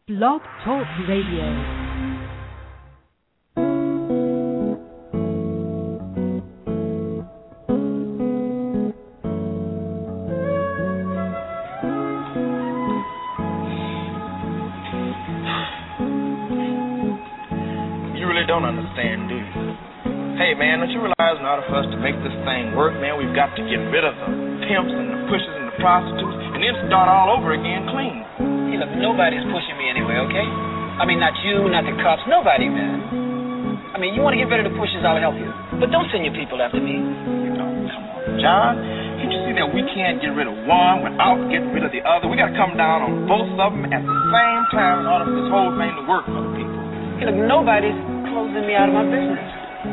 Blog Talk Radio. Don't understand, do you? Hey, man, don't you realize in order for us to make this thing work, man, we've got to get rid of the pimps and the pushers and the prostitutes and then start all over again clean. Hey, look, nobody's pushing me anyway, okay? I mean, not you, not the cops, nobody, man. I mean, you want to get rid of the pushers, I'll help you. But don't send your people after me. Oh, come on, John. Can't you see that we can't get rid of one without getting rid of the other? We got to come down on both of them at the same time in order for this whole thing to work for the people. Hey, look, nobody's closing me out of my business.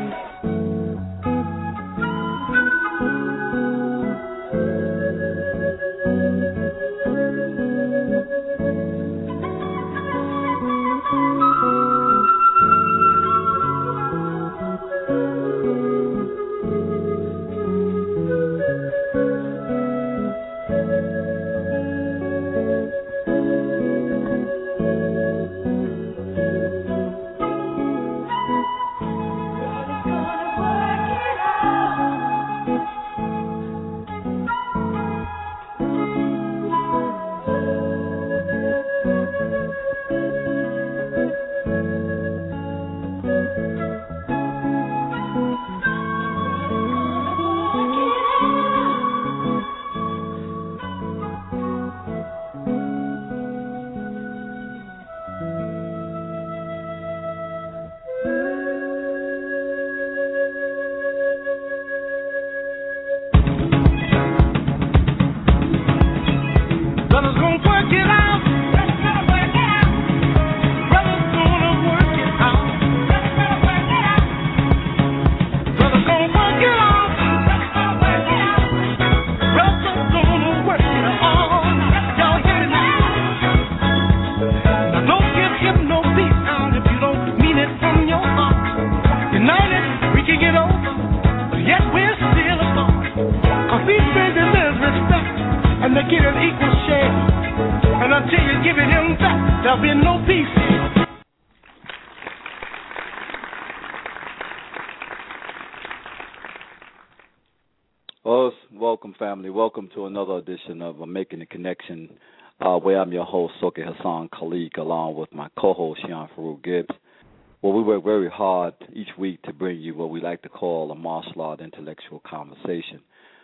Welcome to another edition of Making the Connection, where I'm your host, Soke Hassan Khalik, along with my co-host, Sean Farouk Gibbs. Well, we work very hard each week to bring you what we like to call a martial art intellectual conversation.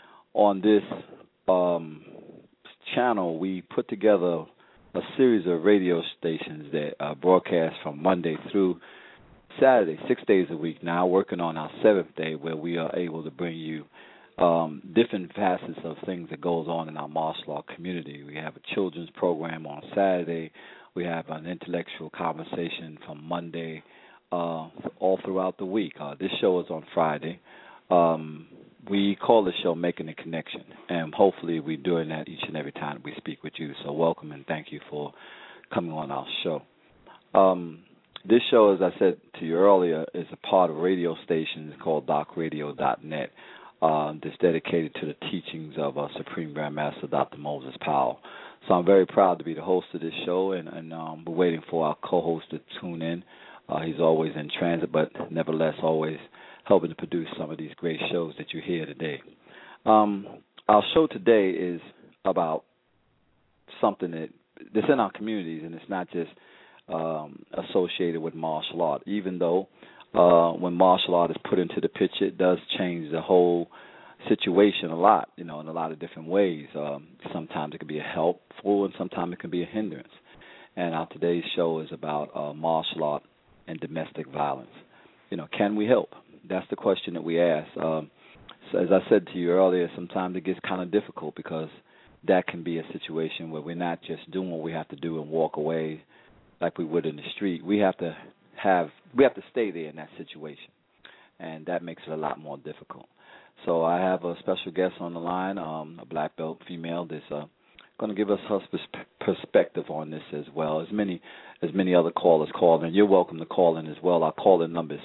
On this channel, we put together a series of radio stations that broadcast from Monday through Saturday, 6 days a week now, working on our seventh day, where we are able to bring you different facets of things that goes on in our martial art community. We have a children's program on Saturday. We have an intellectual conversation from Monday all throughout the week. This show is on Friday. We call the show Making a Connection, and hopefully we're doing that each and every time we speak with you. So welcome and thank you for coming on our show. This show, as I said to you earlier, is a part of a radio station called DocRadio.net. That's dedicated to the teachings of Supreme Grandmaster Dr. Moses Powell. So I'm very proud to be the host of this show, and we're waiting for our co-host to tune in. He's always in transit, but nevertheless always helping to produce some of these great shows that you hear today. Our show today is about something that's in our communities, and it's not just associated with martial art, even though when martial art is put into the picture, it does change the whole situation a lot, in a lot of different ways. Sometimes it can be a helpful, and sometimes it can be a hindrance. And our today's show is about martial art and domestic violence. Can we help? That's the question that we ask. So as I said to you earlier, sometimes it gets kind of difficult because that can be a situation where we're not just doing what we have to do and walk away like we would in the street. We have to stay there in that situation, and that makes it a lot more difficult. So I have a special guest on the line, a black belt female that's going to give us her perspective on this as well. As many other callers call in. You're welcome to call in as well. Our call-in number is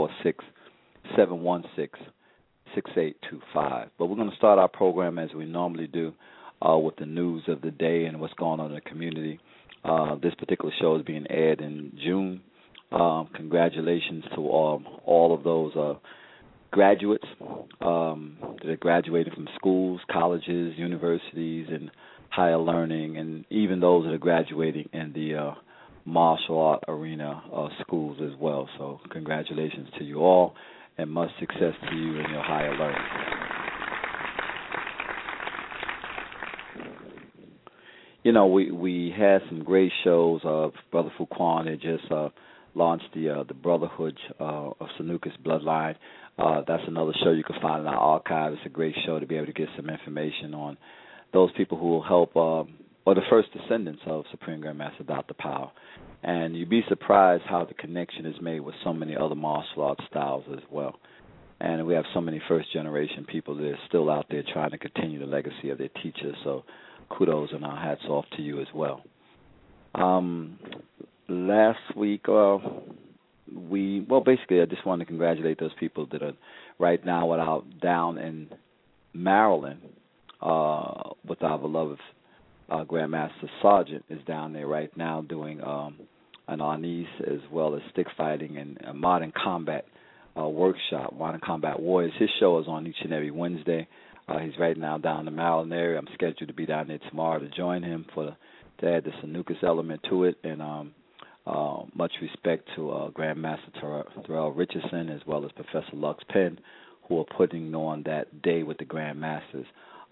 646-716-6825. But we're going to start our program as we normally do with the news of the day and what's going on in the community. This particular show is being aired in June. Congratulations to all of those graduates that are graduating from schools, colleges, universities, and higher learning, and even those that are graduating in the martial art arena schools as well. So congratulations to you all, and much success to you in your higher learning. You know, we had some great shows. Brother Fuquan had just launched the Brotherhood of Sanukas Bloodline. That's another show you can find in our archive. It's a great show to be able to get some information on those people who will help, or the first descendants of Supreme Grandmaster Dr. Powell. And you'd be surprised how the connection is made with so many other martial arts styles as well. And we have so many first-generation people that are still out there trying to continue the legacy of their teachers. So kudos and our hats off to you as well. Last week, basically I just wanted to congratulate those people that are right now down in Maryland with our beloved Grandmaster Sergeant is down there right now doing an Arnis as well as stick fighting and a modern combat workshop, Modern Combat Warriors. His show is on each and every Wednesday. He's right now down in the Maryland area. I'm scheduled to be down there tomorrow to join him to add the Sanukas element to it. And much respect to Grandmaster Terrell Richardson as well as Professor Lux Penn, who are putting on that day with the Grandmasters.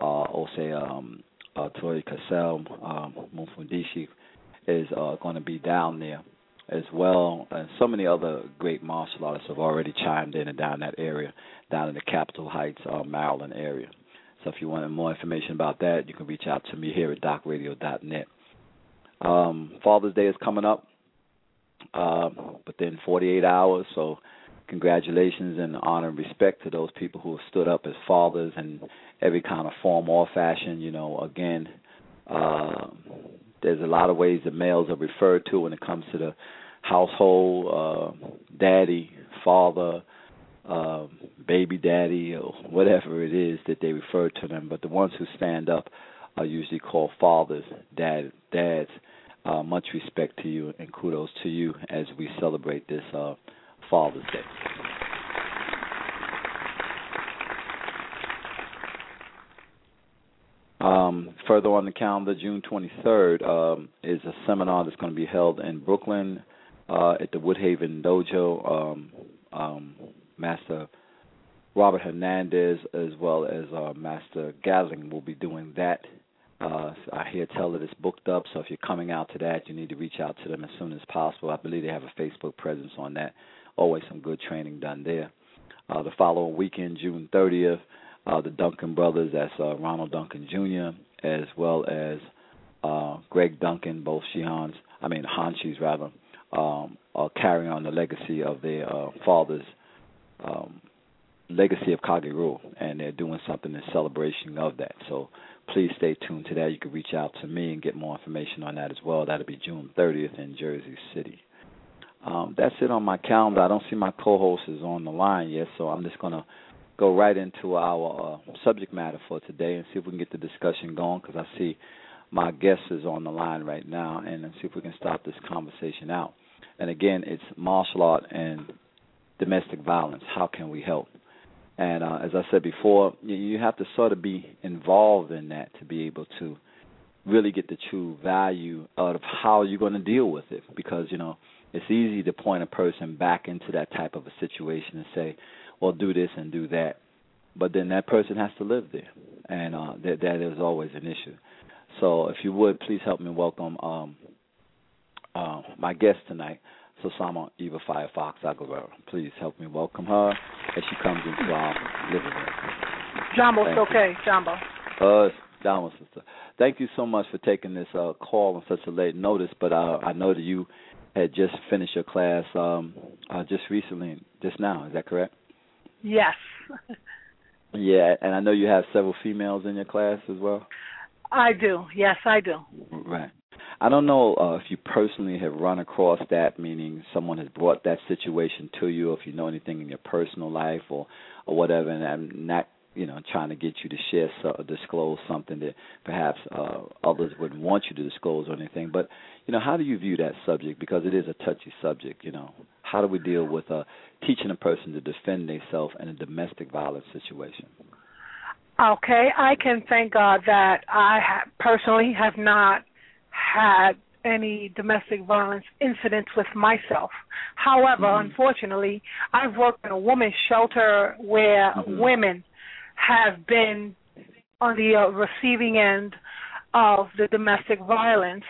Tori Cassell Mumfundishi is going to be down there as well. And so many other great martial artists have already chimed in and down that area, down in the Capitol Heights, Maryland area. So if you want more information about that, you can reach out to me here at docradio.net. Father's Day is coming up within 48 hours, so congratulations and honor and respect to those people who have stood up as fathers in every kind of form or fashion. You know, again, there's a lot of ways that males are referred to when it comes to the household, daddy, father, baby daddy, or whatever it is that they refer to them. But the ones who stand up are usually called fathers, dads. Much respect to you and kudos to you as we celebrate this Father's Day. Further on the calendar, June 23rd is a seminar that's going to be held in Brooklyn at the Woodhaven Dojo. Master Robert Hernandez as well as Master Gazing will be doing that. I hear tell that it's booked up, so if you're coming out to that, you need to reach out to them as soon as possible. I believe they have a Facebook presence on that. Always some good training done there. The following weekend, June 30th, the Duncan brothers, that's Ronald Duncan Jr., as well as Greg Duncan, both Hanshis rather, are carrying on the legacy of their father's legacy of Kage Rule, and they're doing something in celebration of that. So please stay tuned to that. You can reach out to me and get more information on that as well. That'll be June 30th in Jersey City. That's it on my calendar. I don't see my co-host is on the line yet, so I'm just going to go right into our subject matter for today and see if we can get the discussion going, because I see my guest is on the line right now, and see if we can start this conversation out. And again, it's martial art and domestic violence. How can we help? And as I said before, you have to sort of be involved in that to be able to really get the true value out of how you're going to deal with it. Because, it's easy to point a person back into that type of a situation and say, well, do this and do that. But then that person has to live there. And that is always an issue. So if you would, please help me welcome my guest tonight, Sosama Eva Firefox Aguilera. Please help me welcome her as she comes into our living room. Jambo, it's okay. Jambo. Jambo, sister. Thank you so much for taking this call on such a late notice, but I know that you had just finished your class just recently, just now. Is that correct? Yes. Yeah, and I know you have several females in your class as well? I do. Yes, I do. Right. I don't know if you personally have run across that, meaning someone has brought that situation to you, if you know anything in your personal life or whatever, and I'm not, trying to get you to share, disclose something that perhaps others wouldn't want you to disclose or anything. But, how do you view that subject? Because it is a touchy subject, How do we deal with teaching a person to defend themselves in a domestic violence situation? Okay, I can thank God that I personally have not had any domestic violence incidents with myself. However, unfortunately, I've worked in a women's shelter where women have been on the receiving end of the domestic violence.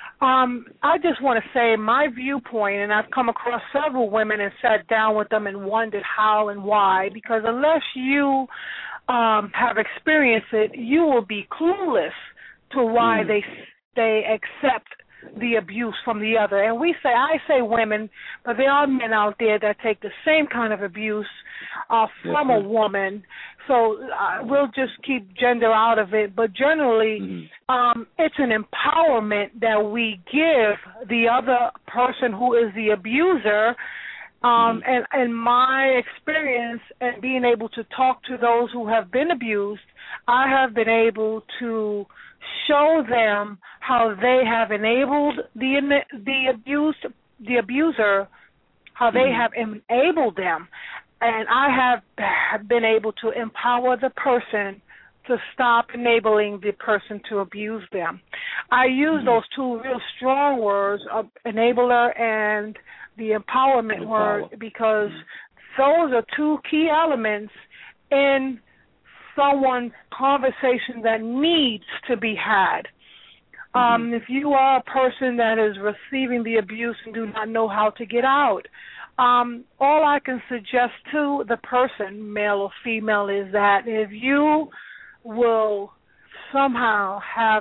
I just want to say my viewpoint, and I've come across several women and sat down with them and wondered how and why, because unless you have experienced it, you will be clueless to why they accept the abuse from the other. And I say women, but there are men out there that take the same kind of abuse from a woman. So we'll just keep gender out of it. But generally, it's an empowerment that we give the other person who is the abuser. And my experience and being able to talk to those who have been abused, I have been able to show them how they have enabled the abuser, how they have enabled them. And I have been able to empower the person to stop enabling the person to abuse them. I use those two real strong words, enabler and the empowerment word, because those are two key elements in someone's conversation that needs to be had. If you are a person that is receiving the abuse and do not know how to get out, all I can suggest to the person, male or female, is that if you will somehow have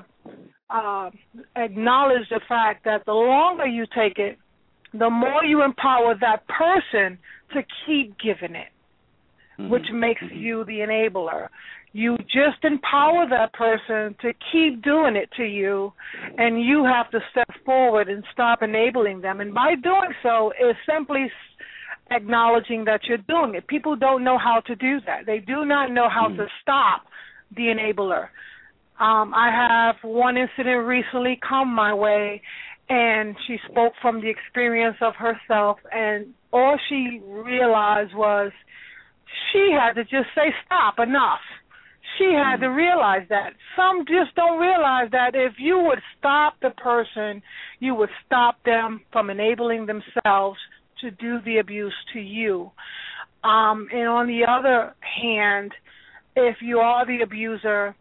acknowledged the fact that the longer you take it, the more you empower that person to keep giving it, which makes you the enabler. You just empower that person to keep doing it to you, and you have to step forward and stop enabling them. And by doing so, it's simply acknowledging that you're doing it. People don't know how to do that. They do not know how to stop the enabler. I have one incident recently come my way, and she spoke from the experience of herself, and all she realized was she had to just say, stop, enough. She had to realize that. Some just don't realize that if you would stop the person, you would stop them from enabling themselves to do the abuse to you. And on the other hand, if you are the abuser,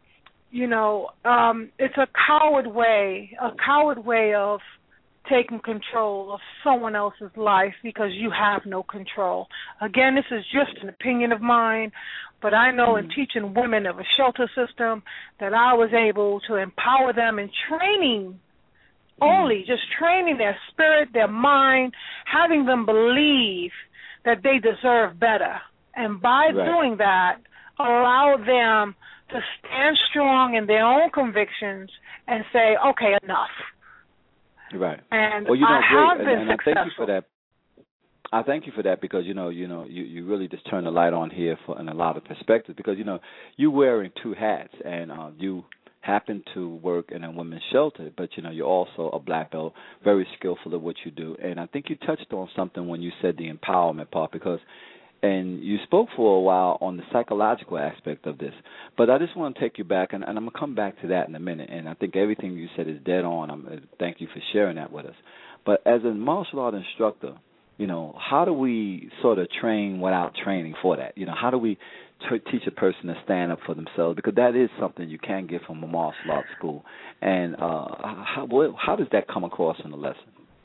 it's a coward way of taking control of someone else's life because you have no control. Again, this is just an opinion of mine, but I know in teaching women of a shelter system that I was able to empower them in training, just training their spirit, their mind, having them believe that they deserve better. And by doing that, allow them to stand strong in their own convictions and say, okay, enough. Right. And well, I have great. been and successful. I thank you for that. I thank you for that because you really just turn the light on here in a lot of perspectives because you're wearing two hats and you happen to work in a women's shelter, but you're also a black belt, very skillful at what you do. And I think you touched on something when you said the empowerment part and you spoke for a while on the psychological aspect of this. But I just want to take you back, and I'm going to come back to that in a minute. And I think everything you said is dead on. Thank you for sharing that with us. But as a martial art instructor, how do we sort of train without training for that? How do we teach a person to stand up for themselves? Because that is something you can get from a martial arts school. And how does that come across in the lesson?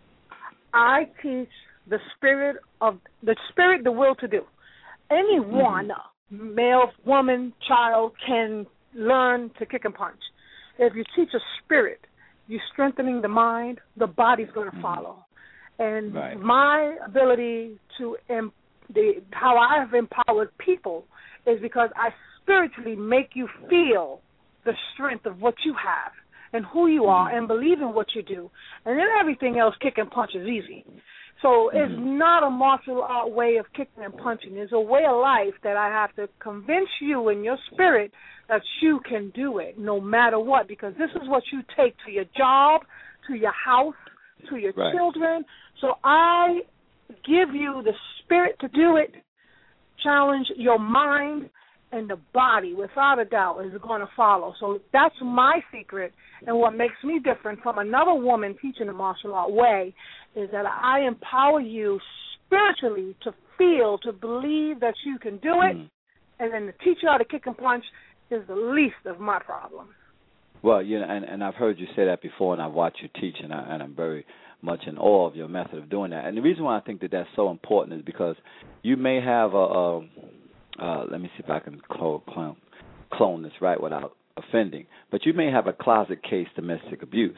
I teach the spirit, the will to do. Anyone, male, woman, child, can learn to kick and punch. If you teach a spirit, you're strengthening the mind, the body's going to follow. And my ability to, how I have empowered people is because I spiritually make you feel the strength of what you have and who you are and believe in what you do. And then everything else, kick and punch, is easy. So it's not a martial art way of kicking and punching. It's a way of life that I have to convince you in your spirit that you can do it no matter what, because this is what you take to your job, to your house, to your Right. children. So I give you the spirit to do it. Challenge your mind, and the body, without a doubt, is going to follow. So that's my secret, and what makes me different from another woman teaching the martial art way is that I empower you spiritually to feel, to believe that you can do it, and then to teach you how to kick and punch is the least of my problems. Well, you know, and I've heard you say that before, and I've watched you teach, and I'm very much in awe of your method of doing that. And the reason why I think that that's so important is because you may have let me see if I can clone this right without offending, but you may have a closet case domestic abuse.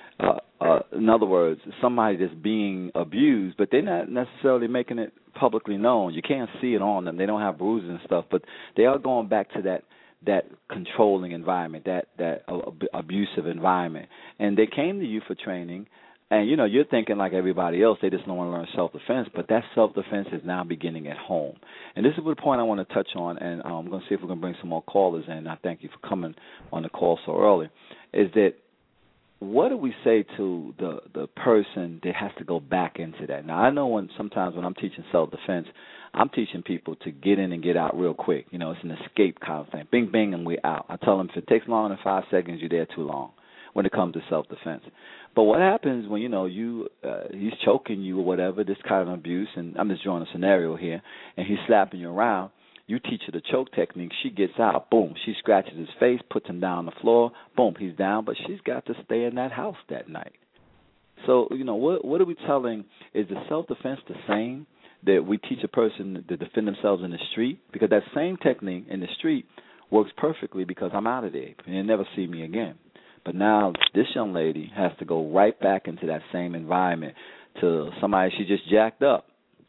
In other words, somebody that's being abused, but they're not necessarily making it publicly known. You can't see it on them. They don't have bruises and stuff, but they are going back to that controlling environment, that abusive environment. And they came to you for training, and, you know, you're thinking like everybody else, they just don't want to learn self-defense, but that self-defense is now beginning at home. And this is the point I want to touch on, and I'm going to see if we can bring some more callers in. I thank you for coming on the call so early, is that what do we say to the person that has to go back into that? Now, I know sometimes when I'm teaching self-defense, I'm teaching people to get in and get out real quick. You know, it's an escape kind of thing. Bing, bing, and we're out. I tell them if it takes longer than 5 seconds, you're there too long when it comes to self-defense. But what happens when, you know, he's choking you or whatever, this kind of abuse, and I'm just drawing a scenario here, and he's slapping you around, you teach her the choke technique, she gets out, boom, she scratches his face, puts him down on the floor, boom, he's down, but she's got to stay in that house that night. So, you know, what are we telling? Is the self-defense the same that we teach a person to defend themselves in the street? Because that same technique in the street works perfectly because I'm out of there and you'll never see me again. But now this young lady has to go right back into that same environment to somebody she just jacked up.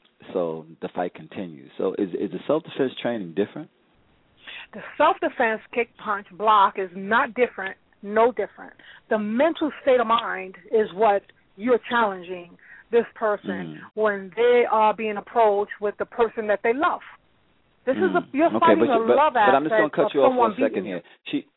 So the fight continues. So is the self-defense training different? The self-defense kick, punch, block is not different, no different. The mental state of mind is what you're challenging this person when they are being approached with the person that they love. This is you're fighting a love aspect. But I'm just going to cut you off for a second here.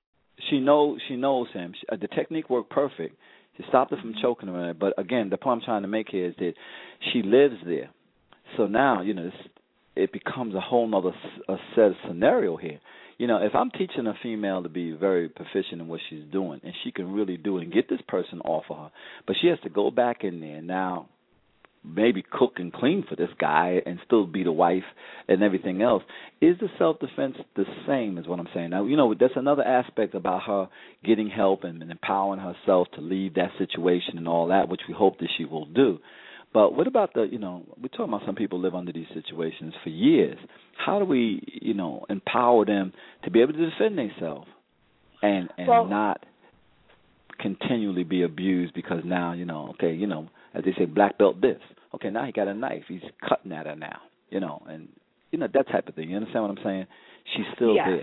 She knows him. The technique worked perfect. She stopped her from choking her. But again, the point I'm trying to make here is that she lives there. So now, you know, it becomes a whole other set of scenario here. You know, if I'm teaching a female to be very proficient in what she's doing, and she can really do it and get this person off of her, but she has to go back in there now, maybe cook and clean for this guy and still be the wife and everything else. Is the self-defense the same is what I'm saying? Now, you know, that's another aspect about her getting help and empowering herself to leave that situation and all that, which we hope that she will do. But what about we're talking about some people live under these situations for years. How do we, empower them to be able to defend themselves and not continually be abused because now, as they say, black belt this. Okay, now he got a knife. He's cutting at her now, and, that type of thing. You understand what I'm saying? She's still there.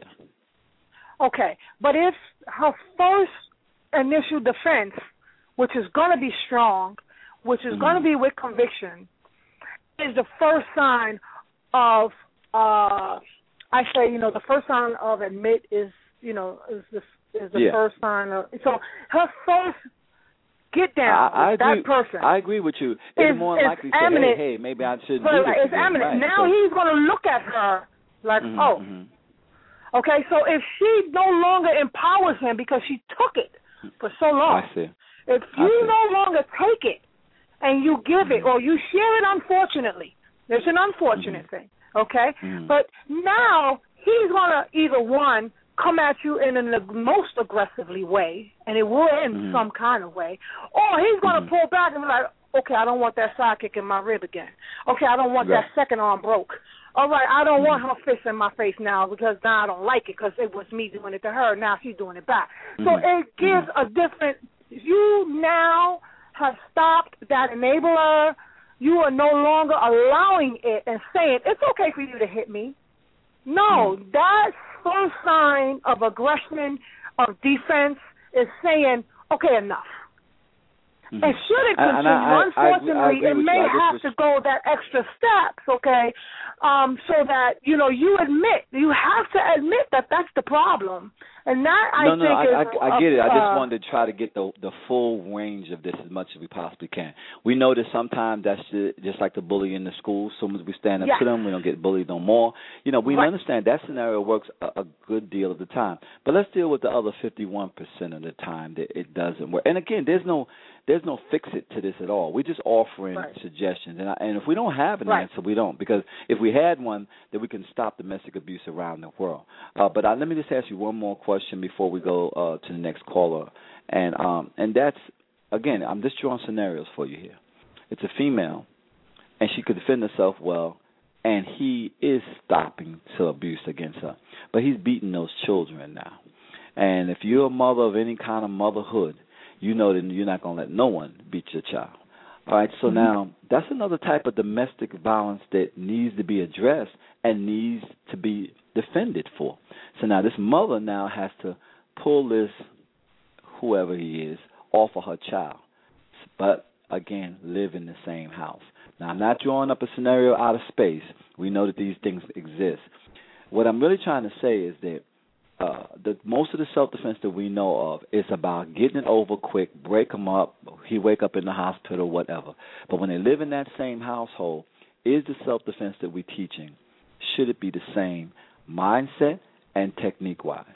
Okay, but if her first initial defense, which is going to be strong, which is going to be with conviction, is the first sign of, the first sign of admit is the first sign of, so her first get down with that person. I agree with you. It's more likely to say, hey, maybe I shouldn't do this. It's eminent. Right. Now he's going to look at her like, okay, so if she no longer empowers him because she took it for so long, if you no longer take it, and you give it or you share it, unfortunately. There's an unfortunate thing, okay? But now he's going to either, one, come at you in the most aggressively way, and it will end some kind of way, or he's going to pull back and be like, okay, I don't want that sidekick in my rib again. Okay, I don't want that second arm broke. All right, I don't want her fist in my face now because now I don't like it because it was me doing it to her. Now she's doing it back. So it gives a different – you now – have stopped that enabler. You are no longer allowing it and saying, it's okay for you to hit me. No, that first sign of aggression, of defense, is saying, okay, enough. And should it continue, unfortunately, it may have to go that extra steps, okay, so that, you admit, you have to admit that that's the problem, And that I get it. I just wanted to try to get the full range of this as much as we possibly can. We know that sometimes that's just like the bully in the school. As soon as we stand up to them, we don't get bullied no more. We understand that scenario works a good deal of the time. But let's deal with the other 51% of the time that it doesn't work. And again, there's no fix-it to this at all. We're just offering suggestions. And if we don't have an answer, we don't. Because if we had one, then we can stop domestic abuse around the world. But let me just ask you one more question before we go to the next caller. And that's, again, I'm just drawing scenarios for you here. It's a female, and she could defend herself well, and he is stopping to abuse against her. But he's beating those children now. And if you're a mother of any kind of motherhood, you know that you're not going to let no one beat your child. All right, so now that's another type of domestic violence that needs to be addressed and needs to be defended for. So now this mother now has to pull this, whoever he is, off of her child. But, again, live in the same house. Now, I'm not drawing up a scenario out of space. We know that these things exist. What I'm really trying to say is that most of the self-defense that we know of is about getting it over quick, break them up, he wake up in the hospital, whatever. But when they live in that same household, is the self-defense that we're teaching, should it be the same mindset and technique-wise?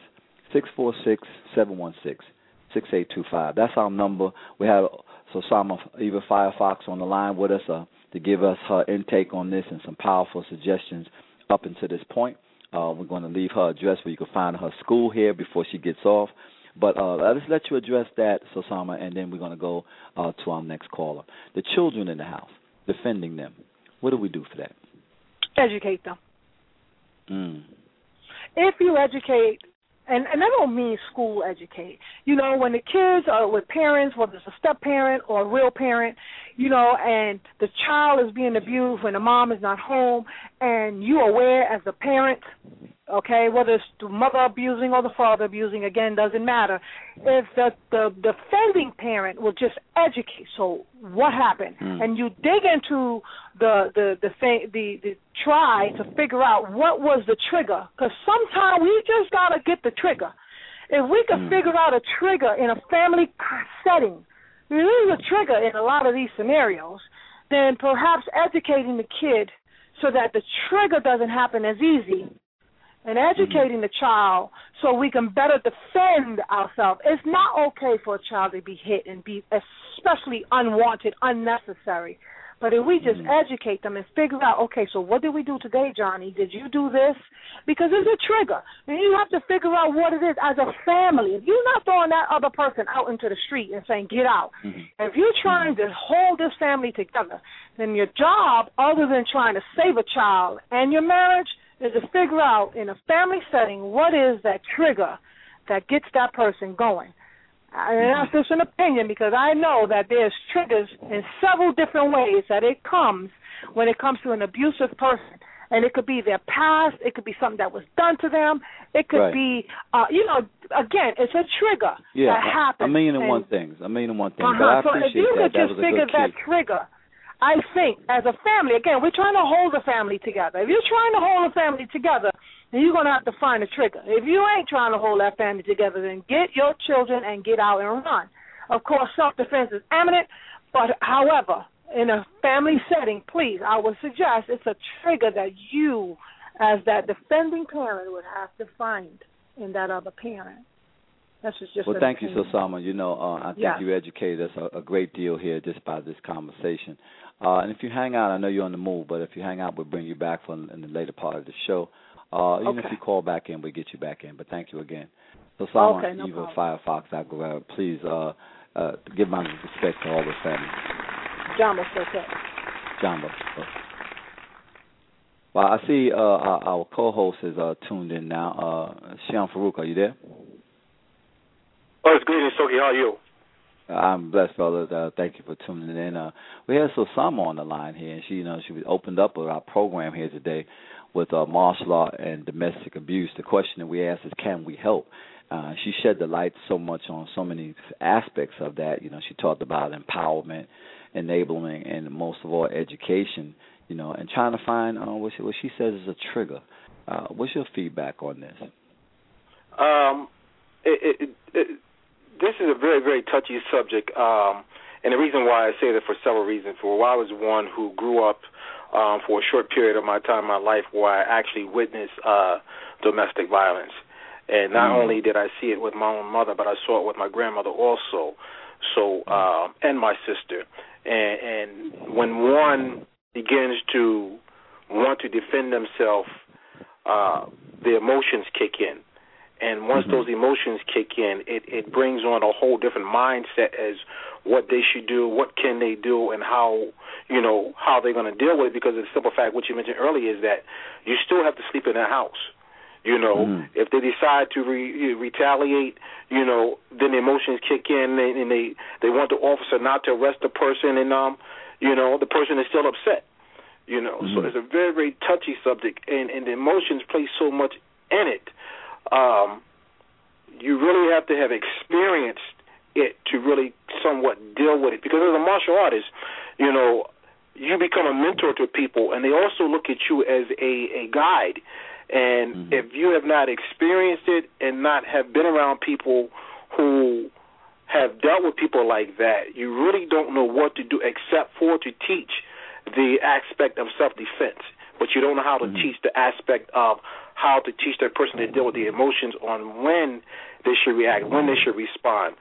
646-716-6825. That's our number. We have Sosama Eva Firefox on the line with us to give us her intake on this and some powerful suggestions up until this point. We're going to leave her address where you can find her school here before she gets off. But let's let you address that, Sosama, and then we're going to go to our next caller. The children in the house, defending them. What do we do for that? Educate them. If you educate, and I don't mean school educate. When the kids are with parents, whether it's a step-parent or a real parent, and the child is being abused when the mom is not home, and you're aware as a parent, okay, whether it's the mother abusing or the father abusing, again, doesn't matter. If the defending parent will just educate, so what happened? And you dig into the try to figure out what was the trigger, because sometimes we just got to get the trigger. If we could figure out a trigger in a family setting, there is a trigger in a lot of these scenarios, then perhaps educating the kid so that the trigger doesn't happen as easy, and educating the child so we can better defend ourselves. It's not okay for a child to be hit and be especially unwanted, unnecessary. But if we just educate them and figure out, okay, so what did we do today, Johnny? Did you do this? Because it's a trigger. And you have to figure out what it is as a family. If you're not throwing that other person out into the street and saying, get out, if you're trying to hold this family together, then your job, other than trying to save a child and your marriage, is to figure out in a family setting what is that trigger that gets that person going. And that's just an opinion, because I know that there's triggers in several different ways that it comes when it comes to an abusive person. And it could be their past. It could be something that was done to them. It could be, again, it's a trigger that happens. A million and one things. But I appreciate so if you could that just figure that trigger, I think as a family, again, we're trying to hold a family together. If you're trying to hold a family together, then you're going to have to find a trigger. If you ain't trying to hold that family together, then get your children and get out and run. Of course, self-defense is eminent, but however, in a family setting, please, I would suggest it's a trigger that you, as that defending parent, would have to find in that other parent. That's just well, thank you, Sosama. I think you educated us a great deal here just by this conversation. And if you hang out, I know you're on the move, but if you hang out, we'll bring you back in the later part of the show. Even if you call back in, we'll get you back in. But thank you again. Sosama Eva Firefox Aguilera, please give my respect to all the family. Jamba, okay. Jamba. Well, I see our co-host is tuned in now. Shian Farouk, are you there? Oh, it's good. It's okay. How are you? I'm blessed, brother. Thank you for tuning in. We have Sosama on the line here, and she opened up our program here today with martial law and domestic abuse. The question that we asked is, can we help? She shed the light so much on so many aspects of that. She talked about empowerment, enabling, and most of all, education. And trying to find what she says is a trigger. What's your feedback on this? this is a very, very touchy subject, and the reason why I say that for several reasons. For I was one who grew up for a short period of my time in my life where I actually witnessed domestic violence. And not only did I see it with my own mother, but I saw it with my grandmother also, and my sister. And when one begins to want to defend themselves, the emotions kick in. And once those emotions kick in, it brings on a whole different mindset as what they should do, what can they do, and how they're going to deal with it. Because the simple fact, what you mentioned earlier, is that you still have to sleep in that house. If they decide to retaliate, then the emotions kick in, and they want the officer not to arrest the person, and the person is still upset. So it's a very, very touchy subject, and the emotions play so much in it. You really have to have experienced it to really somewhat deal with it. Because as a martial artist, you become a mentor to people, and they also look at you as a guide. And if you have not experienced it and not have been around people who have dealt with people like that, you really don't know what to do except for to teach the aspect of self-defense. But you don't know how to teach the aspect of how to teach that person to deal with the emotions on when they should react, when they should respond.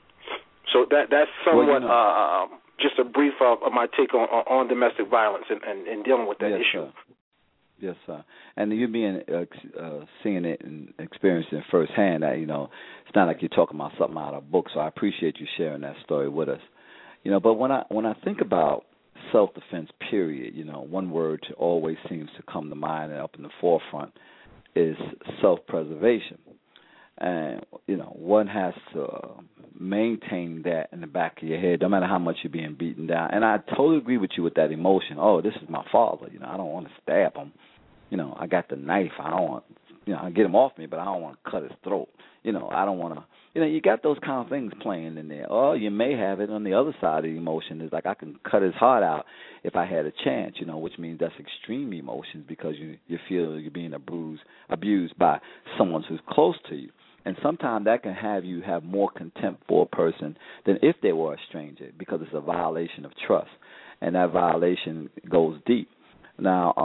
So that's somewhat just a brief of my take on domestic violence and dealing with that issue. Sir. Yes, sir. And you being seeing it and experiencing it firsthand, it's not like you're talking about something out of a book. So I appreciate you sharing that story with us. But when I think about self-defense, period, one word always seems to come to mind and up in the forefront is self-preservation. And, one has to maintain that in the back of your head, no matter how much you're being beaten down. And I totally agree with you with that emotion. Oh, this is my father. I don't want to stab him. I got the knife. I don't want, I get him off me, but I don't want to cut his throat. I don't want to, you got those kind of things playing in there. Or you may have it on the other side of the emotion is like I can cut his heart out if I had a chance, which means that's extreme emotions because you feel you're being abused by someone who's close to you. And sometimes that can have you have more contempt for a person than if they were a stranger because it's a violation of trust. And that violation goes deep. Now,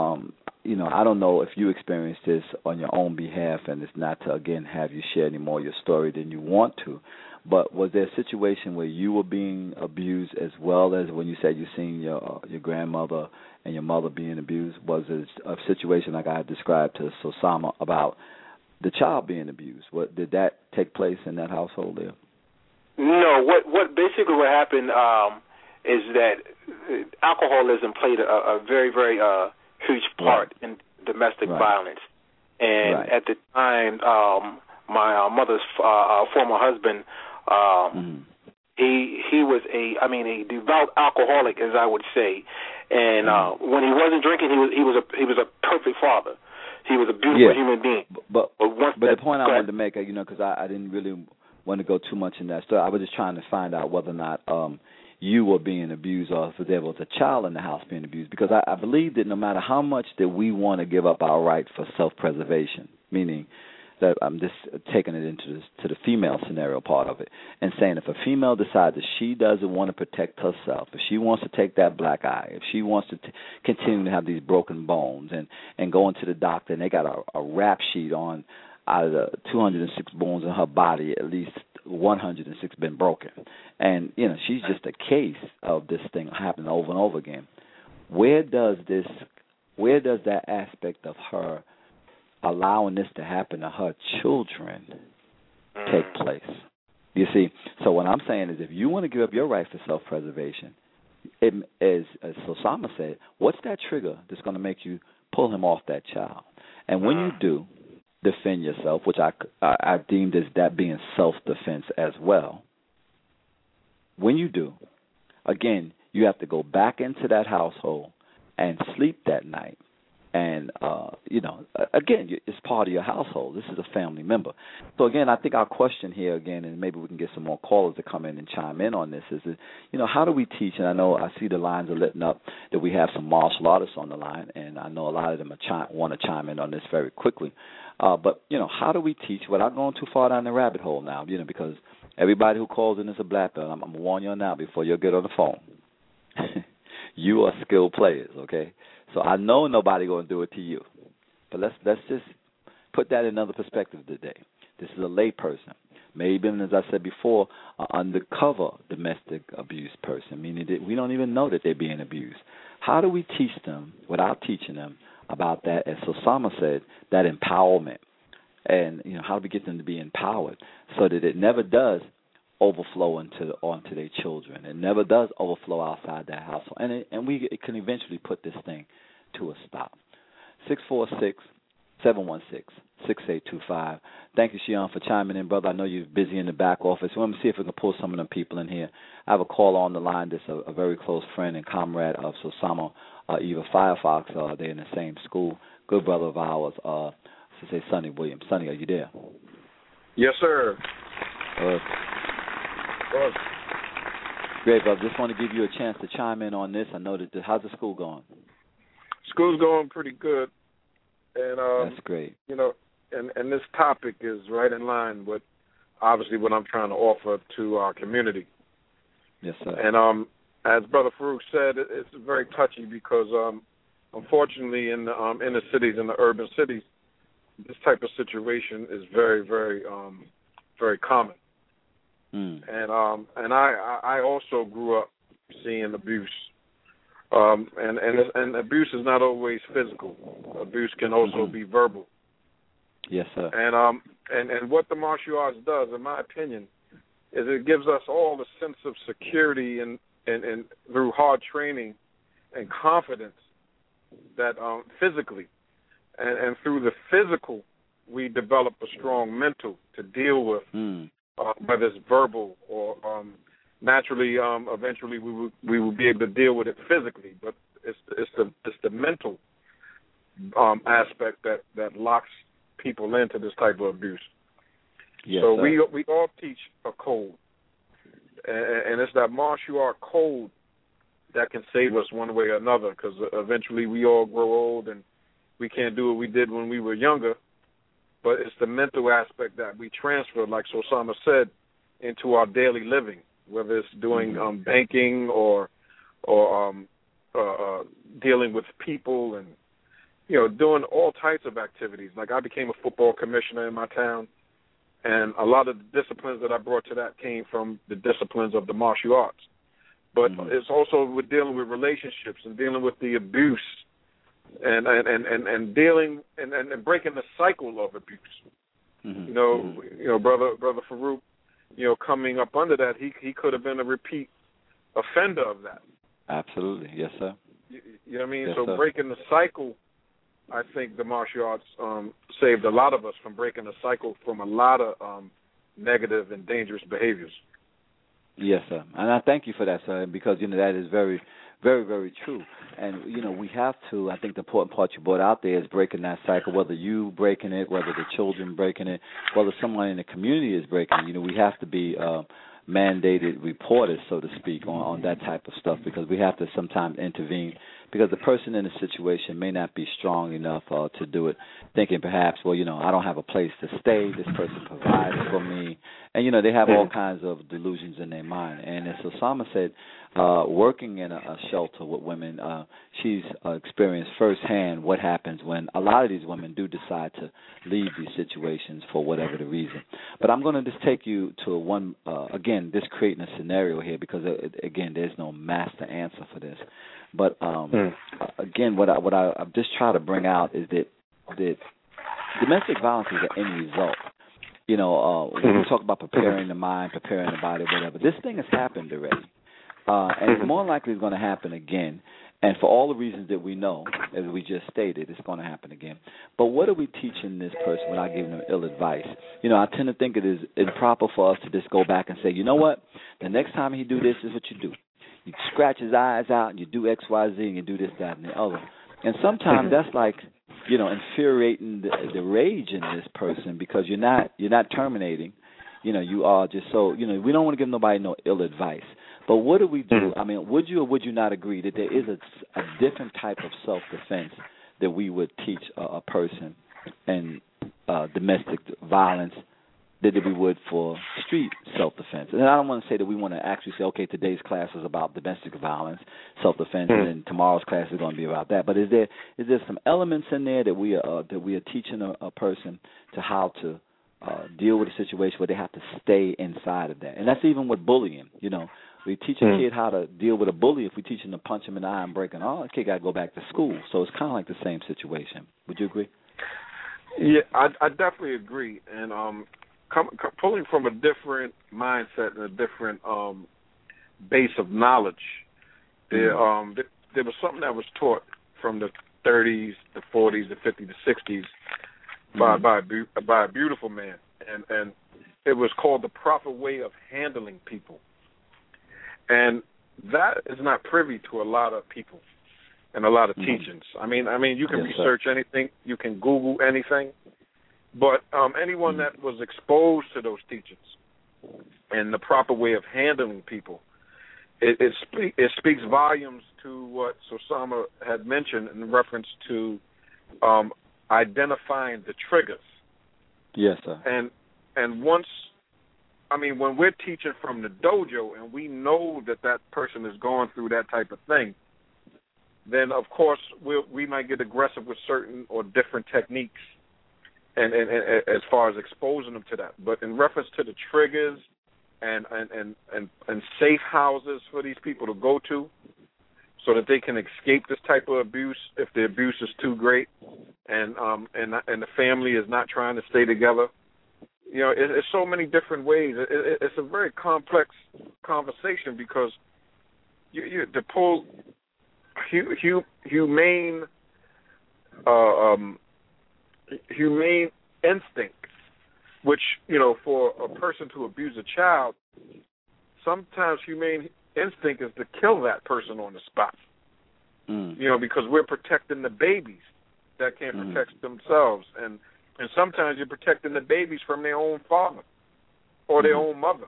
I don't know if you experienced this on your own behalf, and it's not to, again, have you share any more of your story than you want to, but was there a situation where you were being abused as well as when you said you seen your grandmother and your mother being abused? Was it a situation like I described to Sosama about the child being abused? Did that take place in that household there? No. What basically what happened is that alcoholism played a very, very huge part in domestic violence. And at the time, my mother's former husband, he was a devout alcoholic, as I would say. And when he wasn't drinking, he was a perfect father. He was a beautiful human being. But the point I wanted to make, because I didn't really want to go too much in that story. I was just trying to find out whether or not you were being abused or if there was a child in the house being abused. Because I believe that no matter how much that we want to give up our right for self-preservation, meaning that I'm just taking it into to the female scenario part of it and saying if a female decides that she doesn't want to protect herself, if she wants to take that black eye, if she wants to continue to have these broken bones and go into the doctor and they got a rap sheet on out of the 206 bones in her body, at least 106 been broken. And, she's just a case of this thing happening over and over again. Where does that aspect of her allowing this to happen to her children take place? You see, so what I'm saying is if you want to give up your right for self-preservation, as Sosama said, what's that trigger that's going to make you pull him off that child? And when you do defend yourself, which I deemed as that being self-defense as well, when you do, again, you have to go back into that household and sleep that night And, again, it's part of your household. This is a family member. So, again, I think our question here, again, and maybe we can get some more callers to come in and chime in on this, is, how do we teach? And I know I see the lines are letting up that we have some martial artists on the line, and I know a lot of them want to chime in on this very quickly. But, how do we teach without going too far down the rabbit hole now, because everybody who calls in is a black belt. I'm going to warn you now before you get on the phone. You are skilled players, okay? So I know nobody going to do it to you. But let's just put that in another perspective today. This is a lay person. Maybe, as I said before, an undercover domestic abuse person, meaning that we don't even know that they're being abused. How do we teach them without teaching them about that, as Osama said, that empowerment? And, how do we get them to be empowered so that it never does overflow onto their children. It never does overflow outside that household. And we can eventually put this thing to a stop. 646-716-6825. Thank you, Shion, for chiming in, brother. I know you're busy in the back office. Let me see if we can pull some of them people in here. I have a caller on the line that's a very close friend and comrade of Osama, Eva Firefox. They're in the same school. Good brother of ours, say Sonny Williams. Sonny, are you there? Yes, sir. Great, brother. Just want to give you a chance to chime in on this. I know that. How's the school going? School's going pretty good, and that's great. And this topic is right in line with obviously what I'm trying to offer to our community. Yes, sir. And as Brother Farouk said, it's very touchy because unfortunately in the inner cities, in the urban cities, this type of situation is very, very, very common. And I also grew up seeing abuse, and abuse is not always physical. Abuse can also be verbal. Yes, sir. And what the martial arts does, in my opinion, is it gives us all a sense of security and through hard training and confidence that physically, and through the physical, we develop a strong mental to deal with. Whether it's verbal or naturally, eventually we will be able to deal with it physically. But it's the mental aspect that locks people into this type of abuse. Yes, so sir. we all teach a code, and it's that martial art code that can save us one way or another. Because eventually we all grow old and we can't do what we did when we were younger. But it's the mental aspect that we transfer, like Osama said, into our daily living, whether it's doing banking or dealing with people and, doing all types of activities. Like I became a football commissioner in my town, and a lot of the disciplines that I brought to that came from the disciplines of the martial arts. But it's also with dealing with relationships and dealing with the abuse and dealing and breaking the cycle of abuse. Brother Farouk, coming up under that, he could have been a repeat offender of that. Absolutely, yes, sir. You know what I mean? Yes, so sir. Breaking the cycle, I think the martial arts saved a lot of us from breaking the cycle from a lot of negative and dangerous behaviors. Yes, sir. And I thank you for that, sir, because, that is very, very, very true. And, we have to, I think the important part you brought out there is breaking that cycle, whether you breaking it, whether the children breaking it, whether someone in the community is breaking it. We have to be mandated reporters, so to speak, on that type of stuff, because we have to sometimes intervene, because the person in the situation may not be strong enough to do it, thinking perhaps, well, I don't have a place to stay, this person provides for me, and, they have all kinds of delusions in their mind. And as Osama said, working in a shelter with women, she's experienced firsthand what happens when a lot of these women do decide to leave these situations for whatever the reason. But I'm going to just take you to one, again, this creating a scenario here, because, again, there's no master answer for this. But, again, what I just try to bring out is that domestic violence is an end result. When we talk about preparing the mind, preparing the body, whatever, this thing has happened already. And it's more likely it's going to happen again. And for all the reasons that we know, as we just stated, it's going to happen again. But what are we teaching this person without giving them ill advice? I tend to think it is improper for us to just go back and say, you know what, the next time he do this is what you do. You scratch his eyes out and you do X, Y, Z, and you do this, that, and the other. And sometimes that's like, infuriating the rage in this person, because you're not terminating. You are just so, we don't want to give nobody no ill advice. But what do we do? I mean, would you or would you not agree that there is a different type of self-defense that we would teach a person in domestic violence that we would for street self-defense? And I don't want to say that we want to actually say, okay, today's class is about domestic violence, self-defense, and then tomorrow's class is going to be about that. But is there some elements in there that we are teaching a person to how to deal with a situation where they have to stay inside of that? And that's even with bullying. We teach a kid how to deal with a bully. If we teach him to punch him in the eye and break an arm, the kid got to go back to school. So it's kind of like the same situation. Would you agree? Yeah, I definitely agree. And pulling from a different mindset and a different base of knowledge, there was something that was taught from the 30s, the 40s, the 50s, the 60s by a beautiful man, and it was called the proper way of handling people. And that is not privy to a lot of people and a lot of teachings. I mean, you can research anything, you can Google anything, but anyone that was exposed to those teachings and the proper way of handling people, it speaks volumes to what Sosama had mentioned in reference to identifying the triggers. Yes, sir. And once, when we're teaching from the dojo and we know that person is going through that type of thing, then of course we might get aggressive with certain or different techniques, and as far as exposing them to that. But in reference to the triggers and safe houses for these people to go to, so that they can escape this type of abuse if the abuse is too great, and the family is not trying to stay together. It's so many different ways. It's a very complex conversation, because you to pull humane instinct, which for a person to abuse a child, sometimes humane instinct is to kill that person on the spot. Because we're protecting the babies that can't protect themselves, and sometimes you're protecting the babies from their own father or their own mother.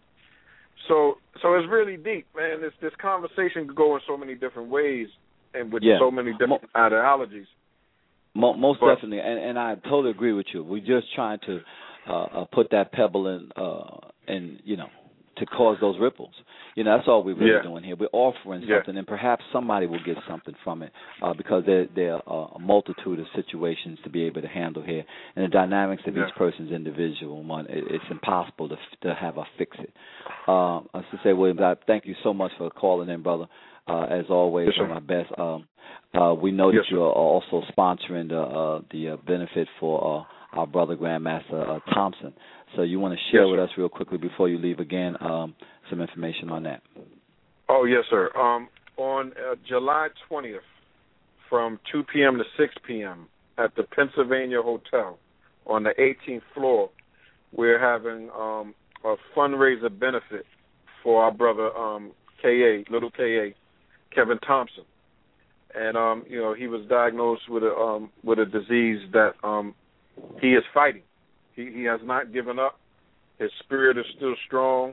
So it's really deep, man. This conversation could go in so many different ways and with so many different ideologies. Most definitely, and I totally agree with you. We're just trying to put that pebble in, to cause those ripples. That's all we're really doing here. We're offering something, and perhaps somebody will get something from it, because there are a multitude of situations to be able to handle here, and the dynamics of each person's individual one. It's impossible to have a fix it. To say, Williams, I thank you so much for calling in, brother. As always, on my best. We know that you are also sponsoring the benefit for our brother Grandmaster Thompson. So you want to share with us real quickly before you leave again some information on that. Oh, yes, sir. On July 20th from 2 p.m. to 6 p.m. at the Pennsylvania Hotel on the 18th floor, we're having a fundraiser benefit for our brother little K.A., Kevin Thompson. And, he was diagnosed with a disease that he is fighting. He has not given up. His spirit is still strong,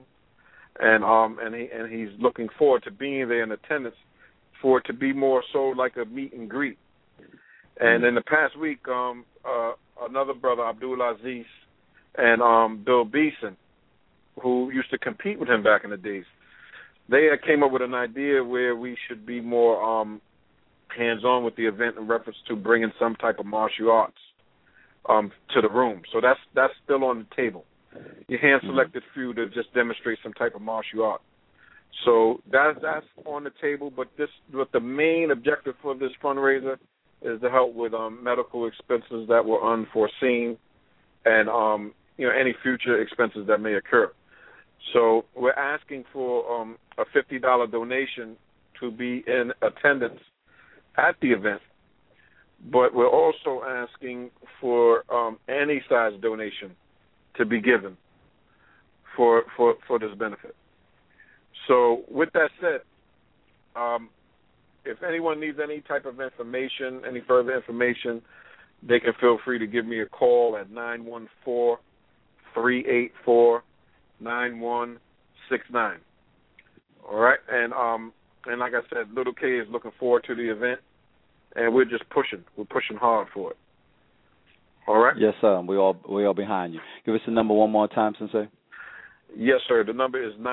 and he's looking forward to being there in attendance for it to be more so like a meet and greet. And in the past week, another brother, Abdul Aziz, and Bill Beeson, who used to compete with him back in the days, they came up with an idea where we should be more hands-on with the event in reference to bringing some type of martial arts to the room. So that's still on the table. You hand-selected few to just demonstrate some type of martial art. So that's on the table, but the main objective for this fundraiser is to help with medical expenses that were unforeseen and any future expenses that may occur. So we're asking for a $50 donation to be in attendance at the event, but we're also asking for any size donation to be given for this benefit. So with that said, if anyone needs any type of information, any further information, they can feel free to give me a call at 914-384-9169. All right, and like I said, Little K is looking forward to the event, and we're just pushing. We're pushing hard for it. All right. Yes, sir. We all behind you. Give us the number one more time, Sensei. Yes, sir. The number is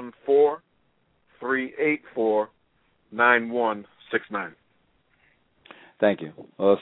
914-384-9169. Thank you. Us.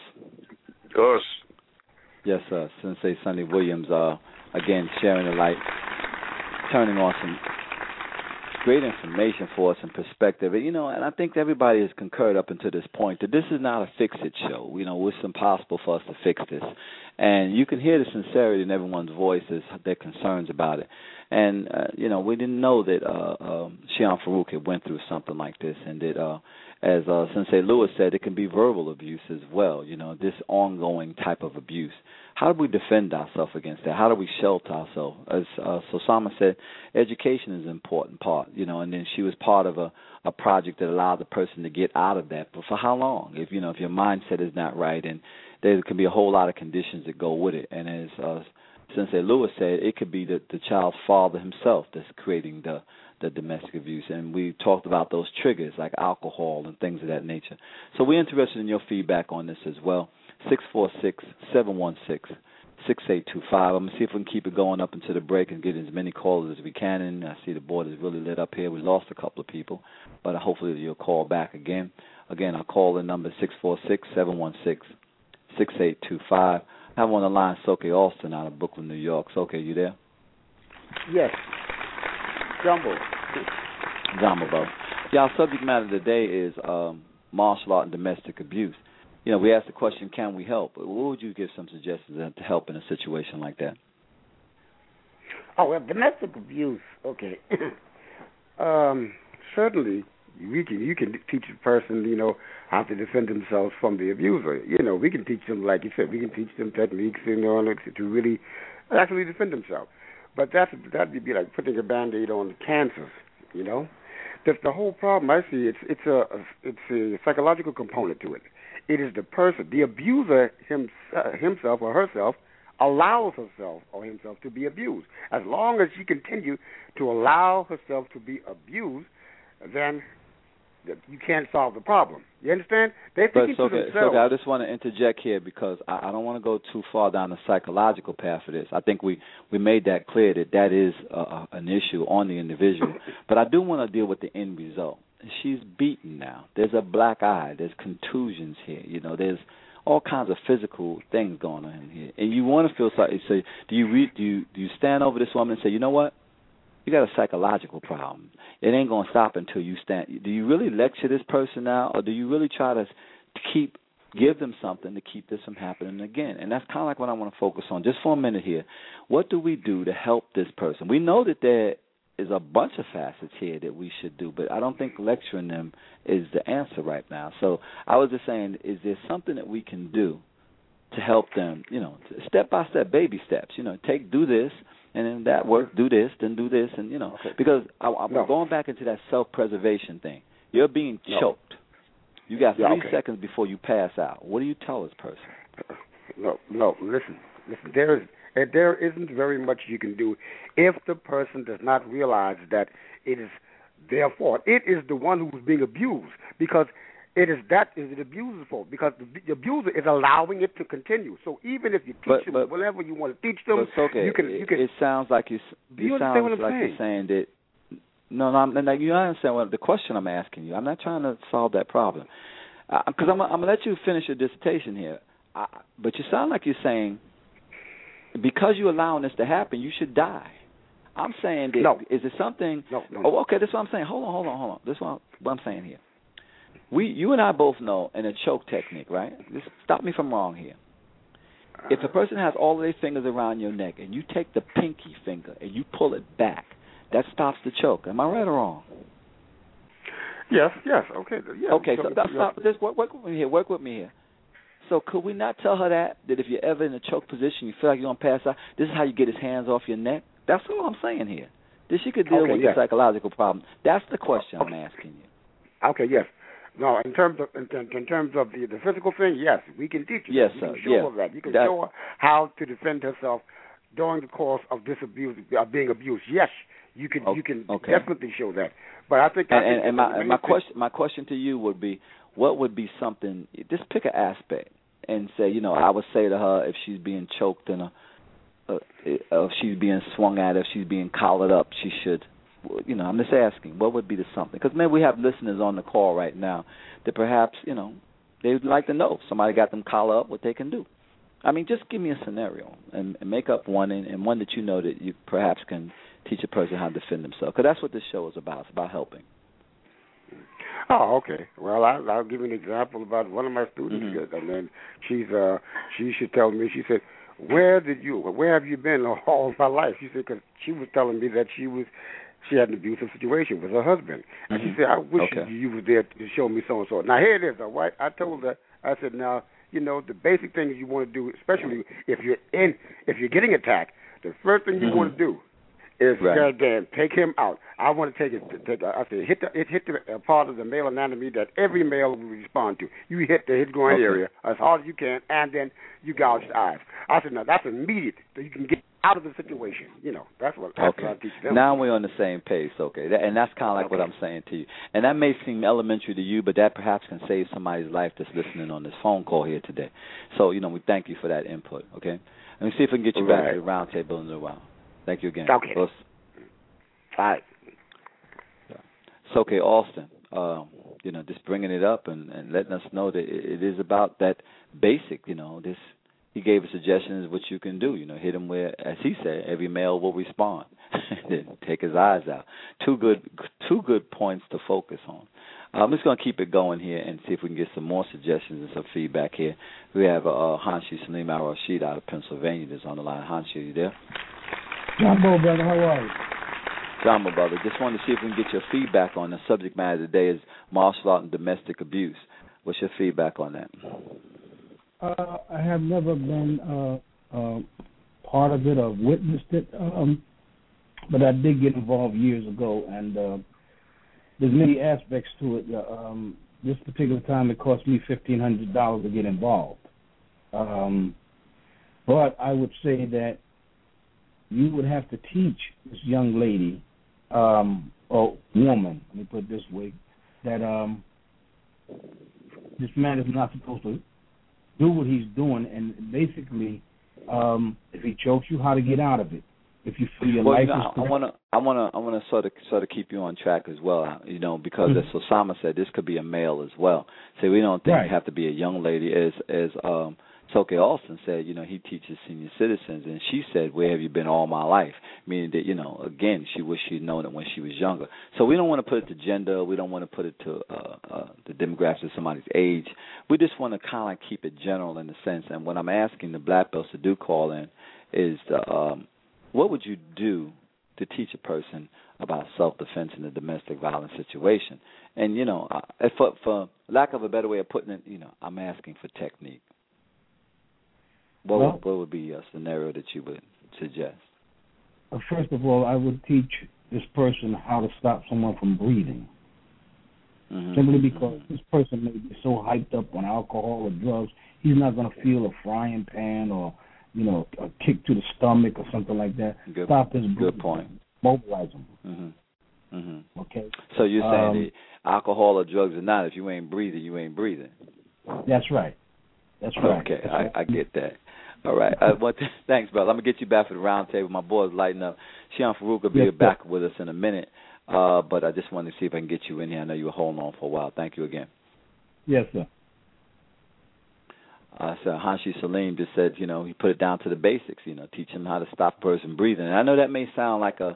Yes, sir. Sensei Sonny Williams, again, sharing the light, turning on some great information for us and perspective. And I think everybody has concurred up until this point that this is not a fix-it show. It's impossible for us to fix this. And you can hear the sincerity in everyone's voices, their concerns about it. And, we didn't know that Shihan Farouk had went through something like this, and that, as Sensei Lewis said, it can be verbal abuse as well, this ongoing type of abuse. How do we defend ourselves against that? How do we shelter ourselves? As Sosama said, education is an important part, and then she was part of a project that allowed the person to get out of that. But for how long? If your mindset is not right, and there can be a whole lot of conditions that go with it. And as Sensei Lewis said, it could be the child's father himself that's creating the domestic abuse. And we talked about those triggers like alcohol and things of that nature. So we're interested in your feedback on this as well. 646-716-6825. I'm going to see if we can keep it going up until the break and get as many callers as we can. And I see the board is really lit up here. We lost a couple of people, but hopefully you'll call back again. Again, our call-in number is 646-716-6825. I have on the line Soke Alston out of Brooklyn, New York. Soke, you there? Yes. Jumbo, bro. Yeah, our subject matter today is martial art and domestic abuse. We asked the question, can we help? What would you give some suggestions to help in a situation like that? Oh, well, domestic abuse, okay. Certainly, you can teach a person, how to defend themselves from the abuser. We can teach them, like you said, we can teach them techniques, to really actually defend themselves. But that'd be like putting a Band-Aid on the cancers, The whole problem I see, it's a psychological component to it. It is the person, the abuser himself or herself, allows herself or himself to be abused. As long as she continues to allow herself to be abused, then you can't solve the problem. You understand? They're thinking to themselves. So I just want to interject here because I don't want to go too far down the psychological path for this. I think we made that clear that is an issue on the individual. But I do want to deal with the end result. She's beaten now. There's a black eye. There's contusions here. There's all kinds of physical things going on here. And you want to feel sorry. So do you stand over this woman and say, you know what? You got a psychological problem. It ain't going to stop until you stand. Do you really lecture this person now, or do you really try to give them something to keep this from happening again? And that's kind of like what I want to focus on just for a minute here. What do we do to help this person? We know that there is a bunch of facets here that we should do, but I don't think lecturing them is the answer right now. So I was just saying, is there something that we can do to help them, step by step, baby steps, do this, and then that work, do this, then do this, and, okay. Because I'm going back into that self-preservation thing. You're being choked. You got 3 seconds before you pass out. What do you tell this person? No, listen, there isn't very much you can do if the person does not realize that it is their fault. It is the one who's being abused because it is the abuser's fault because the abuser is allowing it to continue. So even if you teach them whatever you want to teach them, okay. you can. It sounds like you're saying that. No, you understand what the question I'm asking you. I'm not trying to solve that problem because I'm gonna let you finish your dissertation here. But you sound like you're saying because you're allowing this to happen, you should die. I'm saying that. No. Is it something? No. Oh, okay. That's what I'm saying. Hold on. This is what I'm saying here. You and I both know in a choke technique, right? Just stop me if I'm wrong here. If a person has all of their fingers around your neck and you take the pinky finger and you pull it back, that stops the choke. Am I right or wrong? Yes. Okay. Yeah. Okay. So stop this. Work with me here. Work with me here. So could we not tell her that if you're ever in a choke position, you feel like you're gonna pass out, this is how you get his hands off your neck? That's all I'm saying here. That she could deal with the psychological problem. That's the question I'm asking you. Okay. Yes. No, in terms of the physical thing, yes, we can teach you. Yes, You sir. can show her that. You can show her how to defend herself during the course of this abuse, being abused. Yes, you can. You can definitely show that. But I think my question to you would be, what would be something? Just pick an aspect and say, I would say to her if she's being choked if she's being swung at, if she's being collared up, she should. I'm just asking, what would be the something? Because maybe we have listeners on the call right now that perhaps, they would like to know if somebody got them collared up, what they can do. I mean, just give me a scenario and make up one, and one that that you perhaps can teach a person how to defend themselves. Because that's what this show is about. It's about helping. Oh, okay. Well, I'll give you an example about one of my students, and then she should tell me. She said, where have you been all my life? She said, because she was telling me that she had an abusive situation with her husband. And she said, I wish you was there to show me so and so. Now, here it is, all right? I told her, I said, now, the basic things you want to do, especially if you're getting attacked, the first thing you want to do is goddamn take him out. I want to I said, hit the part of the male anatomy that every male will respond to. You hit the hip groin area as hard as you can, and then you gouge the eyes. I said, now that's immediate, so you can get out of the situation. That's what I teach them. Now we're on the same page, and that's kind of like what I'm saying to you. And that may seem elementary to you, but that perhaps can save somebody's life that's listening on this phone call here today. So, we thank you for that input, okay? Let me see if we can get you back to the round table in a while. Thank you again. Okay. All right. So, Alston, just bringing it up and letting us know that it is about that basic, this. He gave us suggestions of what you can do. Hit him where, as he said, every male will respond. Take his eyes out. Two good points to focus on. I'm just going to keep it going here and see if we can get some more suggestions and some feedback here. We have Hanshi Salim Al-Rashid out of Pennsylvania that's on the line. Hanshi, are you there? Jumbo, brother, how are you? Jumbo, brother. Just wanted to see if we can get your feedback on the subject matter today is martial art and domestic abuse. What's your feedback on that? I have never been part of it or witnessed it, but I did get involved years ago, and there's many aspects to it. This particular time, it cost me $1,500 to get involved. But I would say that you would have to teach this young lady, or woman, let me put it this way, that this man is not supposed to do what he's doing, and basically, if he chokes you, how to get out of it. If you feel your life is I want to sort of keep you on track as well, because as Osama said, this could be a male as well. So we don't think you have to be a young lady. As Soke Alston said, he teaches senior citizens, and she said, where have you been all my life? Meaning that, again, she wished she'd known it when she was younger. So we don't want to put it to gender. We don't want to put it to the demographics of somebody's age. We just want to kind of keep it general in the sense. And what I'm asking the black belts to do call in is, what would you do to teach a person about self-defense in a domestic violence situation? And, for lack of a better way of putting it, I'm asking for technique. What would be a scenario that you would suggest? First of all, I would teach this person how to stop someone from breathing. Simply because this person may be so hyped up on alcohol or drugs, he's not going to feel a frying pan or, a kick to the stomach or something like that. Stop his breathing. Good point. Mobilize him. Okay. So you're saying that alcohol or drugs or not, if you ain't breathing, you ain't breathing. That's right. That's right. Okay, I get that. All right. Thanks, brother. I'm going to get you back for the round table. My boy's lighting up. Shion Farouk will be back with us in a minute, but I just wanted to see if I can get you in here. I know you were holding on for a while. Thank you again. Yes, sir. So Hanshi Salim just said, he put it down to the basics, teach him how to stop a person breathing. And I know that may sound like a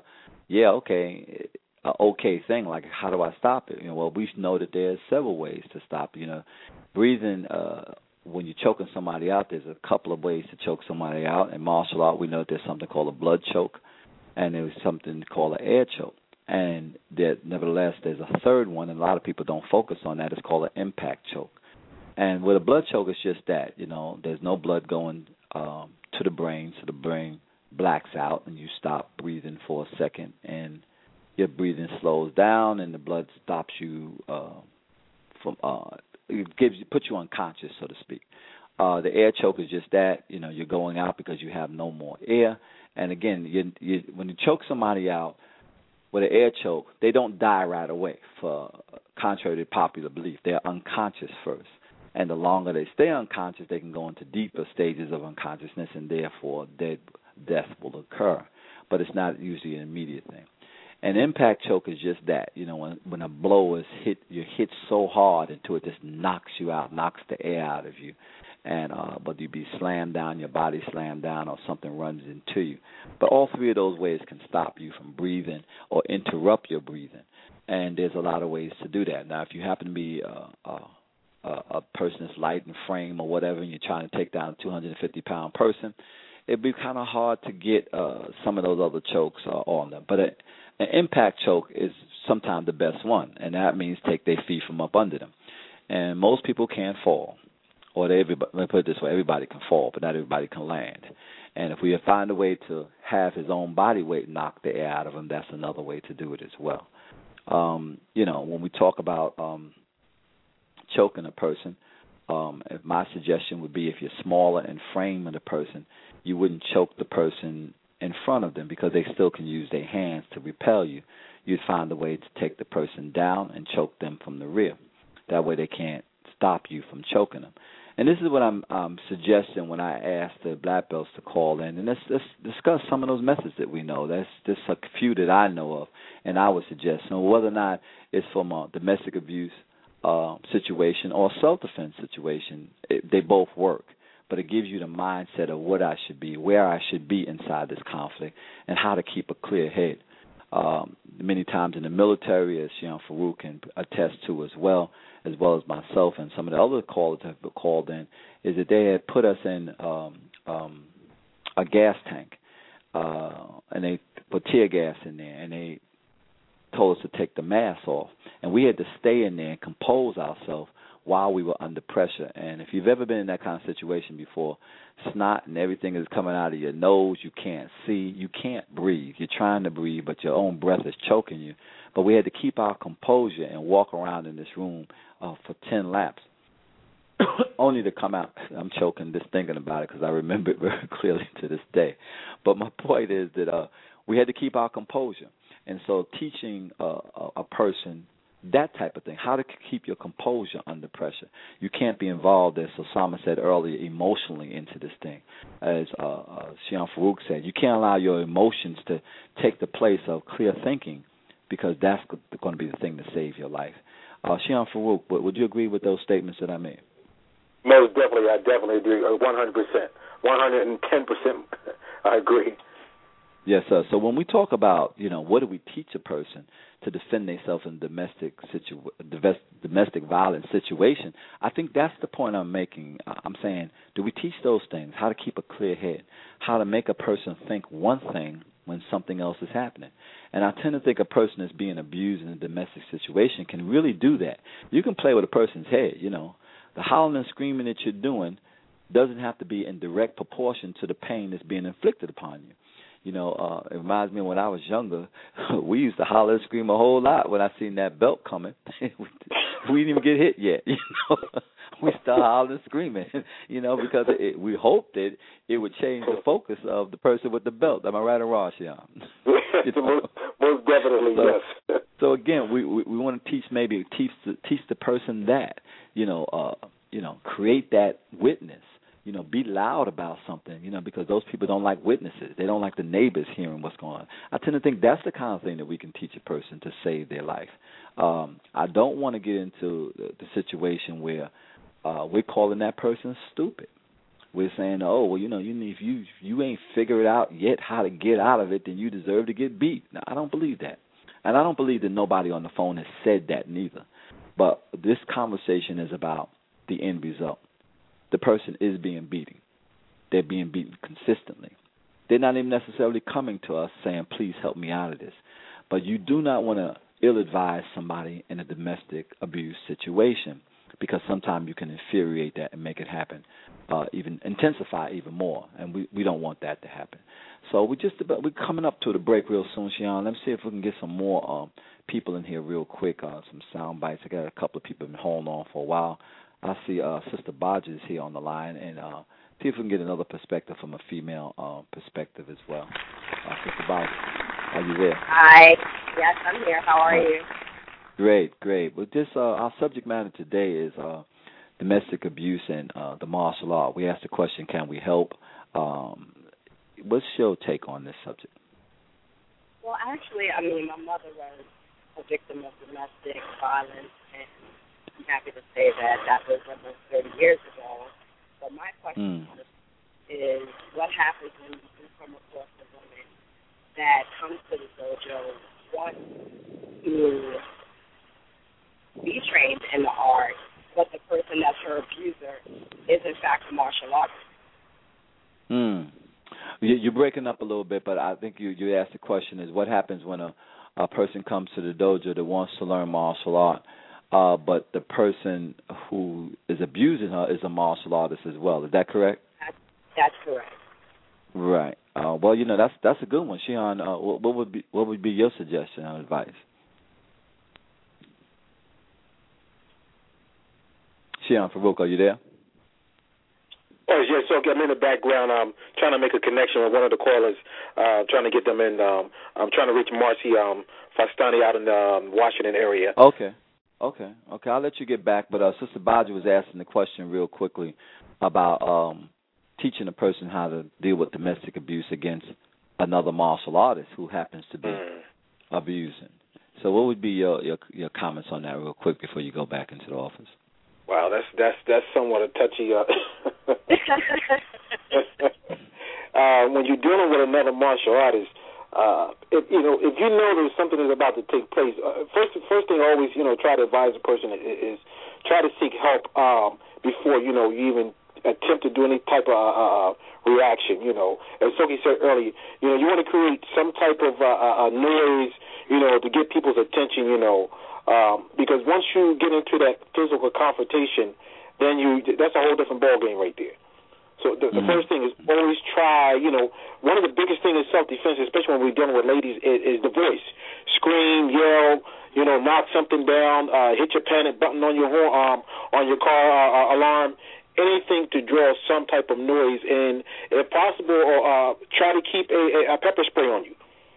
okay thing, like how do I stop it? Well, we know that there's several ways to stop, breathing. When you're choking somebody out, there's a couple of ways to choke somebody out. In martial art, we know there's something called a blood choke, and there's something called an air choke. And nevertheless, there's a third one, and a lot of people don't focus on that. It's called an impact choke. And with a blood choke, it's just that, there's no blood going to the brain, so the brain blacks out, and you stop breathing for a second, and your breathing slows down, and the blood stops you it puts you unconscious, so to speak. The air choke is just that, you're going out because you have no more air. And again, when you choke somebody out with an air choke, they don't die right away. Contrary to popular belief, they're unconscious first. And the longer they stay unconscious, they can go into deeper stages of unconsciousness, and therefore death will occur. But it's not usually an immediate thing. An impact choke is just that. When a blow is hit, you're hit so hard until it just knocks you out, knocks the air out of you. And whether you be slammed down, your body slammed down, or something runs into you. But all three of those ways can stop you from breathing or interrupt your breathing. And there's a lot of ways to do that. Now, if you happen to be a person that's light in frame or whatever, and you're trying to take down a 250-pound person, it'd be kind of hard to get some of those other chokes on them. But an impact choke is sometimes the best one, and that means take their feet from up under them. And most people can't fall. Or let me put it this way, everybody can fall, but not everybody can land. And if we find a way to have his own body weight knock the air out of him, that's another way to do it as well. When we talk about choking a person, my suggestion would be if you're smaller in frame of the person, you wouldn't choke the person in front of them because they still can use their hands to repel you. You'd find a way to take the person down and choke them from the rear. That way they can't stop you from choking them. And this is what I'm suggesting when I ask the black belts to call in. And let's discuss some of those methods that we know. That's just a few that I know of, and I would suggest. Whether or not it's from a domestic abuse situation or a self-defense situation, they both work. But it gives you the mindset of what I should be, where I should be inside this conflict, and how to keep a clear head. Many times in the military, as Shihan Farouk can attest to as well as myself and some of the other callers have been called in, is that they had put us in a gas tank, and they put tear gas in there, and they told us to take the mask off. And we had to stay in there and compose ourselves while we were under pressure. And if you've ever been in that kind of situation before, snot and everything is coming out of your nose, you can't see, you can't breathe. You're trying to breathe, but your own breath is choking you. But we had to keep our composure and walk around in this room for 10 laps, only to come out. I'm choking just thinking about it because I remember it very clearly to this day. But my point is that we had to keep our composure. And so teaching a person that type of thing, how to keep your composure under pressure. You can't be involved, as Osama said earlier, emotionally into this thing. As Shihan Farouk said, you can't allow your emotions to take the place of clear thinking, because that's going to be the thing to save your life. Shihan Farouk, would you agree with those statements that I made? Most definitely, I definitely agree, 100%, 110%. I agree. Yes, sir. So when we talk about, what do we teach a person to defend themselves in domestic violence situation, I think that's the point I'm making. I'm saying, do we teach those things? How to keep a clear head, how to make a person think one thing when something else is happening. And I tend to think a person that's being abused in a domestic situation can really do that. You can play with a person's head, The howling and screaming that you're doing doesn't have to be in direct proportion to the pain that's being inflicted upon you. It reminds me of when I was younger, we used to holler and scream a whole lot when I seen that belt coming. We didn't even get hit yet, We started hollering and screaming, because we hoped that it would change the focus of the person with the belt. Am I right or wrong, Shihan? Most definitely, yes. So again, we want to teach the person that, create that witness. Be loud about something, because those people don't like witnesses. They don't like the neighbors hearing what's going on. I tend to think that's the kind of thing that we can teach a person to save their life. I don't want to get into the situation where we're calling that person stupid. We're saying, if you ain't figured out yet how to get out of it, then you deserve to get beat. Now, I don't believe that. And I don't believe that nobody on the phone has said that neither. But this conversation is about the end result. The person is being beaten. They're being beaten consistently. They're not even necessarily coming to us saying, please help me out of this. But you do not want to ill-advise somebody in a domestic abuse situation, because sometimes you can infuriate that and make it happen, even intensify even more, and we don't want that to happen. So we're coming up to the break real soon, Shihan. Let's see if we can get some more people in here real quick, some sound bites. I got a couple of people been holding on for a while. I see Sister Bodge is here on the line, and see if we can get another perspective from a female perspective as well. Sister Bodge, are you there? Hi. Yes, I'm here. How are you? Great. Well, our subject matter today is domestic abuse and the martial art. We asked the question, can we help? What's your take on this subject? Well, actually, my mother was a victim of domestic violence, and I'm happy to say that was almost 30 years ago. But my question is, what happens when you come across a woman that comes to the dojo, wants to be trained in the art, but the person that's her abuser is, in fact, a martial artist? You're breaking up a little bit, but I think you asked the question is, what happens when a person comes to the dojo that wants to learn martial art, but the person who is abusing her is a martial artist as well. Is that correct? That's correct. Right. Well, that's a good one. Shihan, what would be your suggestion or advice? Shihan Farouk, are you there? Oh, yes, okay. I'm in the background. I'm trying to make a connection with one of the callers, trying to get them in. I'm trying to reach Marcy Fastani out in the Washington area. Okay. I'll let you get back. But Sister Bodge was asking the question real quickly about teaching a person how to deal with domestic abuse against another martial artist who happens to be abusing. So what would be your comments on that real quick before you go back into the office? Wow, that's somewhat a touchy. When you're dealing with another martial artist, if you know there's something that's about to take place, first thing I always try to advise a person is try to seek help before you even attempt to do any type of reaction. As Soki said earlier, you want to create some type of noise, to get people's attention, because once you get into that physical confrontation, then that's a whole different ballgame right there. So the first thing is always try, one of the biggest things is self-defense, especially when we're dealing with ladies, is the voice. Scream, yell, knock something down, hit your panic button on your horn, on your car alarm, anything to draw some type of noise, and if possible, try to keep a pepper spray on you.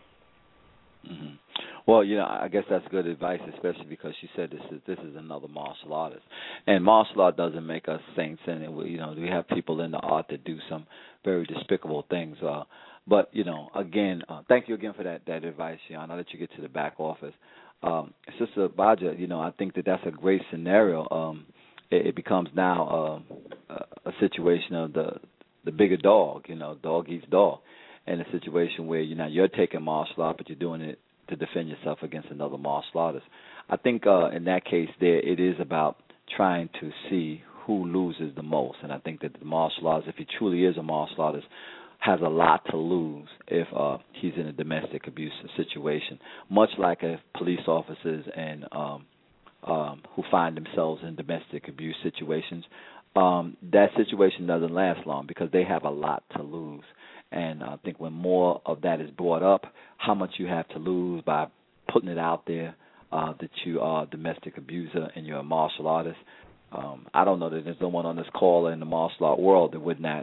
Well, I guess that's good advice, especially because she said this is another martial artist, and martial art doesn't make us saints. And we have people in the art that do some very despicable things. But again, thank you again for that advice, Shihan. I'll let you get to the back office, Sister Bodge. I think that's a great scenario. It becomes now a situation of the bigger dog. Dog eats dog, and a situation where you're taking martial art, but you're doing it to defend yourself against another martial artist. I think in that case it is about trying to see who loses the most. And I think that the martial artist, if he truly is a martial artist, has a lot to lose if he's in a domestic abuse situation, much like if police officers and who find themselves in domestic abuse situations. That situation doesn't last long because they have a lot to lose. And I think when more of that is brought up, how much you have to lose by putting it out there that you are a domestic abuser and you're a martial artist, I don't know that there's no one on this call in the martial art world that would not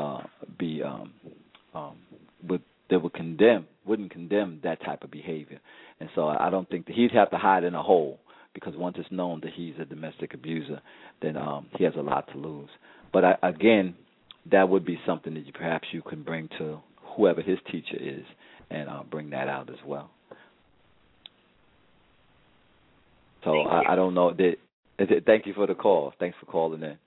wouldn't condemn that type of behavior. And so I don't think that he'd have to hide in a hole, because once it's known that he's a domestic abuser, then he has a lot to lose. But again, that would be something that perhaps you can bring to whoever his teacher is and bring that out as well. So I don't know. Thank you for the call. Thanks for calling in.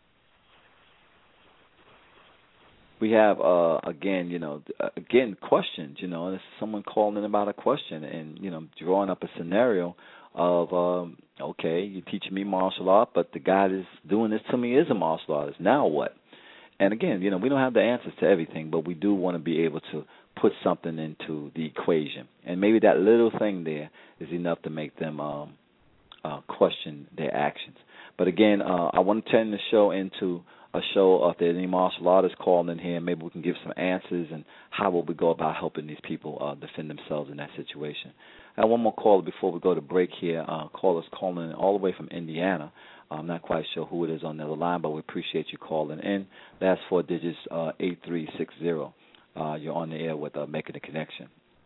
We have, again, questions, there's someone calling in about a question and, drawing up a scenario of, okay, you're teaching me martial art, but the guy that's doing this to me is a martial artist. Now what? And again, we don't have the answers to everything, but we do want to be able to put something into the equation. And maybe that little thing there is enough to make them question their actions. But again, I want to turn the show into a show of the any martial artists calling in here. Maybe we can give some answers and how will we go about helping these people defend themselves in that situation. I have one more caller before we go to break here. Callers calling in all the way from Indiana. I'm not quite sure who it is on the other line, but we appreciate you calling in. Last 4 digits, 8360. You're on the air with Making the Connection.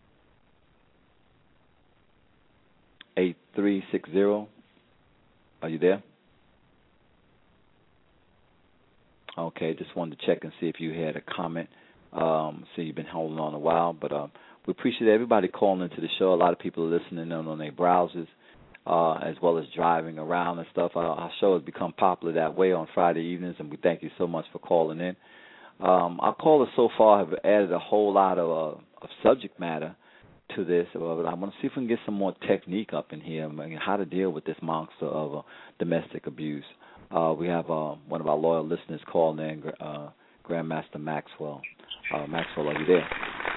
8360. Are you there? Okay, just wanted to check and see if you had a comment. See, you've been holding on a while, but we appreciate everybody calling into the show. A lot of people are listening in on their browsers, as well as driving around and stuff. Our show has become popular that way on Friday evenings, and we thank you so much for calling in. Our callers so far have added a whole lot of subject matter to this, but I want to see if we can get some more technique up in here, how to deal with this monster of domestic abuse. We have one of our loyal listeners calling in, Grandmaster Maxwell. Maxwell, are you there?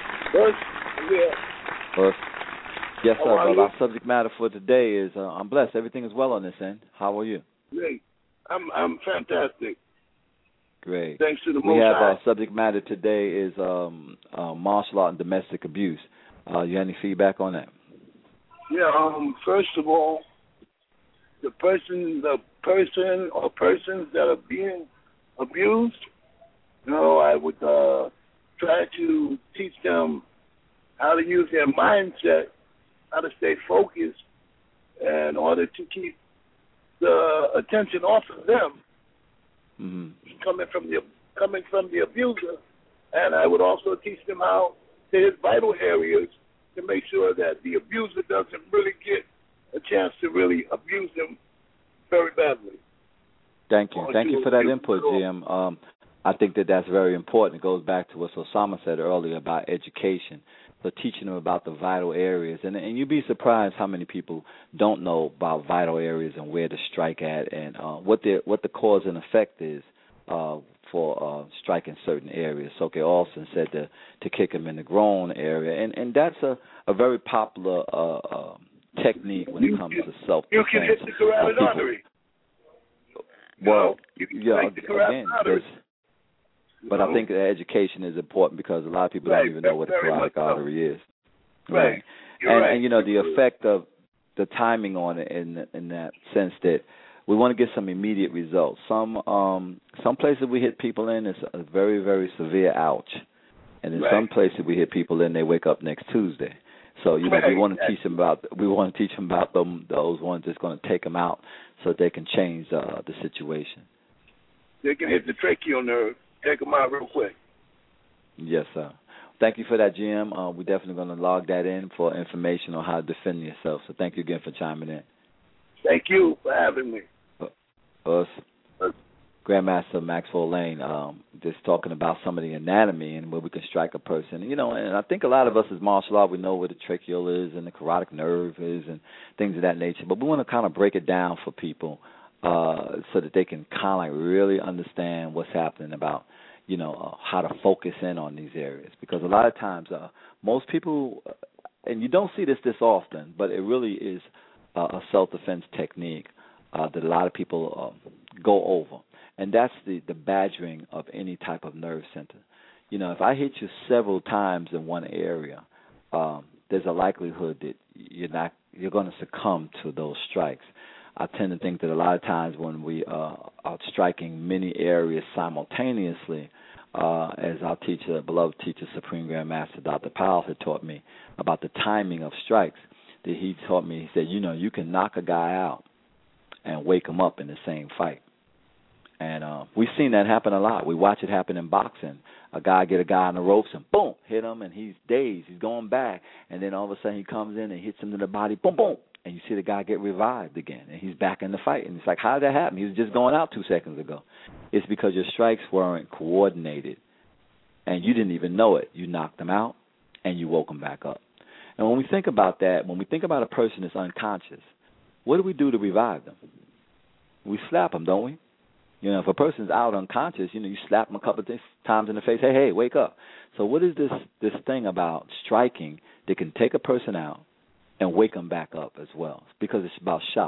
Yes. Yes, sir, brother. Our subject matter for today is I'm blessed. Everything is well on this end. How are you? Great. I'm fantastic. Great. Thanks to the We Most have High. our subject matter today is martial art and domestic abuse. You have any feedback on that? Yeah. First of all, the person or persons that are being abused, I would try to teach them how to use their mindset, how to stay focused, in order to keep the attention off of them, coming from the abuser. And I would also teach them how to hit vital areas to make sure that the abuser doesn't really get a chance to really abuse them very badly. Thank you. Thank you for that input, Jim. I think that's very important. It goes back to what Osama said earlier about education. So teaching them about the vital areas. And you'd be surprised how many people don't know about vital areas and where to strike at and what the cause and effect is for striking certain areas. Soke Olsen said to kick him in the groin area. And that's a very popular technique when it comes to self-defense. You can hit the carotid artery. Well, you can strike the carotid artery. But I think that education is important because a lot of people don't even know what a carotid artery is. Right. And the effect of the timing on it in that sense that we want to get some immediate results. Some places we hit people in is a very, very severe ouch. And in some places we hit people in, they wake up next Tuesday. So we want to teach them about those ones that's going to take them out so that they can change the situation. They can hit the tracheal nerve. Take them out real quick. Yes, sir. Thank you for that, Jim. We're definitely going to log that in for information on how to defend yourself. So thank you again for chiming in. Thank you for having me. Grandmaster Maxwell Lane, just talking about some of the anatomy and where we can strike a person. And I think a lot of us as martial art, we know where the tracheal is and the carotid nerve is and things of that nature. But we want to kind of break it down for people so that they can kind of really understand what's happening about, how to focus in on these areas. Because a lot of times most people, and you don't see this often, but it really is a self-defense technique that a lot of people go over. And that's the badgering of any type of nerve center. If I hit you several times in one area, there's a likelihood that you're going to succumb to those strikes. I tend to think that a lot of times when we are striking many areas simultaneously, as our teacher, beloved teacher, Supreme Grandmaster Dr. Powell had taught me about the timing of strikes, that he taught me, he said, you can knock a guy out and wake him up in the same fight. And we've seen that happen a lot. We watch it happen in boxing. A guy get a guy on the ropes and boom, hit him, and he's dazed. He's going back. And then all of a sudden he comes in and hits him to the body, boom, boom. And you see the guy get revived again, and he's back in the fight. And it's like, how did that happen? He was just going out 2 seconds ago. It's because your strikes weren't coordinated, and you didn't even know it. You knocked them out, and you woke them back up. And when we think about that, when we think about a person that's unconscious, what do we do to revive them? We slap them, don't we? If a person's out unconscious, you slap them a couple of times in the face, hey, wake up. So what is this thing about striking that can take a person out and wake them back up as well? Because it's about shock.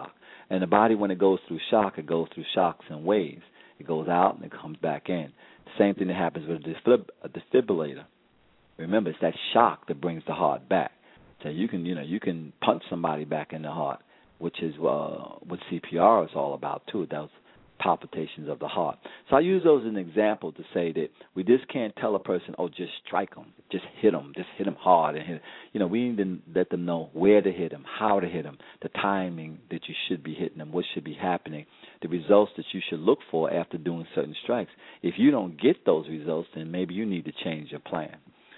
And the body, when it goes through shock, it goes through shocks in waves. It goes out and it comes back in. The same thing that happens with a defibrillator. Remember, it's that shock that brings the heart back. So you can punch somebody back in the heart, which is what CPR is all about too. Those palpitations of the heart. So I use those as an example to say that we just can't tell a person, oh, just strike them, just hit them hard, and hit. We need to let them know where to hit them, how to hit them, the timing that you should be hitting them, what should be happening, the results that you should look for after doing certain strikes. If you don't get those results, then maybe you need to change your plan.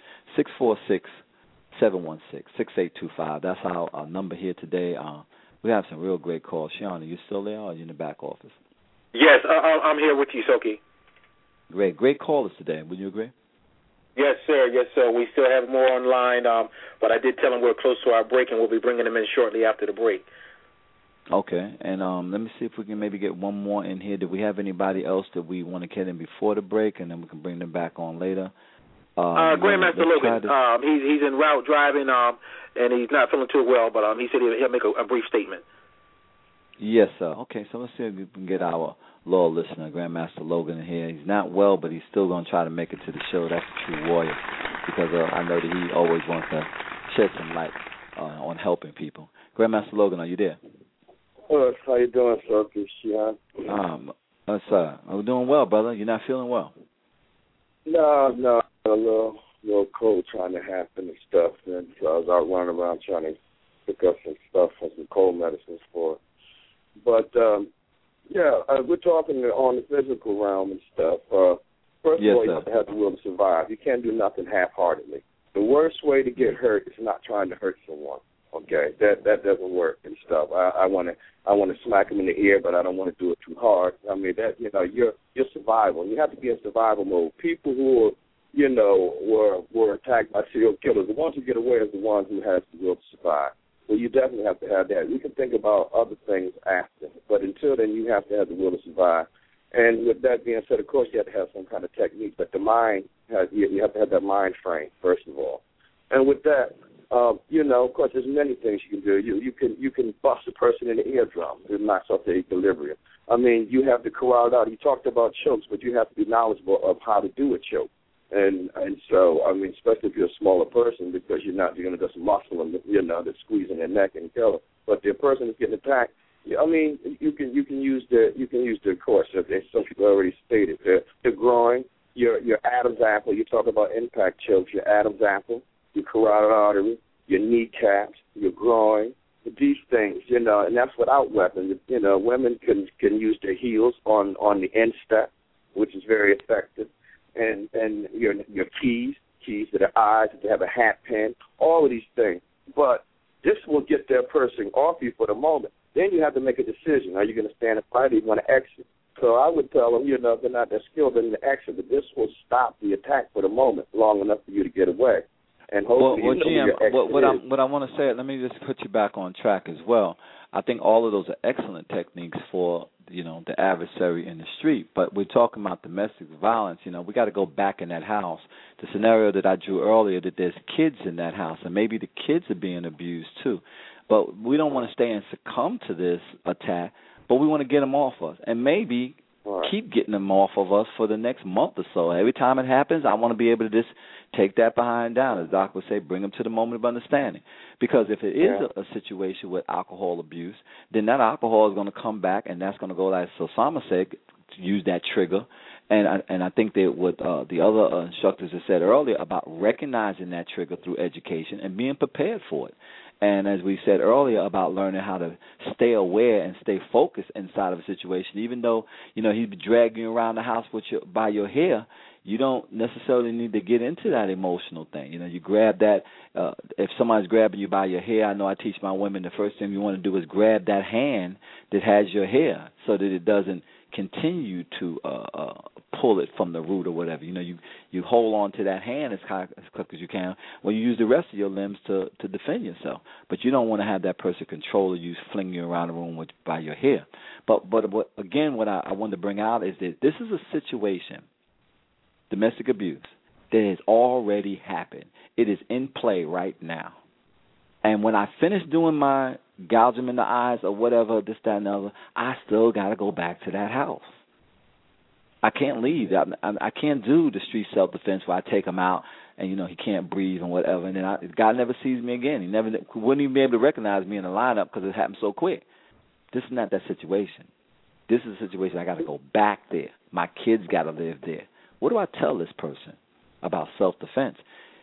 646-716-6825. That's our number here today. We have some real great calls. Sean, are you still there, or are you in the back office? Yes, I'm here with you, Soki. Great callers today. Would you agree? Yes, sir. We still have more online, but I did tell them we're close to our break, and we'll be bringing them in shortly after the break. Okay, and let me see if we can maybe get one more in here. Do we have anybody else that we want to get in before the break, and then we can bring them back on later? Grandmaster Logan, he's en route driving, and he's not feeling too well, but he said he'll make a brief statement. Yes, sir. Okay, so let's see if we can get our loyal listener, Grandmaster Logan, in here. He's not well, but he's still going to try to make it to the show. That's a true warrior, because I know that he always wants to shed some light on helping people. Grandmaster Logan, are you there? Hello, how you doing, sir? Sean? Sir, I'm doing well, brother. You're not feeling well? No, a little cold trying to happen and stuff, and so I was out running around trying to pick up some stuff and some cold medicines for it. But, we're talking on the physical realm and stuff. First of all, you have to have the will to survive. You can't do nothing half-heartedly. The worst way to get hurt is not trying to hurt someone. Okay, that doesn't work and stuff. I want to smack him in the ear, but I don't want to do it too hard. I mean, that your survival. You have to be in survival mode. People who were attacked by serial killers, the ones who get away are the ones who have the will to survive. Well, you definitely have to have that. We can think about other things after, but until then, you have to have the will to survive. And with that being said, of course, you have to have some kind of technique, but the mind, you have to have that mind frame, first of all. And with that, of course, there's many things you can do. You can bust a person in the eardrum. It knocks off the equilibrium. I mean, you have to corral it out. You talked about chokes, but you have to be knowledgeable of how to do a choke. And so, I mean, especially if you're a smaller person, because you're going to just muscle them, that's squeezing their neck and kill them. But the person that's getting attacked, I mean, you can use the course. Some people already stated the groin, your Adam's apple. You talk about impact chokes. Your Adam's apple, your carotid artery, your kneecaps, your groin. These things, and that's without weapons. Women can use their heels on the instep, which is very effective. And your keys to the eyes, if they have a hat pin, all of these things. But this will get that person off you for the moment. Then you have to make a decision. Are you going to stand and fight, or are you going to exit? So I would tell them, they're not that skilled in the exit, but this will stop the attack for the moment, long enough for you to get away. And hopefully, what I want to say, let me just put you back on track as well. I think all of those are excellent techniques for the adversary in the street. But we're talking about domestic violence. We got to go back in that house. The scenario that I drew earlier, that there's kids in that house, and maybe the kids are being abused too. But we don't want to stay and succumb to this attack, but we want to get them off us, and maybe keep getting them off of us for the next month or so. Every time it happens, I want to be able to just take that behind down, as Doc would say, bring them to the moment of understanding. Because if it is a situation with alcohol abuse, then that alcohol is going to come back, and that's going to go, like Osama said, to use that trigger. And I think that what the other instructors have said earlier about recognizing that trigger through education and being prepared for it. And as we said earlier about learning how to stay aware and stay focused inside of a situation, even though, he'd be dragging you around the house by your hair, you don't necessarily need to get into that emotional thing. You grab that. If somebody's grabbing you by your hair, I know I teach my women the first thing you want to do is grab that hand that has your hair so that it doesn't continue to pull it from the root or whatever. You hold on to that hand as quick as you can when you use the rest of your limbs to defend yourself. But you don't want to have that person control you, fling you around the room by your hair. But what I wanted to bring out is that this is a situation, domestic abuse, that has already happened. It is in play right now. And when I finish doing my gouge him in the eyes or whatever, this, that, and the other, I still got to go back to that house. I can't leave. I can't do the street self-defense where I take him out and, he can't breathe and whatever, and then God never sees me again. He wouldn't even be able to recognize me in the lineup because it happened so quick. This is not that situation. This is a situation I got to go back there. My kids got to live there. What do I tell this person about self-defense?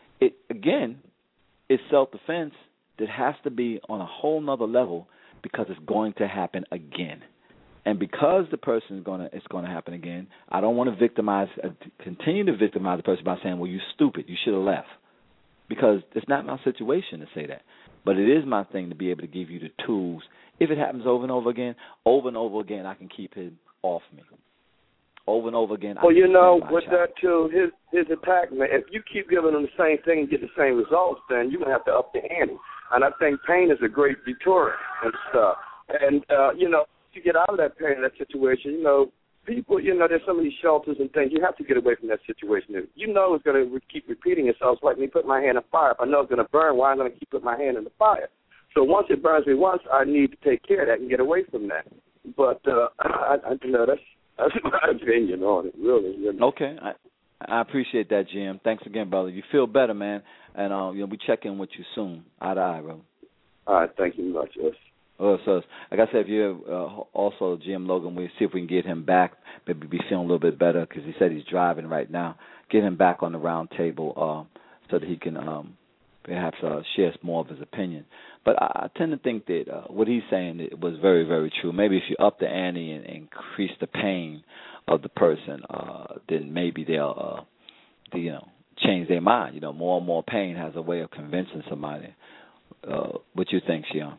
It's self-defense that has to be on a whole nother level because it's going to happen again. And because the person it's going to happen again, I don't want to continue to victimize the person by saying, well, you're stupid, you should have left. Because it's not my situation to say that. But it is my thing to be able to give you the tools. If it happens over and over again, I can keep him off me. Over and over again. Well, with that too, his attack, man, if you keep giving him the same thing and get the same results, then you're going to have to up the ante. And I think pain is a great deterrent and stuff. And, to get out of that pain, that situation, people, there's so many shelters and things. You have to get away from that situation. It's going to keep repeating itself. It's like me putting my hand in fire. If I know it's going to burn, why am I going to keep putting my hand in the fire? So once it burns me once, I need to take care of that and get away from that. But, that's my opinion on it, really. Okay. I appreciate that, Jim. Thanks again, brother. You feel better, man. And we check in with you soon. Eye to eye, brother. All right. Thank you much, yes. So, like I said, if you also Jim Logan, we'll see if we can get him back. Maybe be feeling a little bit better because he said he's driving right now. Get him back on the round table so that he can perhaps share more of his opinion. But I tend to think that what he's saying was very, very true. Maybe if you up the ante and increase the pain of the person, then maybe they'll change their mind. More and more pain has a way of convincing somebody. What you think, Shion?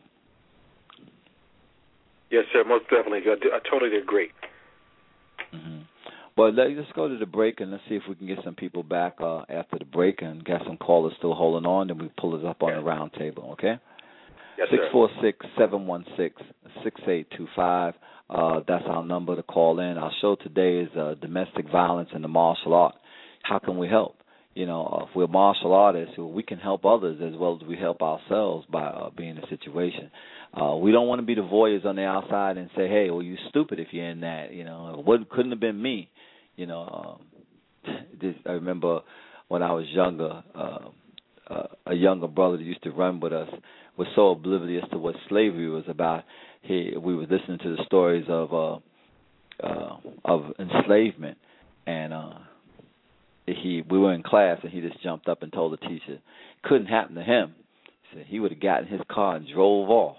Yes, sir, most definitely. I totally agree. Mm-hmm. Well, let's go to the break, and let's see if we can get some people back after the break and get some callers still holding on, then we pull it up on the round table, okay? Yes, sir. 646-716-6825. That's our number to call in. Our show today is domestic violence and the martial art. How can we help? If we're martial artists, we can help others as well as we help ourselves by being in a situation. We don't want to be the voyeurs on the outside and say, hey, well, you're stupid if you're in that. Couldn't have been me. I remember when I was younger, a younger brother that used to run with us was so oblivious to what slavery was about. We were listening to the stories of enslavement, and we were in class, and he just jumped up and told the teacher it couldn't happen to him. He said he would have gotten his car and drove off.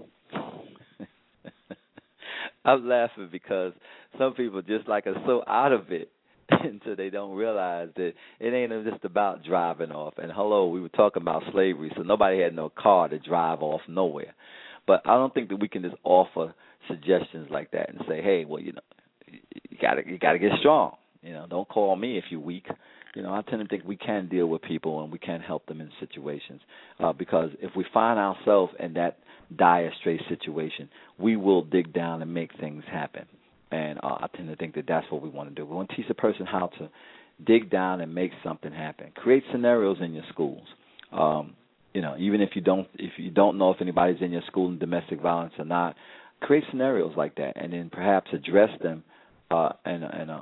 I'm laughing because some people just are so out of it until they don't realize that it ain't just about driving off. And hello, we were talking about slavery, so nobody had no car to drive off nowhere. But I don't think that we can just offer suggestions like that and say, hey, well, you gotta get strong. Don't call me if you're weak. I tend to think we can deal with people and we can help them in situations because if we find ourselves in that dire straight situation, we will dig down and make things happen. And I tend to think that that's what we want to do. We want to teach the person how to dig down and make something happen. Create scenarios in your schools. Even if you don't know if anybody's in your school in domestic violence or not, create scenarios like that, and then perhaps address them in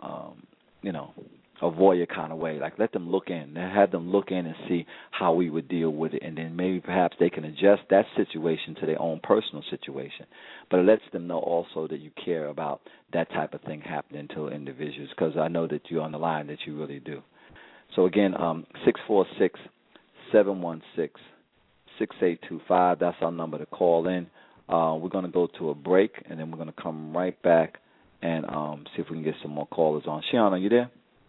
a voyeur kind of way. Like let them look in, have them look in and see how we would deal with it, and then maybe perhaps they can adjust that situation to their own personal situation. But it lets them know also that you care about that type of thing happening to individuals, because I know that you're on the line, that you really do. So again, 646-716-6825. That's our number to call in. We're going to go to a break, and then we're going to come right back and see if we can get some more callers on. Shion, are you there?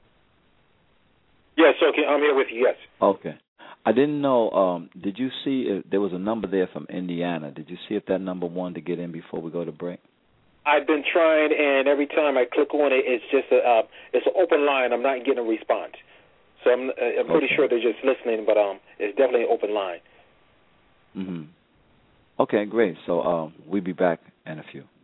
Yes, okay, I'm here with you, yes. Okay. I didn't know, did you see if there was a number there from Indiana? Did you see if that number wanted to get in before we go to break? I've been trying, and every time I click on it, it's just it's an open line. I'm not getting a response. So I'm pretty sure they're just listening, but it's definitely an open line. Mm-hmm. Okay, great. So we'll be back in a few.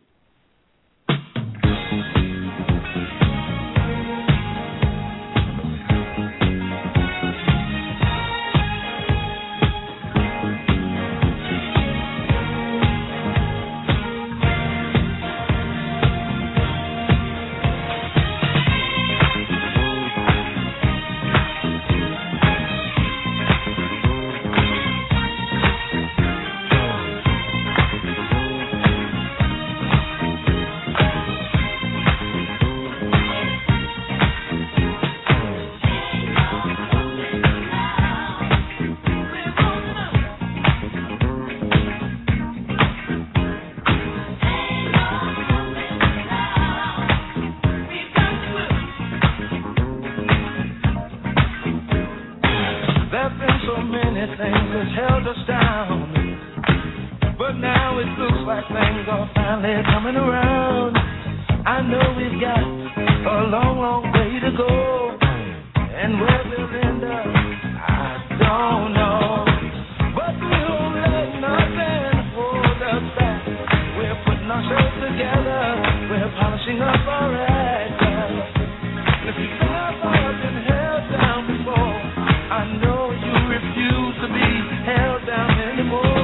many things that held us down. But now it looks like things are finally coming around. I know we've got a long, long way to go. And where we'll end up, I don't know. But we won't let nothing hold us back. We're putting ourselves together. We're polishing up our act. If you've ever been held down before, I know you refuse to be held down anymore.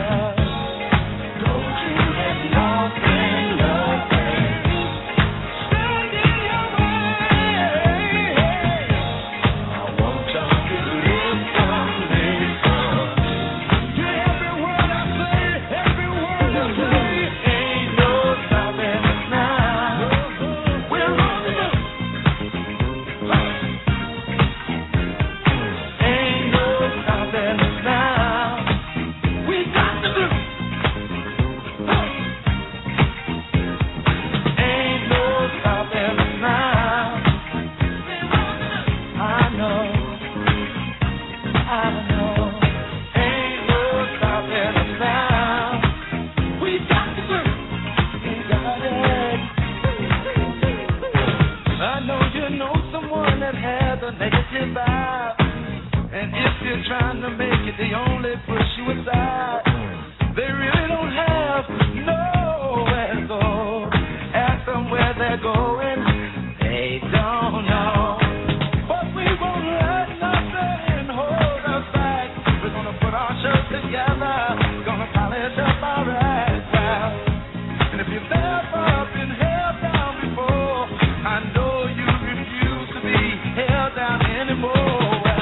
Trying to make it, they only push you aside. They really don't have nowhere to go. Ask them where they're going, they don't know. But we won't let nothing hold us back. We're gonna put our shirts together, we're gonna polish up our act. And if you've never been held down before, I know you refuse to be held down anymore.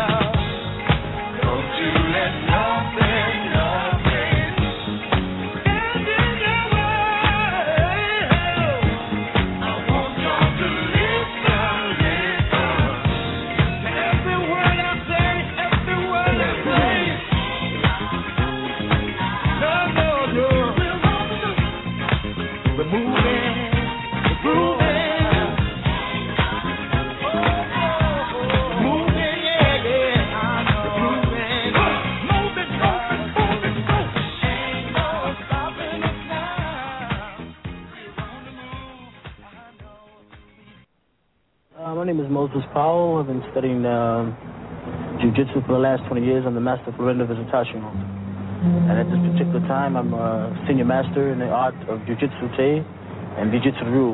My name is Moses Powell. I've been studying jiu-jitsu for the last 20 years. I'm the master for Renda Visitational. And at this particular time, I'm a senior master in the art of Jiu-Jitsu Te and Jiu-Jitsu Ryu.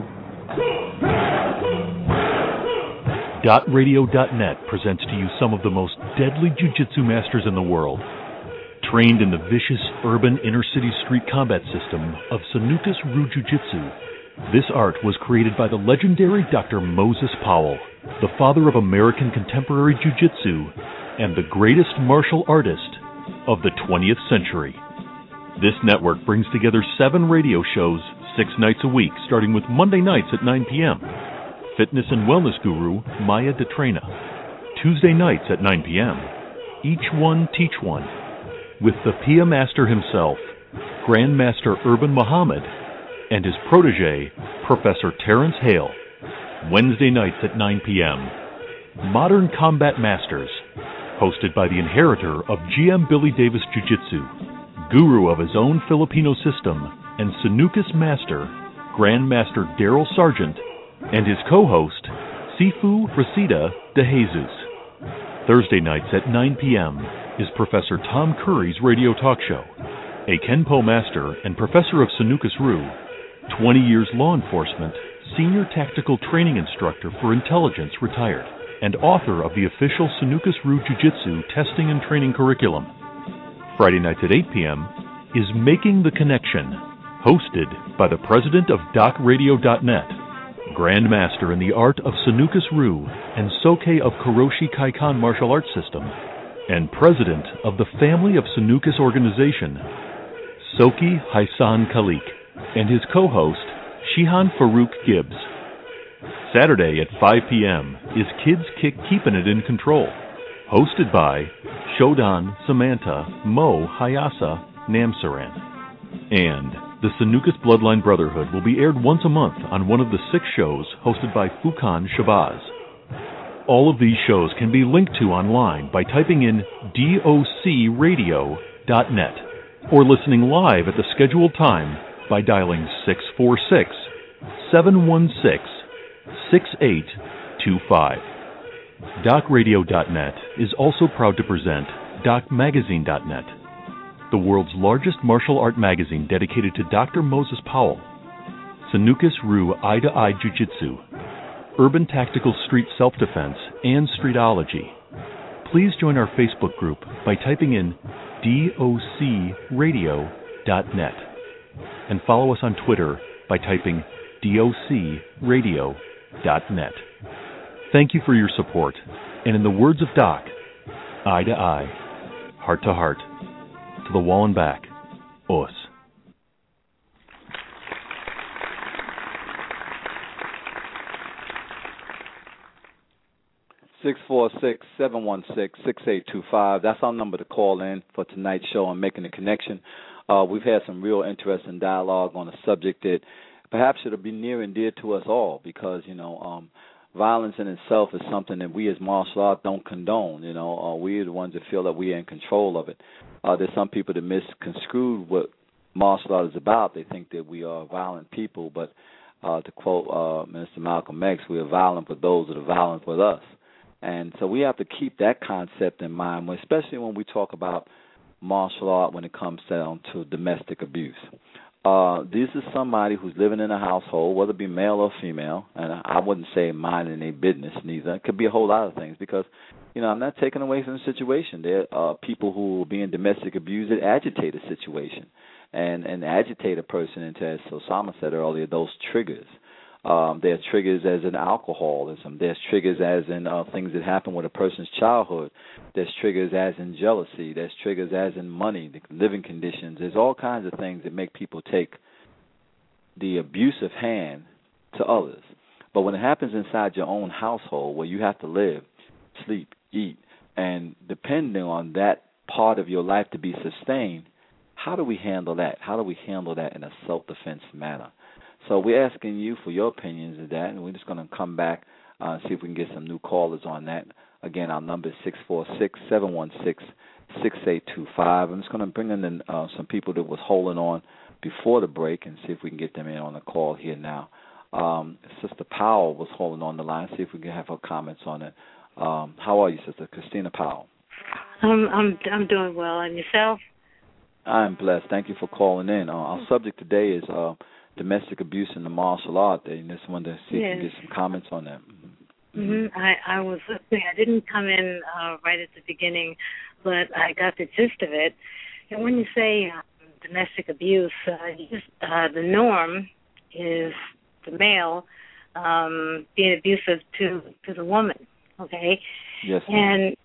.radio.net presents to you some of the most deadly jiu-jitsu masters in the world. Trained in the vicious urban inner-city street combat system of Sanukas Ryu Jiu-Jitsu, this art was created by the legendary Dr. Moses Powell, the father of American contemporary jiu-jitsu and the greatest martial artist of the 20th century. This network brings together 7 radio shows 6 nights a week, starting with Monday nights at 9 p.m. Fitness and wellness guru Maya Detrena. Tuesday nights at 9 p.m. Each one teach one. With the Pia Master himself, Grandmaster Urban Muhammad, and his protege, Professor Terrence Hale. Wednesday nights at 9 p.m. Modern Combat Masters, hosted by the inheritor of GM Billy Davis Jiu-Jitsu, guru of his own Filipino system, and Sanukas Master, Grandmaster Daryl Sargent, and his co-host, Sifu Reseda de Jesus. Thursday nights at 9 p.m. is Professor Tom Curry's radio talk show, a Kenpo Master and Professor of Sanukas Ryu, 20 years law enforcement, senior tactical training instructor for intelligence retired, and author of the official Sanukas Ryu Jiu-Jitsu testing and training curriculum. Friday nights at 8 p.m. is Making the Connection, hosted by the president of DocRadio.net, Grandmaster in the art of Sanukas Ryu and Soke of Kuroshi Kaikan martial arts system, and president of the Family of Sanukas organization, Soki Haisan Khalik, and his co-host, Shihan Farouk Gibbs. Saturday at 5 p.m. is Kids Kick Keepin' It in Control, hosted by Shodan Samantha Mo Hayasa Namsaran. And the Sanukas Bloodline Brotherhood will be aired once a month on one of the 6 shows hosted by Fukan Shabazz. All of these shows can be linked to online by typing in docradio.net or listening live at the scheduled time by dialing 646-716-6825. DocRadio.net is also proud to present DocMagazine.net, the world's largest martial art magazine dedicated to Dr. Moses Powell, Sanukas Ryu Eye-to-Eye Jiu-Jitsu, Urban Tactical Street Self-Defense, and Streetology. Please join our Facebook group by typing in docradio.net and follow us on Twitter by typing docradio.net. Thank you for your support, and in the words of Doc, eye to eye, heart to heart, to the wall and back, us. Six 467166825. That's our number to call in for tonight's show on Making the Connection. We've had some real interesting dialogue on a subject that perhaps it'll be near and dear to us all because, violence in itself is something that we as martial arts don't condone. We are the ones that feel that we are in control of it. There's some people that misconstrue what martial art is about. They think that we are violent people, but to quote Minister Malcolm X, we are violent with those that are violent with us. And so we have to keep that concept in mind, especially when we talk about martial art when it comes down to domestic abuse. This is somebody who's living in a household, whether it be male or female, and I wouldn't say minding their business neither. It could be a whole lot of things because, I'm not taking away from the situation. There are people who are being domestic abused that agitate a situation and agitate a person into, as Osama said earlier, those triggers. There's triggers as in alcoholism. There's triggers as in things that happen with a person's childhood. There's triggers as in jealousy. There's triggers as in money, the living conditions. There's all kinds of things that make people take the abusive hand to others. But when it happens inside your own household where you have to live, sleep, eat, and depending on that part of your life to be sustained, how do we handle that? How do we handle that in a self-defense manner? So we're asking you for your opinions of that, and we're just going to come back and see if we can get some new callers on that. Again, our number is 646-716-6825. I'm just going to bring in some people that was holding on before the break and see if we can get them in on the call here now. Sister Powell was holding on the line. See if we can have her comments on it. How are you, Sister Christina Powell? I'm doing well. And yourself? I'm blessed. Thank you for calling in. Our subject today is domestic abuse in the martial art. I just wanted to see if you can get some comments on that. I was listening. I didn't come in right at the beginning, but I got the gist of it. And when you say domestic abuse, the norm is the male being abusive to the woman. Okay. Yes. And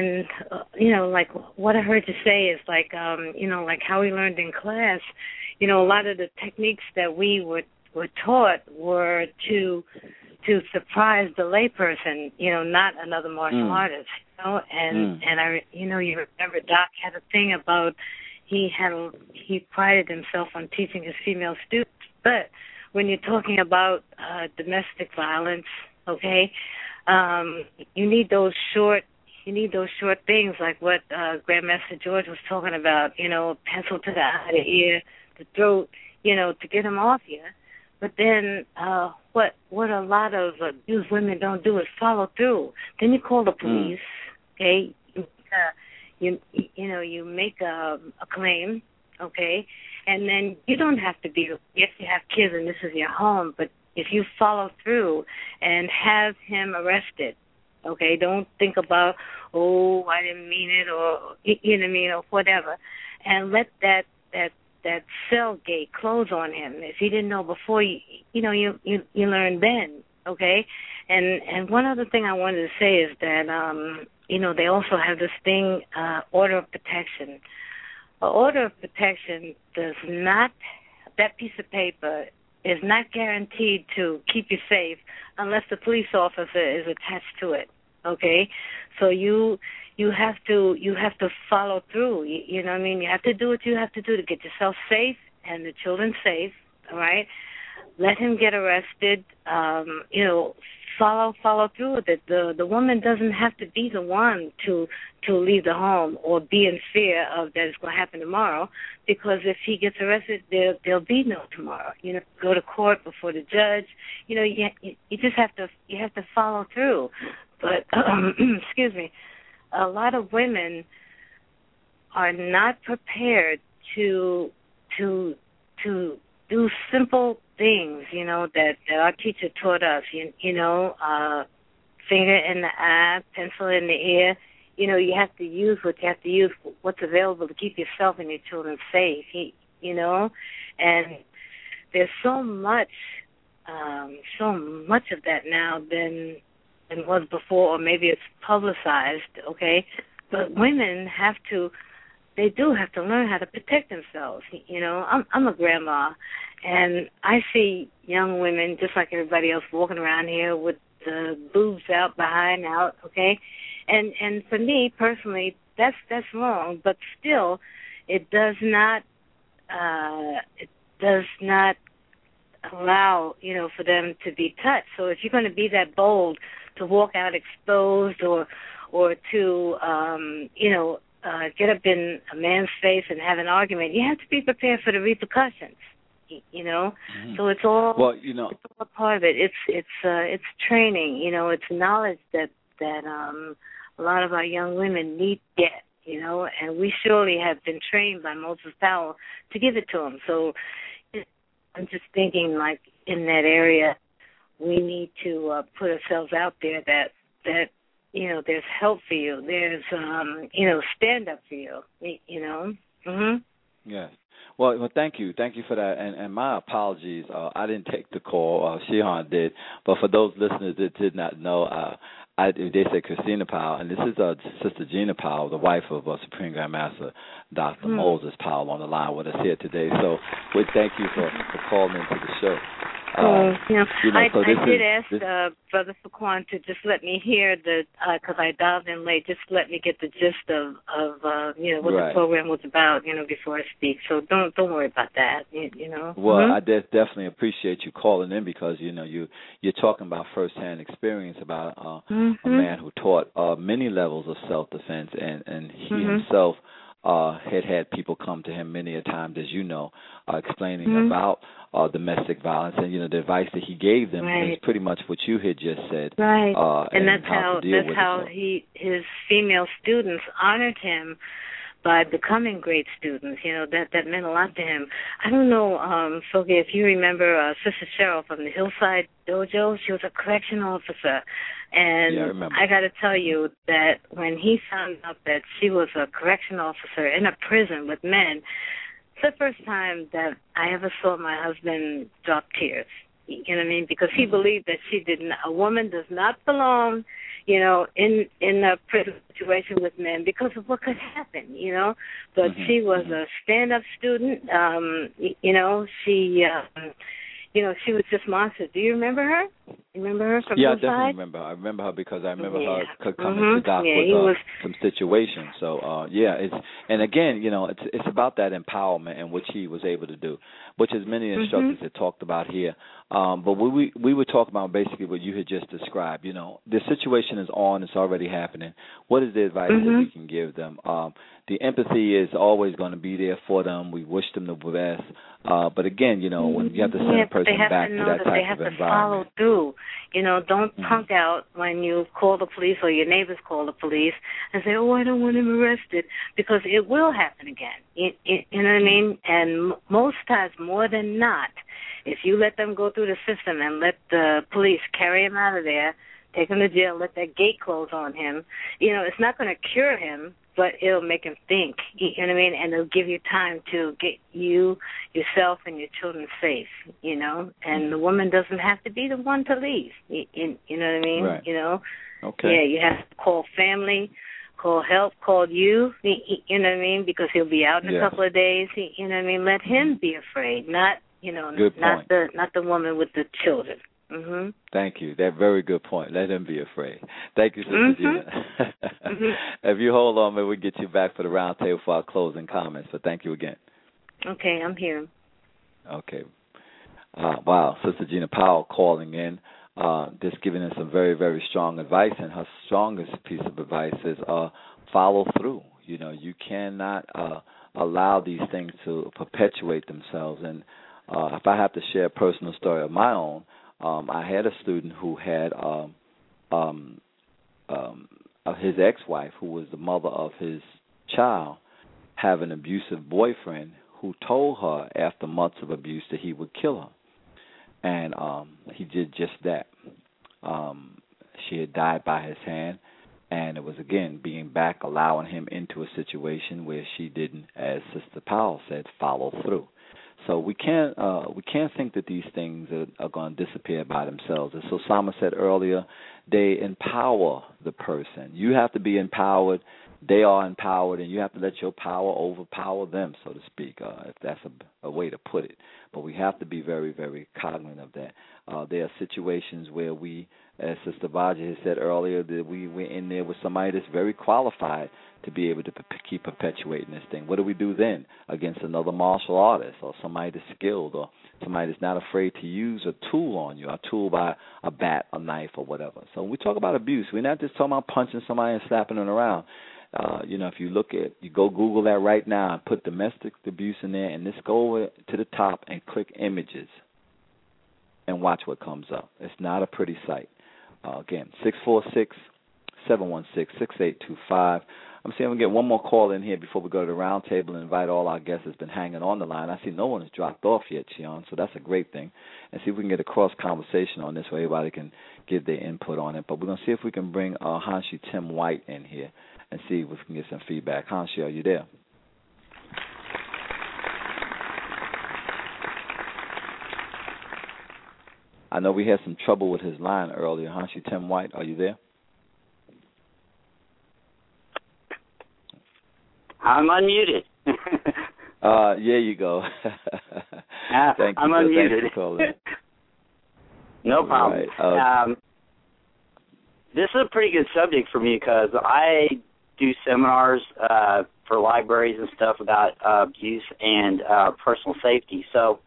like what I heard you say is like like how we learned in class. A lot of the techniques that we were taught were to surprise the layperson, not another martial artist, and I, you remember Doc had a thing about he prided himself on teaching his female students, but when you're talking about domestic violence, okay, you need those short things like what Grandmaster George was talking about, pencil to the eye, the ear, the throat, to get them off you. But then what a lot of abused women don't do is follow through. Then you call the police, okay? You make a claim, okay? And then you don't have to be, yes, you have kids and this is your home, but if you follow through and have him arrested, okay, don't think about, I didn't mean it, or, or whatever, and let that cell gate close on him. If he didn't know before, you learn then, okay? And one other thing I wanted to say is that, they also have this thing, order of protection. An order of protection does not, that piece of paper is not guaranteed to keep you safe unless the police officer is attached to it, okay? So you have to follow through. You know what I mean? You have to do what you have to do to get yourself safe and the children safe, all right? Let him get arrested, follow through with it. The woman doesn't have to be the one to leave the home or be in fear of that it's going to happen tomorrow, because if he gets arrested, there'll be no tomorrow. Go to court before the judge. You just have to follow through. But excuse me, a lot of women are not prepared to do simple things, that our teacher taught us, finger in the eye, pencil in the ear. You have to use what's available to keep yourself and your children safe, and there's so much of that now than was before, or maybe it's publicized, okay? But women they do have to learn how to protect themselves. I'm a grandma, and I see young women, just like everybody else, walking around here with the boobs out, behind out, okay? And for me personally, that's wrong. But still, it does not allow for them to be touched. So if you're going to be that bold to walk out exposed, or to get up in a man's face and have an argument, you have to be prepared for the repercussions. Mm-hmm. So it's all it's all a part of it. It's training. It's knowledge that a lot of our young women need to get. And we surely have been trained by Moses Powell to give it to them. So I'm just thinking, like, in that area, we need to put ourselves out there that there's help for you. There's stand up for you. Mhm. Yes. Well, thank you for that, and my apologies. I didn't take the call. Shihan did, but for those listeners that did not know, they said Christina Powell, and this is Sister Gina Powell, the wife of Supreme Grand Master Dr. Moses Powell, on the line with us here today. So we thank you for calling into the show. I did ask Brother Faquan to just let me hear because I dialed in late, just let me get the gist of what the program was about, before I speak. So don't worry about that, Well, I definitely appreciate you calling in, because you're talking about firsthand experience about a man who taught many levels of self-defense, and he himself had people come to him many a time, as explaining about domestic violence, and the advice that he gave them is pretty much what you had just said. Right, and that's how his female students honored him by becoming great students. That meant a lot to him. I don't know, Sophie, if you remember Sister Cheryl from the Hillside Dojo. She was a correctional officer. And I got to tell you that when he found out that she was a correctional officer in a prison with men, it's the first time that I ever saw my husband drop tears. You know what I mean? Because he believed that a woman does not belong, in a prison situation with men because of what could happen, But she was a stand-up student. She was just monster. Do you remember her? You remember her from I Hillside? definitely remember. I remember her because I remember her coming to Doc with some situations. So, and again, it's about that empowerment and which he was able to do, which is many instructors had talked about here. But we were talking about basically what you had just described. The situation is on; it's already happening. What is the advice that we can give them? The empathy is always going to be there for them. We wish them the best. But again, when you have to send a person back to that type of environment, follow through. Don't punk out when you call the police or your neighbors call the police and say, "Oh, I don't want him arrested," because it will happen again. You know what I mean? And most times, more than not, if you let them go through the system and let the police carry him out of there, take him to jail, let that gate close on him, it's not going to cure him, but it'll make him think, you know what I mean? And it'll give you time to get yourself, and your children safe, And the woman doesn't have to be the one to leave, you know what I mean? Right. Okay. Yeah, you have to call family, call help, call you know what I mean? Because he'll be out in a couple of days, you know what I mean? Let him be afraid, not the woman with the children. Thank you. That very good point. Let him be afraid. Thank you, Sister Gina. If you hold on, maybe we'll get you back for the round table for our closing comments. But thank you again. Okay, I'm here. Okay. Wow, Sister Gina Powell calling in. just giving us some very, very strong advice, and her strongest piece of advice is follow through. You cannot allow these things to perpetuate themselves. And if I have to share a personal story of my own, I had a student who had his ex-wife, who was the mother of his child, have an abusive boyfriend who told her after months of abuse that he would kill her. And he did just that. She had died by his hand, and it was, again, being back, allowing him into a situation where she didn't, as Sister Powell said, follow through. So we can't think that these things are going to disappear by themselves. As Osama said earlier, they empower the person. You have to be empowered. They are empowered, and you have to let your power overpower them, so to speak, if that's a way to put it. But we have to be very, very cognizant of that. There are situations where we, as Sister Baja has said earlier, that we're in there with somebody that's very qualified to be able to keep perpetuating this thing. What do we do then against another martial artist or somebody that's skilled or somebody that's not afraid to use a tool on you, a tool by a bat, a knife, or whatever? So when we talk about abuse, we're not just talking about punching somebody and slapping them around. If you go Google that right now and put domestic abuse in there, and just go over to the top and click images and watch what comes up. It's not a pretty sight. Again, 646-716-6825. I'm seeing we get one more call in here before we go to the round table and invite all our guests that's been hanging on the line. I see no one has dropped off yet, Shion, so that's a great thing. And see if we can get a cross-conversation on this where everybody can give their input on it. But we're going to see if we can bring Hanshi Tim White in here and see if we can get some feedback. Hanshi, are you there? I know we had some trouble with his line earlier. Hanshi Tim White, are you there? I'm unmuted. There you go. Thank you. I'm unmuted. Thanks for calling. No problem. Right. This is a pretty good subject for me because I do seminars for libraries and stuff about abuse and personal safety. So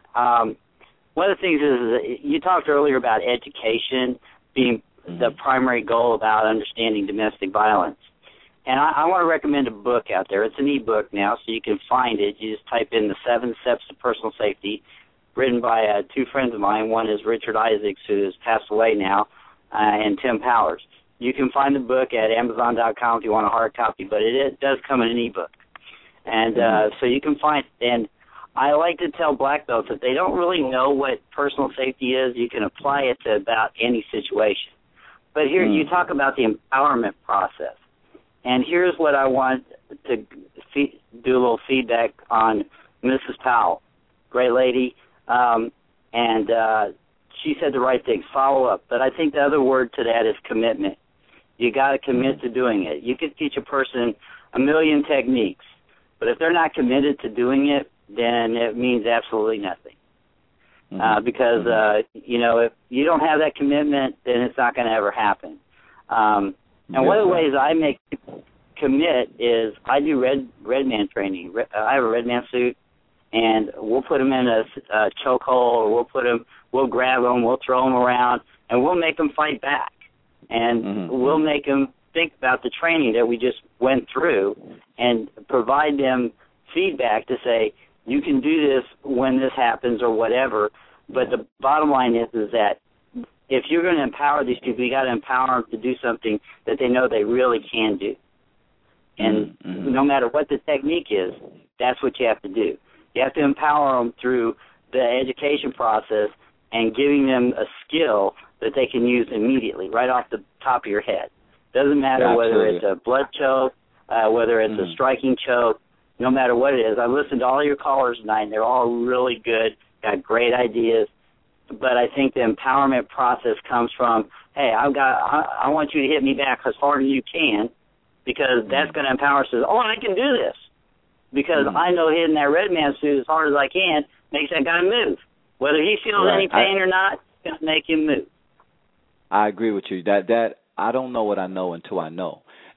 one of the things is you talked earlier about education being the primary goal about understanding domestic violence. And I want to recommend a book out there. It's an e-book now, so you can find it. You just type in the 7 Steps to Personal Safety, written by two friends of mine. One is Richard Isaacs, who has passed away now, and Tim Powers. You can find the book at Amazon.com if you want a hard copy, but it does come in an e-book. And so you can find it. And I like to tell black belts that they don't really know what personal safety is. You can apply it to about any situation. But here you talk about the empowerment process. And here's what I want to do a little feedback on Mrs. Powell. Great lady. And she said the right things, follow up. But I think the other word to that is commitment. You got to commit to doing it. You could teach a person a million techniques, but if they're not committed to doing it, then it means absolutely nothing. Because, if you don't have that commitment, then it's not going to ever happen. And one of the ways I make people commit is I do red man training. I have a red man suit, and we'll put them in a chokehold, or we'll grab them, we'll throw them around, and we'll make them fight back. And we'll make them think about the training that we just went through and provide them feedback to say, you can do this when this happens or whatever. But the bottom line is that if you're going to empower these people, you got to empower them to do something that they know they really can do. And no matter what the technique is, that's what you have to do. You have to empower them through the education process and giving them a skill that they can use immediately, right off the top of your head. Doesn't matter whether it's a blood choke, whether it's a striking choke, no matter what it is. I listened to all your callers tonight, and they're all really good, got great ideas. But I think the empowerment process comes from, hey, I want you to hit me back as hard as you can, because that's going to empower us. Oh, I can do this, because I know hitting that red man suit as hard as I can makes that guy move. Whether he feels any pain or not, it's going to make him move. I agree with you. That I don't know what I know until I know.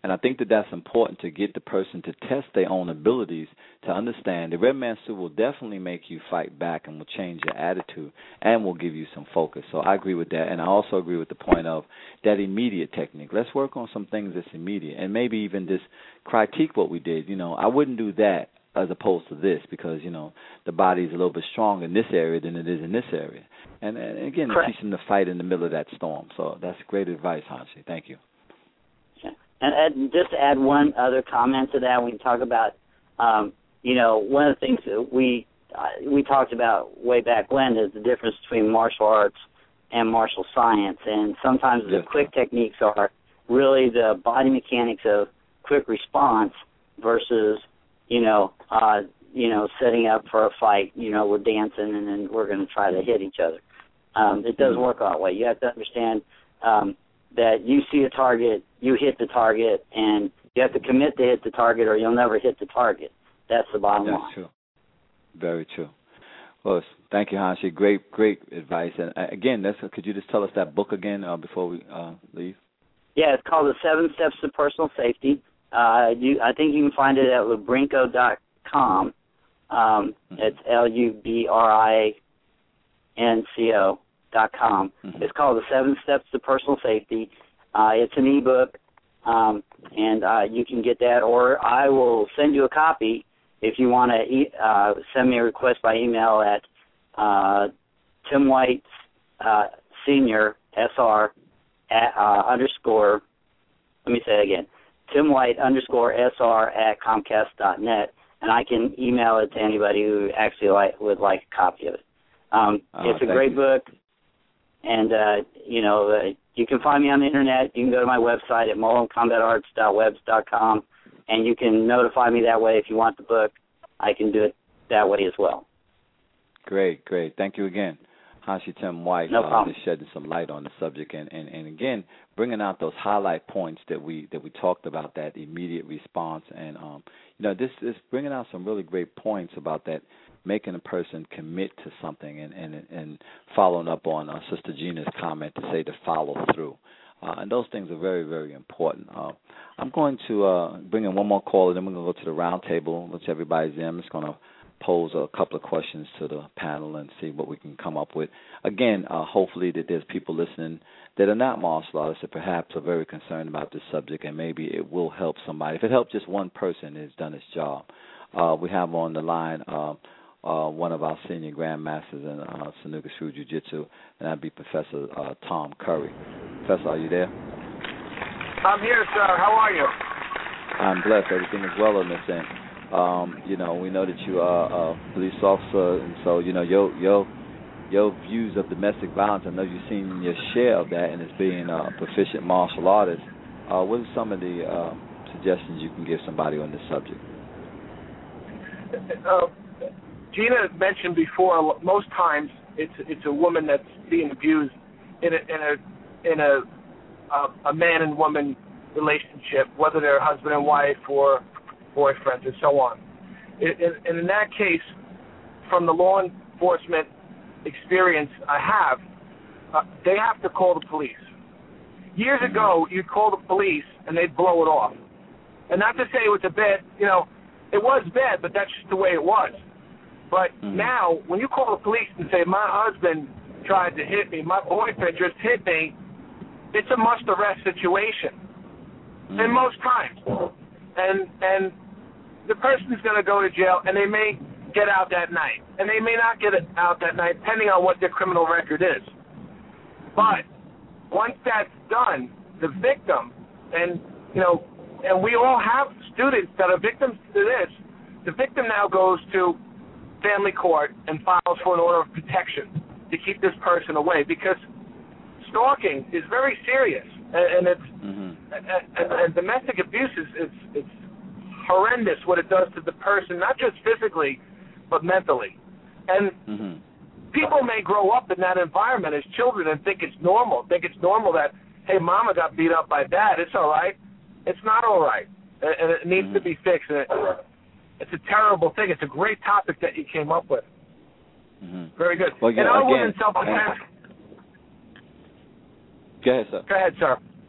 And I think that that's important to get the person to test their own abilities to understand. The Red Man Suit will definitely make you fight back and will change your attitude and will give you some focus. So I agree with that. And I also agree with the point of that immediate technique. Let's work on some things that's immediate and maybe even just critique what we did. I wouldn't do that as opposed to this because, the body is a little bit stronger in this area than it is in this area. And again, teach them to fight in the middle of that storm. So that's great advice, Hanshi. Thank you. And just to add one other comment to that, we talk about, one of the things that we talked about way back when is the difference between martial arts and martial science. And sometimes the quick techniques are really the body mechanics of quick response versus, setting up for a fight. We're dancing and then we're going to try to hit each other. It doesn't work that way. You have to understand that you see a target, you hit the target, and you have to commit to hit the target or you'll never hit the target. That's the bottom line. That's true. Very true. Well, thank you, Hanshi. Great advice. And again, could you just tell us that book again before we leave? Yeah, it's called The 7 Steps to Personal Safety. I think you can find it at lubrinco.com. It's LUBRINCO.com. It's called The 7 Steps to Personal Safety. It's an ebook, and you can get that, or I will send you a copy if you want to send me a request by email at Tim White Senior SR _ let me say it again, Tim White _SR at Comcast.net, and I can email it to anybody who actually would like a copy of it. It's a great book, and you can find me on the internet. You can go to my website at molemcombatarts.webs.com, and you can notify me that way if you want the book. I can do it that way as well. Great. Thank you again, Hanshi Tim White, for shedding some light on the subject, and again bringing out those highlight points that we talked about, that immediate response, and this is bringing out some really great points about that, making a person commit to something, and following up on Sister Gina's comment to say to follow through. And those things are very, very important. I'm going to bring in one more call, and then we're going to go to the round table, which everybody's in. I'm just going to pose a couple of questions to the panel and see what we can come up with. Again, hopefully that there's people listening that are not martial artists that perhaps are very concerned about this subject, and maybe it will help somebody. If it helps just one person, it's done its job. We have on the line one of our senior grandmasters in Sanuka Shrew Jiu-Jitsu, and that'd be Professor Tom Curry. Professor, are you there? I'm here, sir. How are you? I'm blessed. Everything is well on this end. We know that you are a police officer, and so, your views of domestic violence, I know you've seen your share of that, and as being a proficient martial artist, what are some of the suggestions you can give somebody on this subject? Gina mentioned before, most times it's a woman that's being abused in a man and woman relationship, whether they're husband and wife or boyfriends and so on. And in that case, from the law enforcement experience I have, they have to call the police. Years ago, you'd call the police and they'd blow it off. And not to say it was a bad, it was bad, but that's just the way it was. But now, when you call the police and say, my husband tried to hit me, my boyfriend just hit me, it's a must-arrest situation. And most times. And the person's going to go to jail, and they may get out that night. And they may not get out that night, depending on what their criminal record is. But once that's done, the victim, and we all have students that are victims to this, the victim now goes to family court and files for an order of protection to keep this person away, because stalking is very serious, and it's and domestic abuse it's horrendous what it does to the person, not just physically but mentally. And people may grow up in that environment as children and think it's normal that, hey, mama got beat up by dad, it's all right. It's not all right, and it needs to be fixed. And it's a terrible thing. It's a great topic that you came up with. Very good. Well, women's self-defense. Go ahead, sir. Go ahead, sir.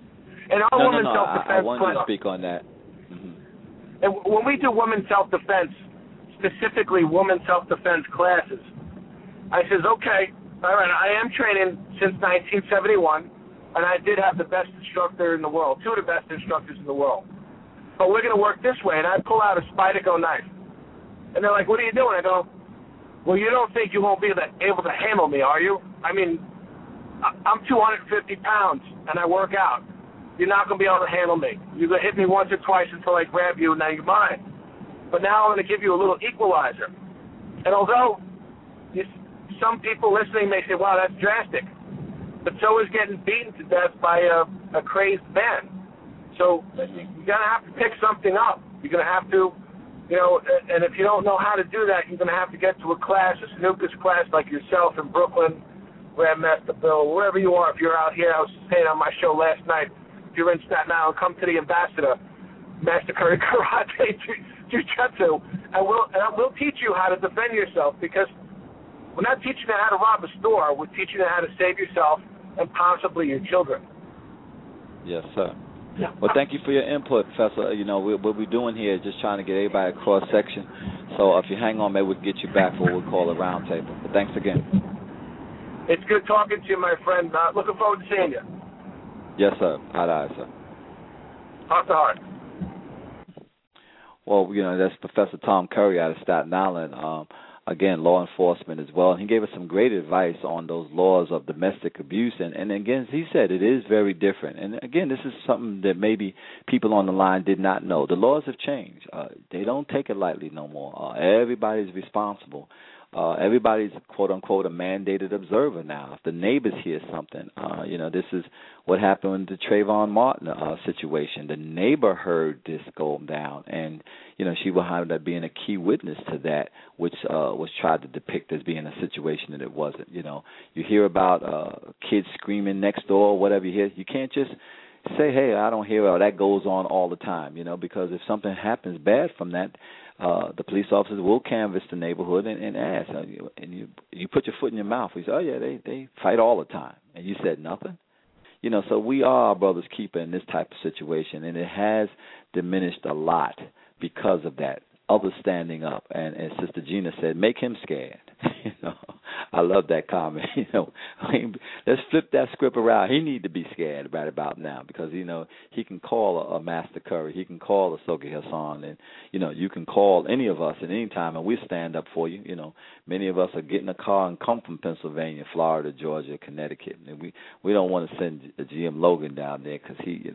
And our women's self-defense I wanted to speak on that. And when we do women's self-defense, specifically women's self-defense classes, I says, okay, all right, I am training since 1971, and I did have the best instructor in the world, two of the best instructors in the world. But we're going to work this way, and I pull out a Spyderco knife. And they're like, what are you doing? I go, well, you don't think you won't be able to handle me, are you? I mean, I'm 250 pounds, and I work out. You're not going to be able to handle me. You're going to hit me once or twice until I grab you, and now you're mine. But now I'm going to give you a little equalizer. And although some people listening may say, wow, that's drastic, but so is getting beaten to death by a crazed man. So you're going to have to pick something up. You're going to have to, and if you don't know how to do that, you're going to have to get to a class, a snooker's class like yourself in Brooklyn, Grandmaster Bill, wherever you are. If you're out here, I was saying on my show last night, if you're in Staten Island, come to the Ambassador, Master Curry Karate, Jiu-Jitsu, and we'll teach you how to defend yourself, because we're not teaching you how to rob a store. We're teaching you how to save yourself and possibly your children. Yes, sir. Well, thank you for your input, Professor. What we're doing here is just trying to get everybody across section. So if you hang on, maybe we'll get you back for what we'll call a round table. But thanks again. It's good talking to you, my friend. Looking forward to seeing you. Yes, sir. Eye to eye, sir. Heart to heart. Well, that's Professor Tom Curry out of Staten Island. Again, law enforcement as well. And he gave us some great advice on those laws of domestic abuse. And again, as he said, it is very different. And again, this is something that maybe people on the line did not know. The laws have changed. They don't take it lightly no more. Everybody's responsible. Everybody's, quote-unquote, a mandated observer now. If the neighbors hear something, this is what happened with the Trayvon Martin situation. The neighbor heard this go down, and, she wound up being a key witness to that, which was tried to depict as being a situation that it wasn't. You hear about kids screaming next door or whatever you hear. You can't just say, hey, I don't hear it. That goes on all the time, because if something happens bad from that, the police officers will canvass the neighborhood and ask. And you put your foot in your mouth. We say, oh, yeah, they fight all the time. And you said nothing? So we are our brother's keeper in this type of situation, and it has diminished a lot because of that. Others standing up, and as Sister Gina said, make him scared. I love that comment. Let's flip that script around. He need to be scared right about now, because he can call a Master Curry, he can call a Soki Hassan, and you can call any of us at any time, and we stand up for you. Many of us are getting a car and come from Pennsylvania, Florida, Georgia, Connecticut, and we don't want to send GM Logan down there because he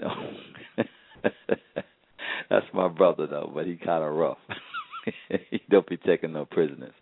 That's my brother, though, but he kind of rough. He don't be taking no prisoners.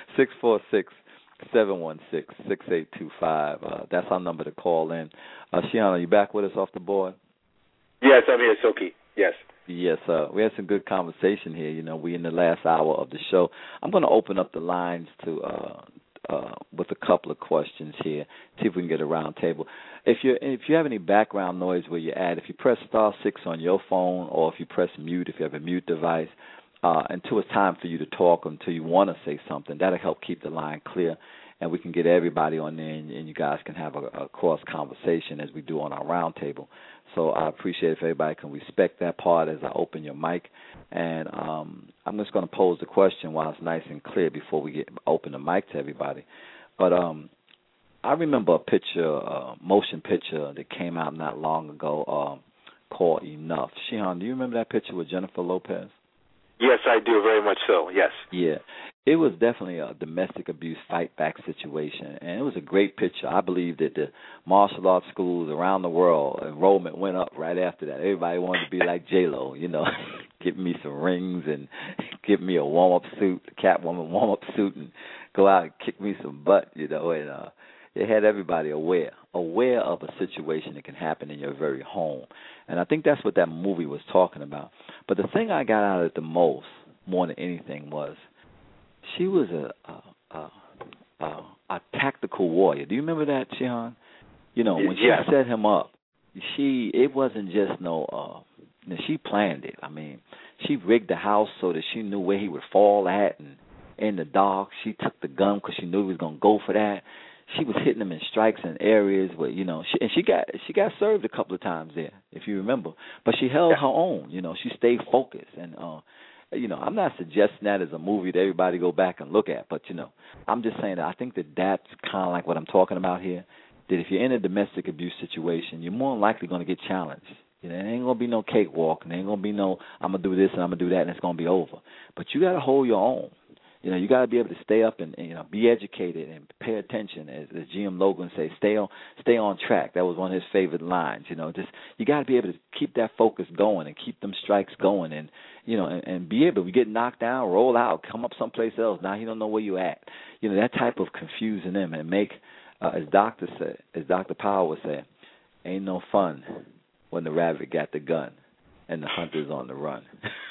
646-716-6825. That's our number to call in. Shihan, are you back with us off the board? Yes, I'm here, Soki. Yes. Yes, we had some good conversation here. We in the last hour of the show. I'm going to open up the lines to with a couple of questions here. See if we can get a round table. If you have any background noise where you're at, if you press *6 on your phone, or if you press mute, if you have a mute device, until it's time for you to talk, until you want to say something, that'll help keep the line clear, and we can get everybody on there, and you guys can have a cross conversation as we do on our round table. So I appreciate if everybody can respect that part as I open your mic. And I'm just going to pose the question while it's nice and clear before we open the mic to everybody. But I remember a picture, motion picture that came out not long ago called Enough. Shihan, do you remember that picture with Jennifer Lopez? Yes, I do, very much so, yes. Yeah. It was definitely a domestic abuse fight-back situation, and it was a great picture. I believe that the martial arts schools around the world, enrollment went up right after that. Everybody wanted to be like J-Lo, give me some rings and give me a warm-up suit, a Catwoman warm-up suit, and go out and kick me some butt, and it had everybody aware of a situation that can happen in your very home. And I think that's what that movie was talking about. But the thing I got out of it the most, more than anything, was she was a tactical warrior. Do you remember that, Shihan? When she set him up, it wasn't just she planned it. I mean, she rigged the house so that she knew where he would fall at, and in the dark, she took the gun because she knew he was going to go for that. she was hitting them in strikes in areas where, she got served a couple of times there, if you remember. But she held her own, she stayed focused. And, I'm not suggesting that as a movie that everybody go back and look at, but, I'm just saying that I think that's kind of like what I'm talking about here, that if you're in a domestic abuse situation, you're more than likely going to get challenged. There ain't going to be no cakewalk, and there ain't going to be no, I'm going to do this and I'm going to do that, and it's going to be over. But you got to hold your own. You got to be able to stay up and be educated and pay attention, as GM Logan says, stay on track. That was one of his favorite lines. Just you got to be able to keep that focus going and keep them strikes going, and and be able to get knocked down, roll out, come up someplace else. Now he don't know where you at. That type of confusing them and make, as Dr. Powell would say, ain't no fun when the rabbit got the gun and the hunter's on the run.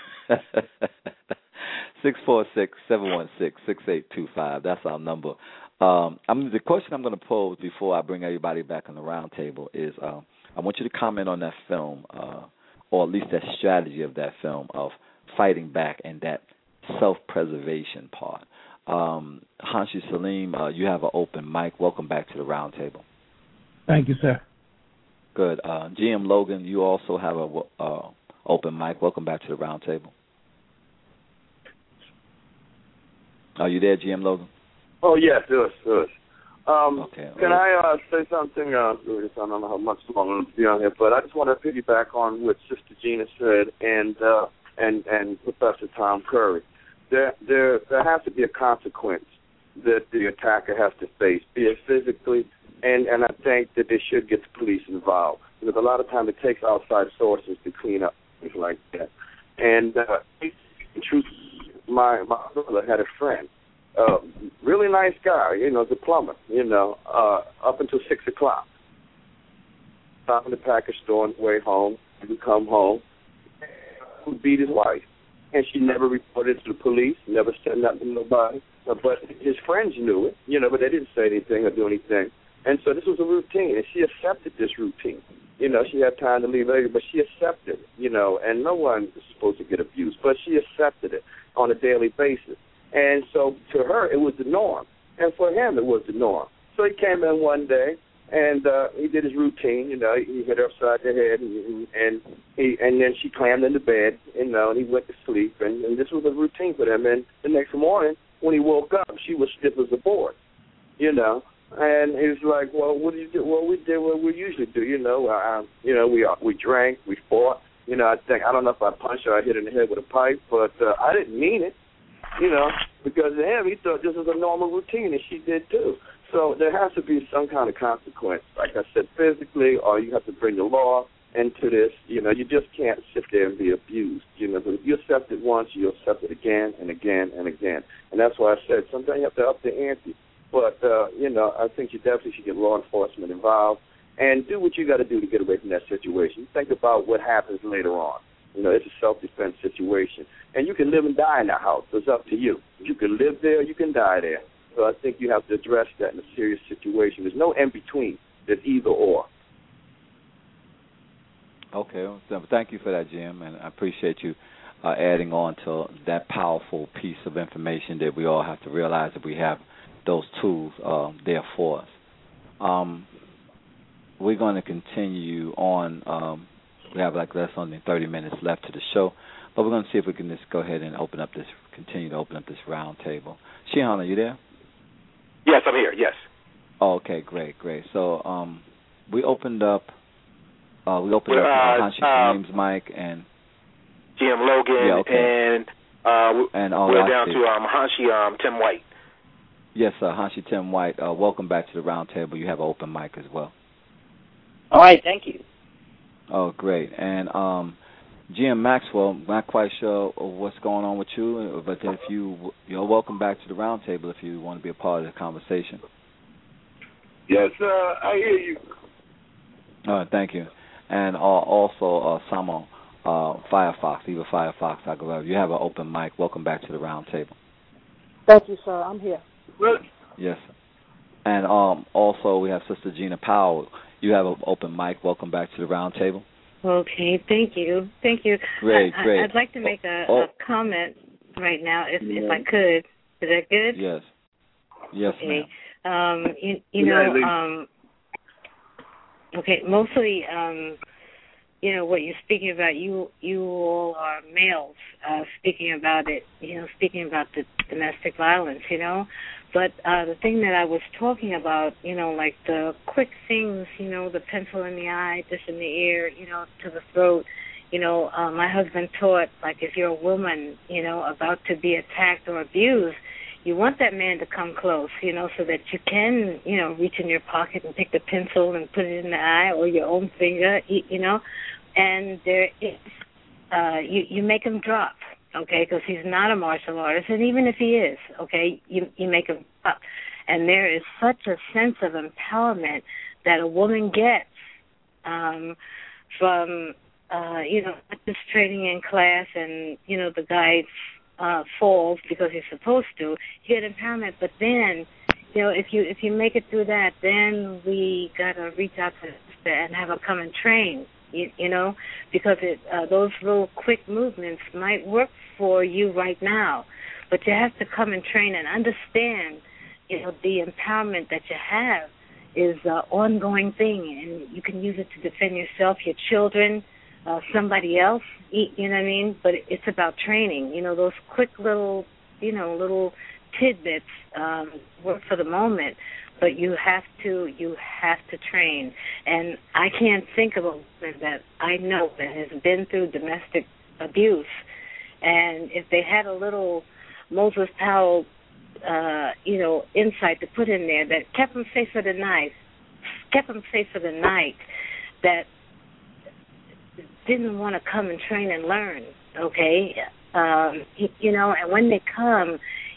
646-716-6825. That's our number. The question I'm going to pose before I bring everybody back on the round table is I want you to comment on that film, or at least that strategy of that film of fighting back and that self-preservation part. Hanshi Salim, you have an open mic. Welcome back to the round table. Thank you, sir. Good. GM Logan, you also have a open mic. Welcome back to the round table. Are you there, GM Logan? Oh, yes. Okay. Can I say something? I don't know how much longer to be on here, but I just want to piggyback on what Sister Gina said and Professor Tom Curry. There has to be a consequence that the attacker has to face, be it physically, and I think that they should get the police involved, because a lot of time it takes outside sources to clean up things like that. And my brother had a friend, really nice guy, the plumber, up until 6 o'clock. Stopping the package store on his way home, he would come home, and beat his wife. And she never reported to the police, never said nothing to nobody. But his friends knew it, but they didn't say anything or do anything. And so this was a routine, and she accepted this routine. She had time to leave early, but she accepted it, and no one is supposed to get abused, but she accepted it on a daily basis. And so to her, it was the norm. And for him, it was the norm. So he came in one day, and he did his routine. He hit her upside the head, and then she clammed in the bed, and he went to sleep. And this was a routine for them. And the next morning, when he woke up, she was stiff as a board, And he was like, well, what did you do? Well, we did what we usually do, we drank, we fought. I don't know if I punched her or I hit her in the head with a pipe, but I didn't mean it, because to him, he thought this was a normal routine, and she did too. So there has to be some kind of consequence, like I said, physically, or you have to bring the law into this. You just can't sit there and be abused. But if you accept it once, you'll accept it again and again and again. And that's why I said sometimes you have to up the ante. But, I think you definitely should get law enforcement involved and do what you got to do to get away from that situation. Think about what happens later on. It's a self-defense situation. And you can live and die in that house. It's up to you. You can live there, you can die there. So I think you have to address that in a serious situation. There's no in-between. There's either or. Okay. So thank you for that, Jim, and I appreciate you adding on to that powerful piece of information that we all have to realize that we have those tools there for us. We're going to continue on. We have less than 30 minutes left to the show, but we're going to see if we can just go ahead and continue to open up this round table. Shehan, are you there? Yes, I'm here, yes. Oh, okay, great. So we opened up Hanshi Salim's mic and GM Logan, yeah, okay. and we're down to Hanshi Tim White. Yes, Hanshi Tim White. Welcome back to the round table. You have an open mic as well. All right, thank you. Oh, great. And GM Maxwell, not quite sure what's going on with you, but if you're welcome back to the round table if you want to be a part of the conversation. Yes, I hear you. All right, thank you. And also Samo Firefox, Eva Firefox Aguilera. You have an open mic. Welcome back to the round table. Thank you, sir. I'm here. Yes. And also we have Sister Gina Powell. You have an open mic. Welcome back to the round table. Okay, thank you. Great. I'd like to make a comment right now, if I could. Is that good? Yes, okay. Okay, mostly, what you're speaking about, you all are males speaking about it, speaking about the domestic violence, But the thing that I was talking about, like the quick things, the pencil in the eye, this in the ear, to the throat, my husband taught, like, if you're a woman, about to be attacked or abused, you want that man to come close, so that you can, reach in your pocket and pick the pencil and put it in the eye or your own finger, and there is, you make him drop, okay, because he's not a martial artist, and even if he is, okay, you make him drop. And there is such a sense of empowerment that a woman gets from, not just training in class and, the guy falls because he's supposed to. You get empowerment, but then, if you make it through that, then we gotta reach out to sister and have her come and train. Because those little quick movements might work for you right now, but you have to come and train and understand. The empowerment that you have is an ongoing thing, and you can use it to defend yourself, your children, somebody else, you know what I mean? But it's about training. Those quick little, little tidbits work for the moment, but you have to train. And I can't think of a woman that I know that has been through domestic abuse, and if they had a little Moses Powell, insight to put in there that kept them safe for the night, that didn't want to come and train and learn, okay? And when they come,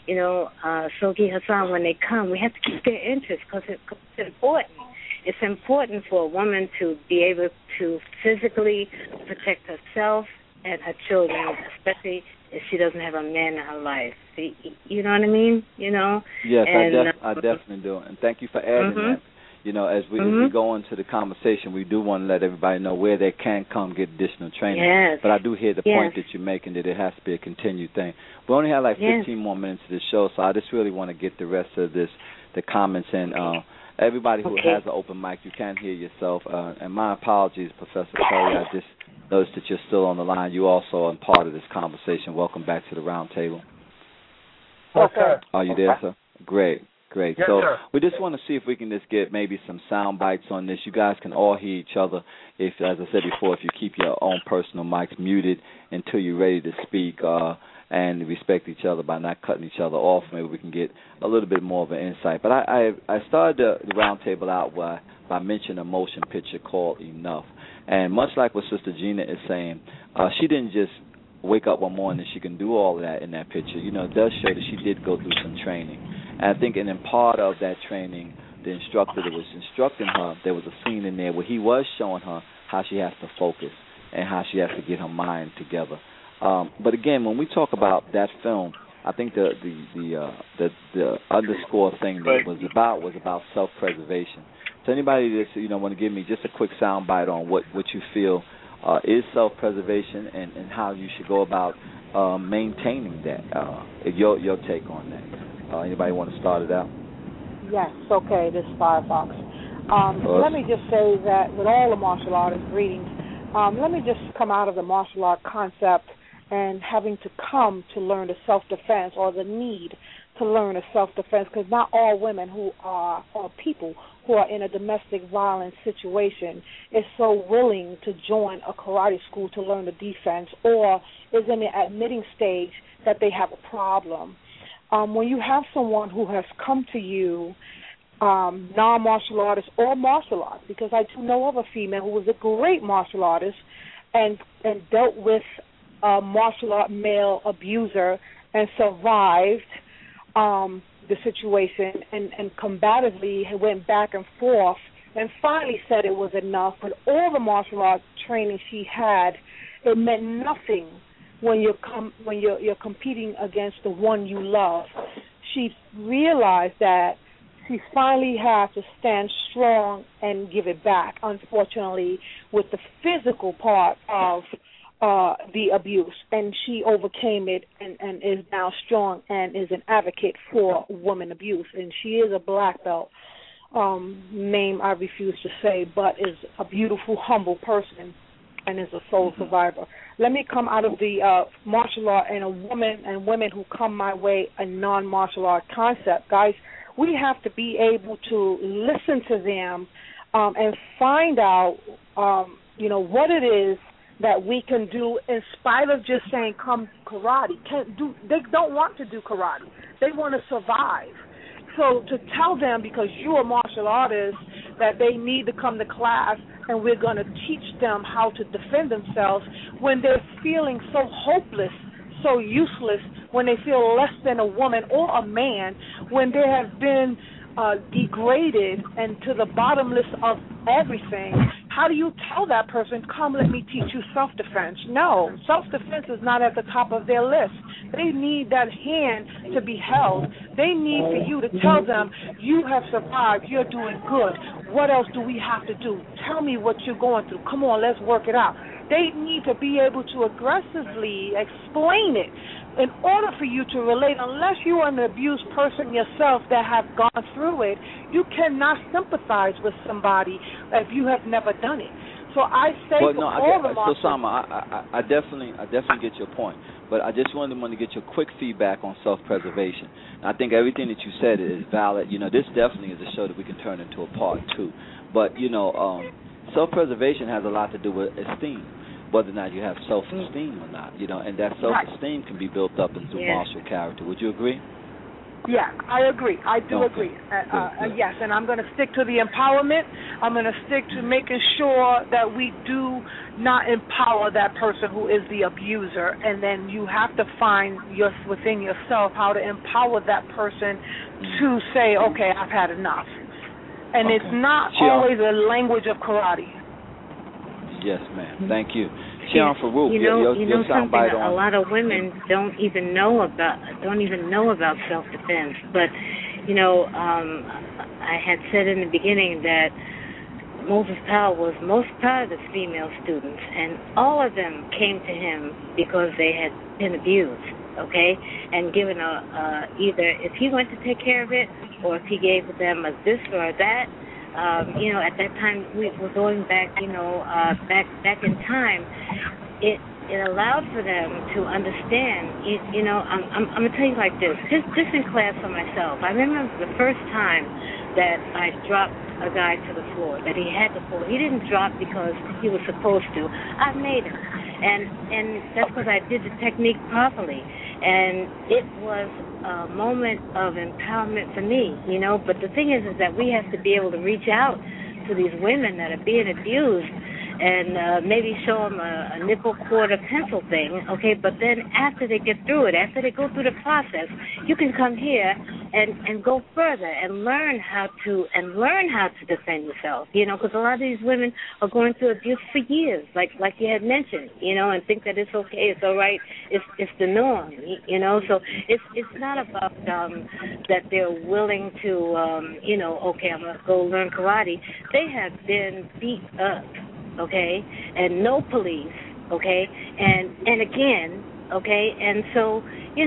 Sogi Hassan, when they come, we have to keep their interest because it's important. It's important for a woman to be able to physically protect herself and her children, especially if she doesn't have a man in her life. You know what I mean? Yes, and, I definitely do. And thank you for adding that. As we go into the conversation, we do want to let everybody know where they can come get additional training. Yes. But I do hear the point that you're making, that it has to be a continued thing. We only have like 15 more minutes of the show, so I just really want to get the rest of the comments in. Everybody who has an open mic, you can hear yourself. And my apologies, Professor Curry. I just noticed that you're still on the line. You also are part of this conversation. Welcome back to the round table. Okay. Are you there, sir? Great. Yes, so sir. we just want to see if we can just get maybe some sound bites on this. You guys can all hear each other. If, as I said before, if you keep your own personal mics muted until you're ready to speak, and respect each other by not cutting each other off, maybe we can get a little bit more of an insight. But I started the round table out by mentioning a motion picture called Enough. And much like what Sister Gina is saying, she didn't just wake up one morning and she can do all of that in that picture. It does show that she did go through some training. And I think in part of that training, the instructor that was instructing her, there was a scene in there where he was showing her how she has to focus and how she has to get her mind together. But again, when we talk about that film, I think the underscore thing that was about self-preservation. So anybody that's want to give me just a quick sound bite on what you feel is self-preservation and how you should go about maintaining that. Your take on that. Anybody want to start it out? Yes, okay, this is Firefox. Let me just say that with all the martial artists, greetings, let me just come out of the martial art concept and having to come to learn the self-defense or the need to learn a self-defense, because not all women who are, or people who are in a domestic violence situation is so willing to join a karate school to learn the defense or is in the admitting stage that they have a problem. When you have someone who has come to you, non-martial artist or martial arts, because I do know of a female who was a great martial artist and dealt with a martial art male abuser and survived the situation and combatively went back and forth and finally said it was enough. But all the martial arts training she had, it meant nothing when you're competing against the one you love. She realized that she finally had to stand strong and give it back. Unfortunately, with the physical part of the abuse, and she overcame it and is now strong and is an advocate for women abuse. And she is a black belt, name I refuse to say, but is a beautiful, humble person and is a soul survivor. Let me come out of the martial art and a woman and women who come my way a non-martial art concept. Guys, we have to be able to listen to them and find out, what it is that we can do in spite of just saying come karate. They don't want to do karate. They want to survive. So to tell them, because you're a martial artist, that they need to come to class and we're going to teach them how to defend themselves when they're feeling so hopeless, so useless, when they feel less than a woman or a man, when they have been degraded and to the bottomless of everything. How do you tell that person, come, let me teach you self-defense? No, self-defense is not at the top of their list. They need that hand to be held. They need for you to tell them, you have survived, you're doing good. What else do we have to do? Tell me what you're going through. Come on, let's work it out. They need to be able to aggressively explain it in order for you to relate. Unless you are an abused person yourself that have gone through it, you cannot sympathize with somebody if you have never done it. So I say So Sama, I definitely get your point, but I just wanted to get your quick feedback on self-preservation. And I think everything that you said is valid. This definitely is a show that we can turn into a part two. But self-preservation has a lot to do with esteem, whether or not you have self-esteem or not. And that self-esteem can be built up into martial character. Would you agree? Yeah, I agree. I do agree. Yes, and I'm going to stick to the empowerment. I'm going to stick to making sure that we do not empower that person who is the abuser, and then you have to find within yourself how to empower that person to say, okay, I've had enough. And it's not always a language of karate. Yes, ma'am. Thank you. Shion Farouk, your something a lot of women don't even know about self-defense. But I had said in the beginning that Moses Powell was most proud of his female students, and all of them came to him because they had been abused, okay, and given either if he went to take care of it or if he gave them a this or a that. At that time we were going back, back in time. It allowed for them to understand. I'm gonna tell you like this. Just in class for myself, I remember the first time that I dropped a guy to the floor, that he had to fall. He didn't drop because he was supposed to. I made him, and that's because I did the technique properly. And it was a moment of empowerment for me, But the thing is that we have to be able to reach out to these women that are being abused and maybe show them a nickel, quarter, pencil thing, okay? But then after they get through it, after they go through the process, you can come here and go further and learn how to defend yourself, because a lot of these women are going through abuse for years, like you had mentioned, and think that it's okay, it's all right, it's the norm, So it's not about that they're willing to, okay, I'm gonna go learn karate. They have been beat up. Okay, and no police, okay, and again, okay, and so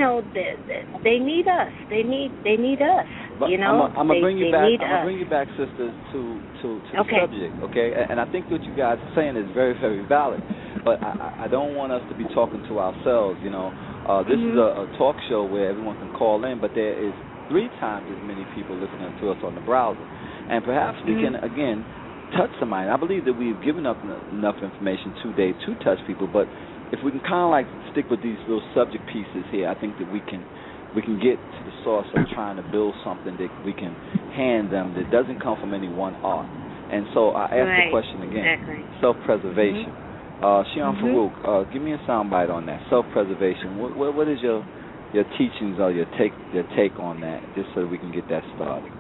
they need us. They need us. But I'm gonna bring you back. I'm gonna bring you back, sisters, to the subject, okay? And I think what you guys are saying is very, very valid. But I don't want us to be talking to ourselves. This is a talk show where everyone can call in, but there is 3 times as many people listening to us on the browser, and perhaps we can again touch somebody. I believe that we've given up enough information today to touch people, but if we can kind of stick with these little subject pieces here, I think that we can get to the source of trying to build something that we can hand them that doesn't come from any one art. And so I ask the question again, self-preservation. Shion Farouk, give me a soundbite on that, self-preservation. What is your teachings or your take on that, just so we can get that started?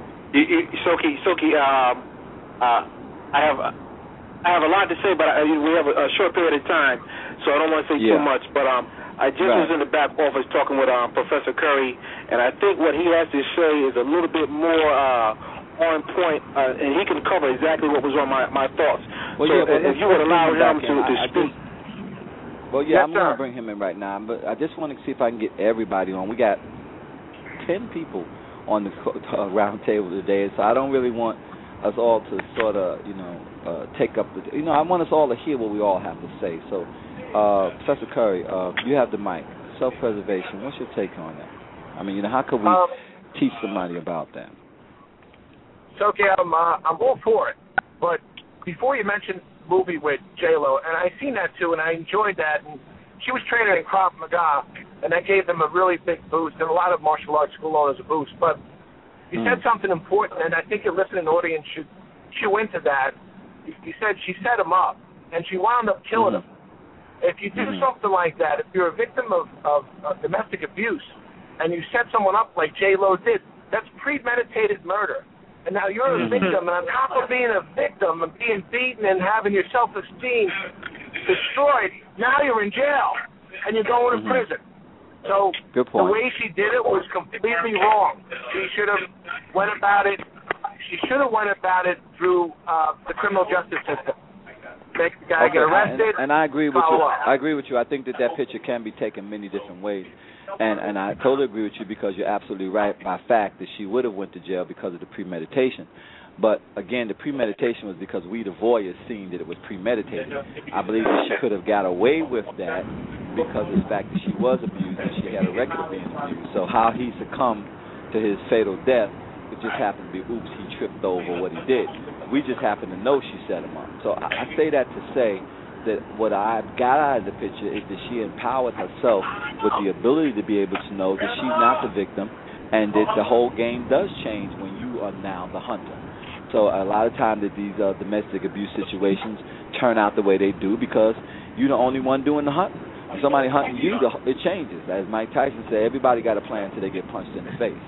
Soki, I have a lot to say, but we have a short period of time, so I don't want to say too much. But I just was in the back office talking with Professor Curry, and I think what he has to say is a little bit more on point, and he can cover exactly what was on my thoughts. Well, so if you would allow him to speak. Well, yeah, yes, I'm going to bring him in right now, but I just want to see if I can get everybody on. We got 10 people on the round table today, so I don't really want us all to sort of, take up the, I want us all to hear what we all have to say. So, Professor Curry, you have the mic. Self-preservation, what's your take on that? I mean, how could we teach somebody about that? It's okay, I'm all for it. But before you mentioned the movie with J-Lo, and I seen that too, and I enjoyed that, and she was trained in Krav Maga, and that gave them a really big boost, and a lot of martial arts school owners a boost. But you said something important, and I think your listening audience should chew into that. You said she set him up, and she wound up killing him. If you do something like that, if you're a victim of domestic abuse, and you set someone up like J-Lo did, that's premeditated murder. And now you're a victim, and on top of being a victim and being beaten and having your self-esteem destroyed, now you're in jail, and you're going to prison. So the way she did it was completely wrong. She should have went about it. She should have went about it through the criminal justice system. Make the guy get arrested. And I agree with you. Up. I agree with you. I think that picture can be taken many different ways. And I totally agree with you because you're absolutely right by fact that she would have went to jail because of the premeditation. But, again, the premeditation was because we, the voyeurs, seen that it was premeditated. I believe that she could have got away with that because of the fact that she was abused and she had a record of being abused. So how he succumbed to his fatal death, it just happened to be, oops, he tripped over what he did. We just happen to know she set him up. So I say that to say that what I got out of the picture is that she empowered herself with the ability to be able to know that she's not the victim and that the whole game does change when you are now the hunter. So a lot of times that these domestic abuse situations turn out the way they do because you're the only one doing the hunting. If somebody hunting you, it changes. As Mike Tyson said, everybody got a plan until they get punched in the face.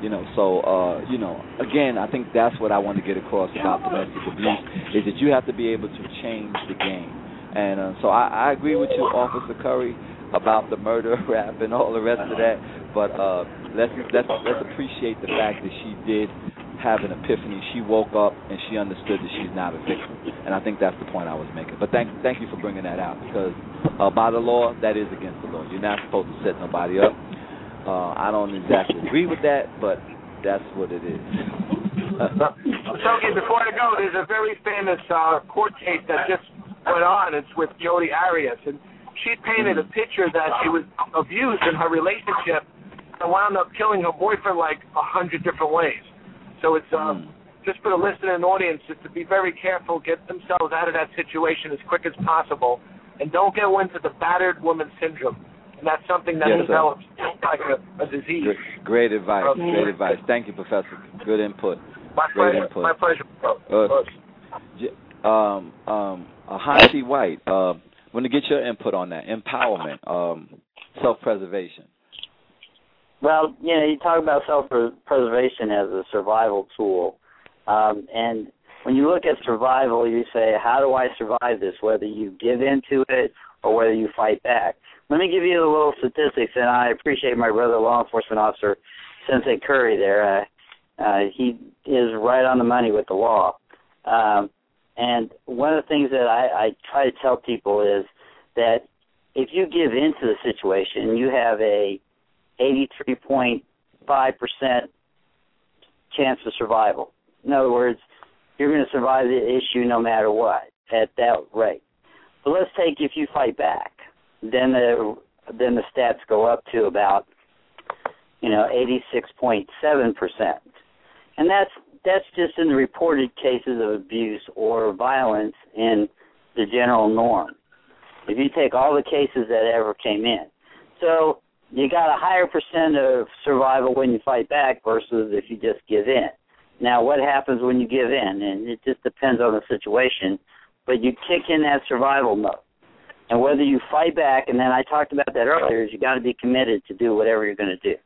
Again, I think that's what I want to get across about domestic abuse is that you have to be able to change the game. And so I agree with you, Officer Curry, about the murder rap and all the rest of that. But let's appreciate the fact that she did have an epiphany. She woke up and she understood that she's not a victim. And I think that's the point I was making. But thank you for bringing that out because by the law, that is against the law. You're not supposed to set nobody up. I don't exactly agree with that, but that's what it is. Soki, before I go, there's a very famous court case that just went on. It's with Jodi Arias, and she painted a picture that she was abused in her relationship and wound up killing her boyfriend like 100 different ways. So it's just for the listening audience just to be very careful, get themselves out of that situation as quick as possible, and don't get into the battered woman syndrome. And that's something that develops like a disease. Great advice. Great advice. Thank you, Professor. Good input. My pleasure. Hansi White, want to get your input on that. Empowerment, self-preservation. Well, you talk about self-preservation as a survival tool. And when you look at survival, you say, how do I survive this, whether you give into it or whether you fight back. Let me give you a little statistics, and I appreciate my brother, law enforcement officer, Sensei Curry there. He is right on the money with the law. And one of the things that I try to tell people is that if you give into the situation, you have a 83.5% chance of survival. In other words, you're going to survive the issue no matter what at that rate. But let's take if you fight back, then the stats go up to about 86.7%, and that's just in the reported cases of abuse or violence in the general norm. If you take all the cases that ever came in, so you got a higher percent of survival when you fight back versus if you just give in. Now, what happens when you give in? And it just depends on the situation, but you kick in that survival mode. And whether you fight back, and then I talked about that earlier, is you got to be committed to do whatever you're going to do.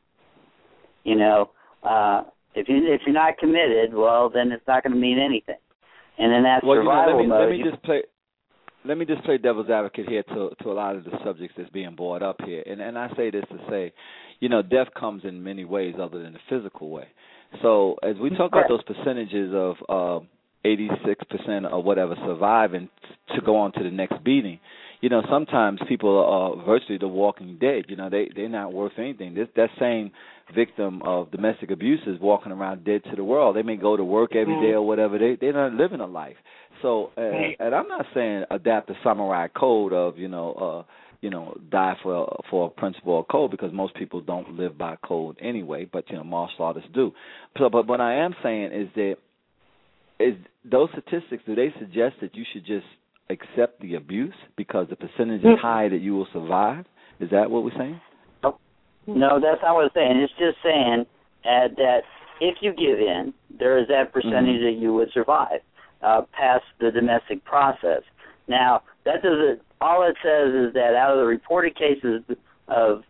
If you're not committed, well, then it's not going to mean anything. And in that survival mode, let me just play devil's advocate here to a lot of the subjects that's being brought up here. And I say this to say, death comes in many ways other than the physical way. So as we talk about those percentages of 86% or whatever surviving to go on to the next beating, sometimes people are virtually the walking dead. They're not worth anything. That same victim of domestic abuse is walking around dead to the world. They may go to work every day or whatever. They're not living a life. So, and I'm not saying adapt the samurai code of die for a principle or code, because most people don't live by code anyway. But martial artists do. So, but what I am saying is that those statistics, do they suggest that you should just accept the abuse because the percentage is high that you will survive? Is that what we're saying? No, that's not what it's saying. It's just saying that if you give in, there is that percentage that you would survive past the domestic process. Now, that doesn't. All it says is that out of the reported cases of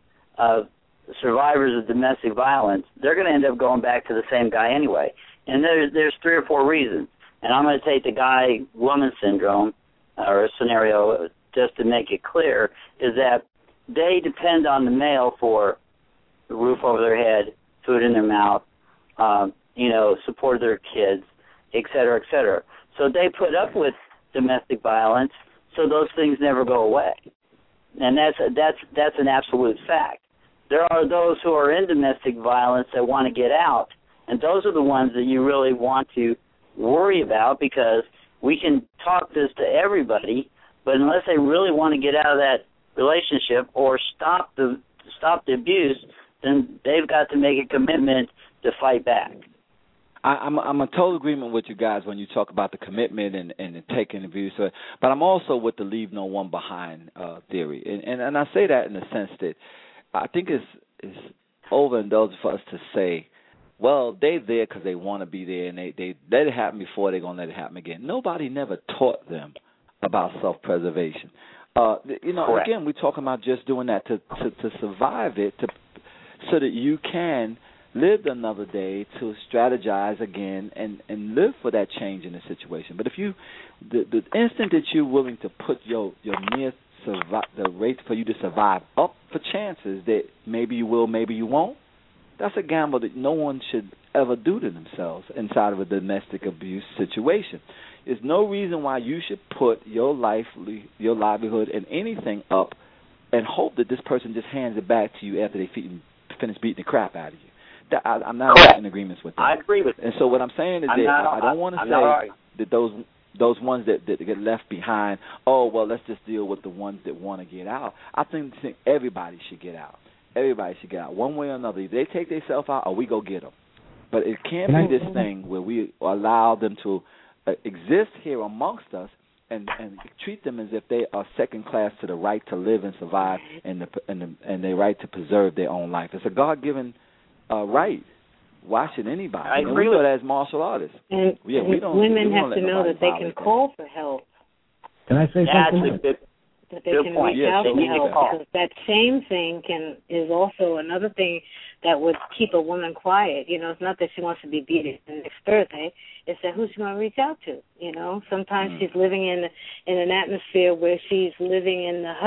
survivors of domestic violence, they're going to end up going back to the same guy anyway. And there's 3 or 4 reasons. And I'm going to take the guy-woman syndrome or scenario just to make it clear, is that they depend on the male for the roof over their head, food in their mouth, support of their kids, et cetera, et cetera. So they put up with domestic violence, so those things never go away. And that's an absolute fact. There are those who are in domestic violence that want to get out, and those are the ones that you really want to worry about, because we can talk this to everybody, but unless they really want to get out of that relationship or stop the abuse, then they've got to make a commitment to fight back. I'm in total agreement with you guys when you talk about the commitment and taking abuse, but I'm also with the leave no one behind theory, and I say that in the sense that I think it's overindulgent for us to say, well, they're there because they want to be there, and they let it happen before, they're going to let it happen again. Nobody never taught them about self-preservation. Again, we're talking about just doing that to survive it, so that you can live another day to strategize again and live for that change in the situation. But if the instant that you're willing to put your the rate for you to survive up for chances that maybe you will, maybe you won't, that's a gamble that no one should ever do to themselves inside of a domestic abuse situation. There's no reason why you should put your life, your livelihood, and anything up and hope that this person just hands it back to you after they finish beating the crap out of you. I'm not in agreement with that. I agree with that. And so what I'm saying is that I don't want to say that those ones that get left behind, let's just deal with the ones that want to get out. I think everybody should get out. Everybody should get out, one way or another. Either they take themselves out or we go get them. But it can't be this thing where we allow them to exist here amongst us and treat them as if they are second class to the right to live and survive and the right to preserve their own life. It's a God-given right. Why should anybody? I agree with that as martial artists. And women have to know that they can call for help. Can I say something? That they can reach out for help, because that same thing is also another thing that would keep a woman quiet. It's not that she wants to be beaten next Thursday. It's that who's she going to reach out to? Sometimes she's living in an atmosphere where she's living in the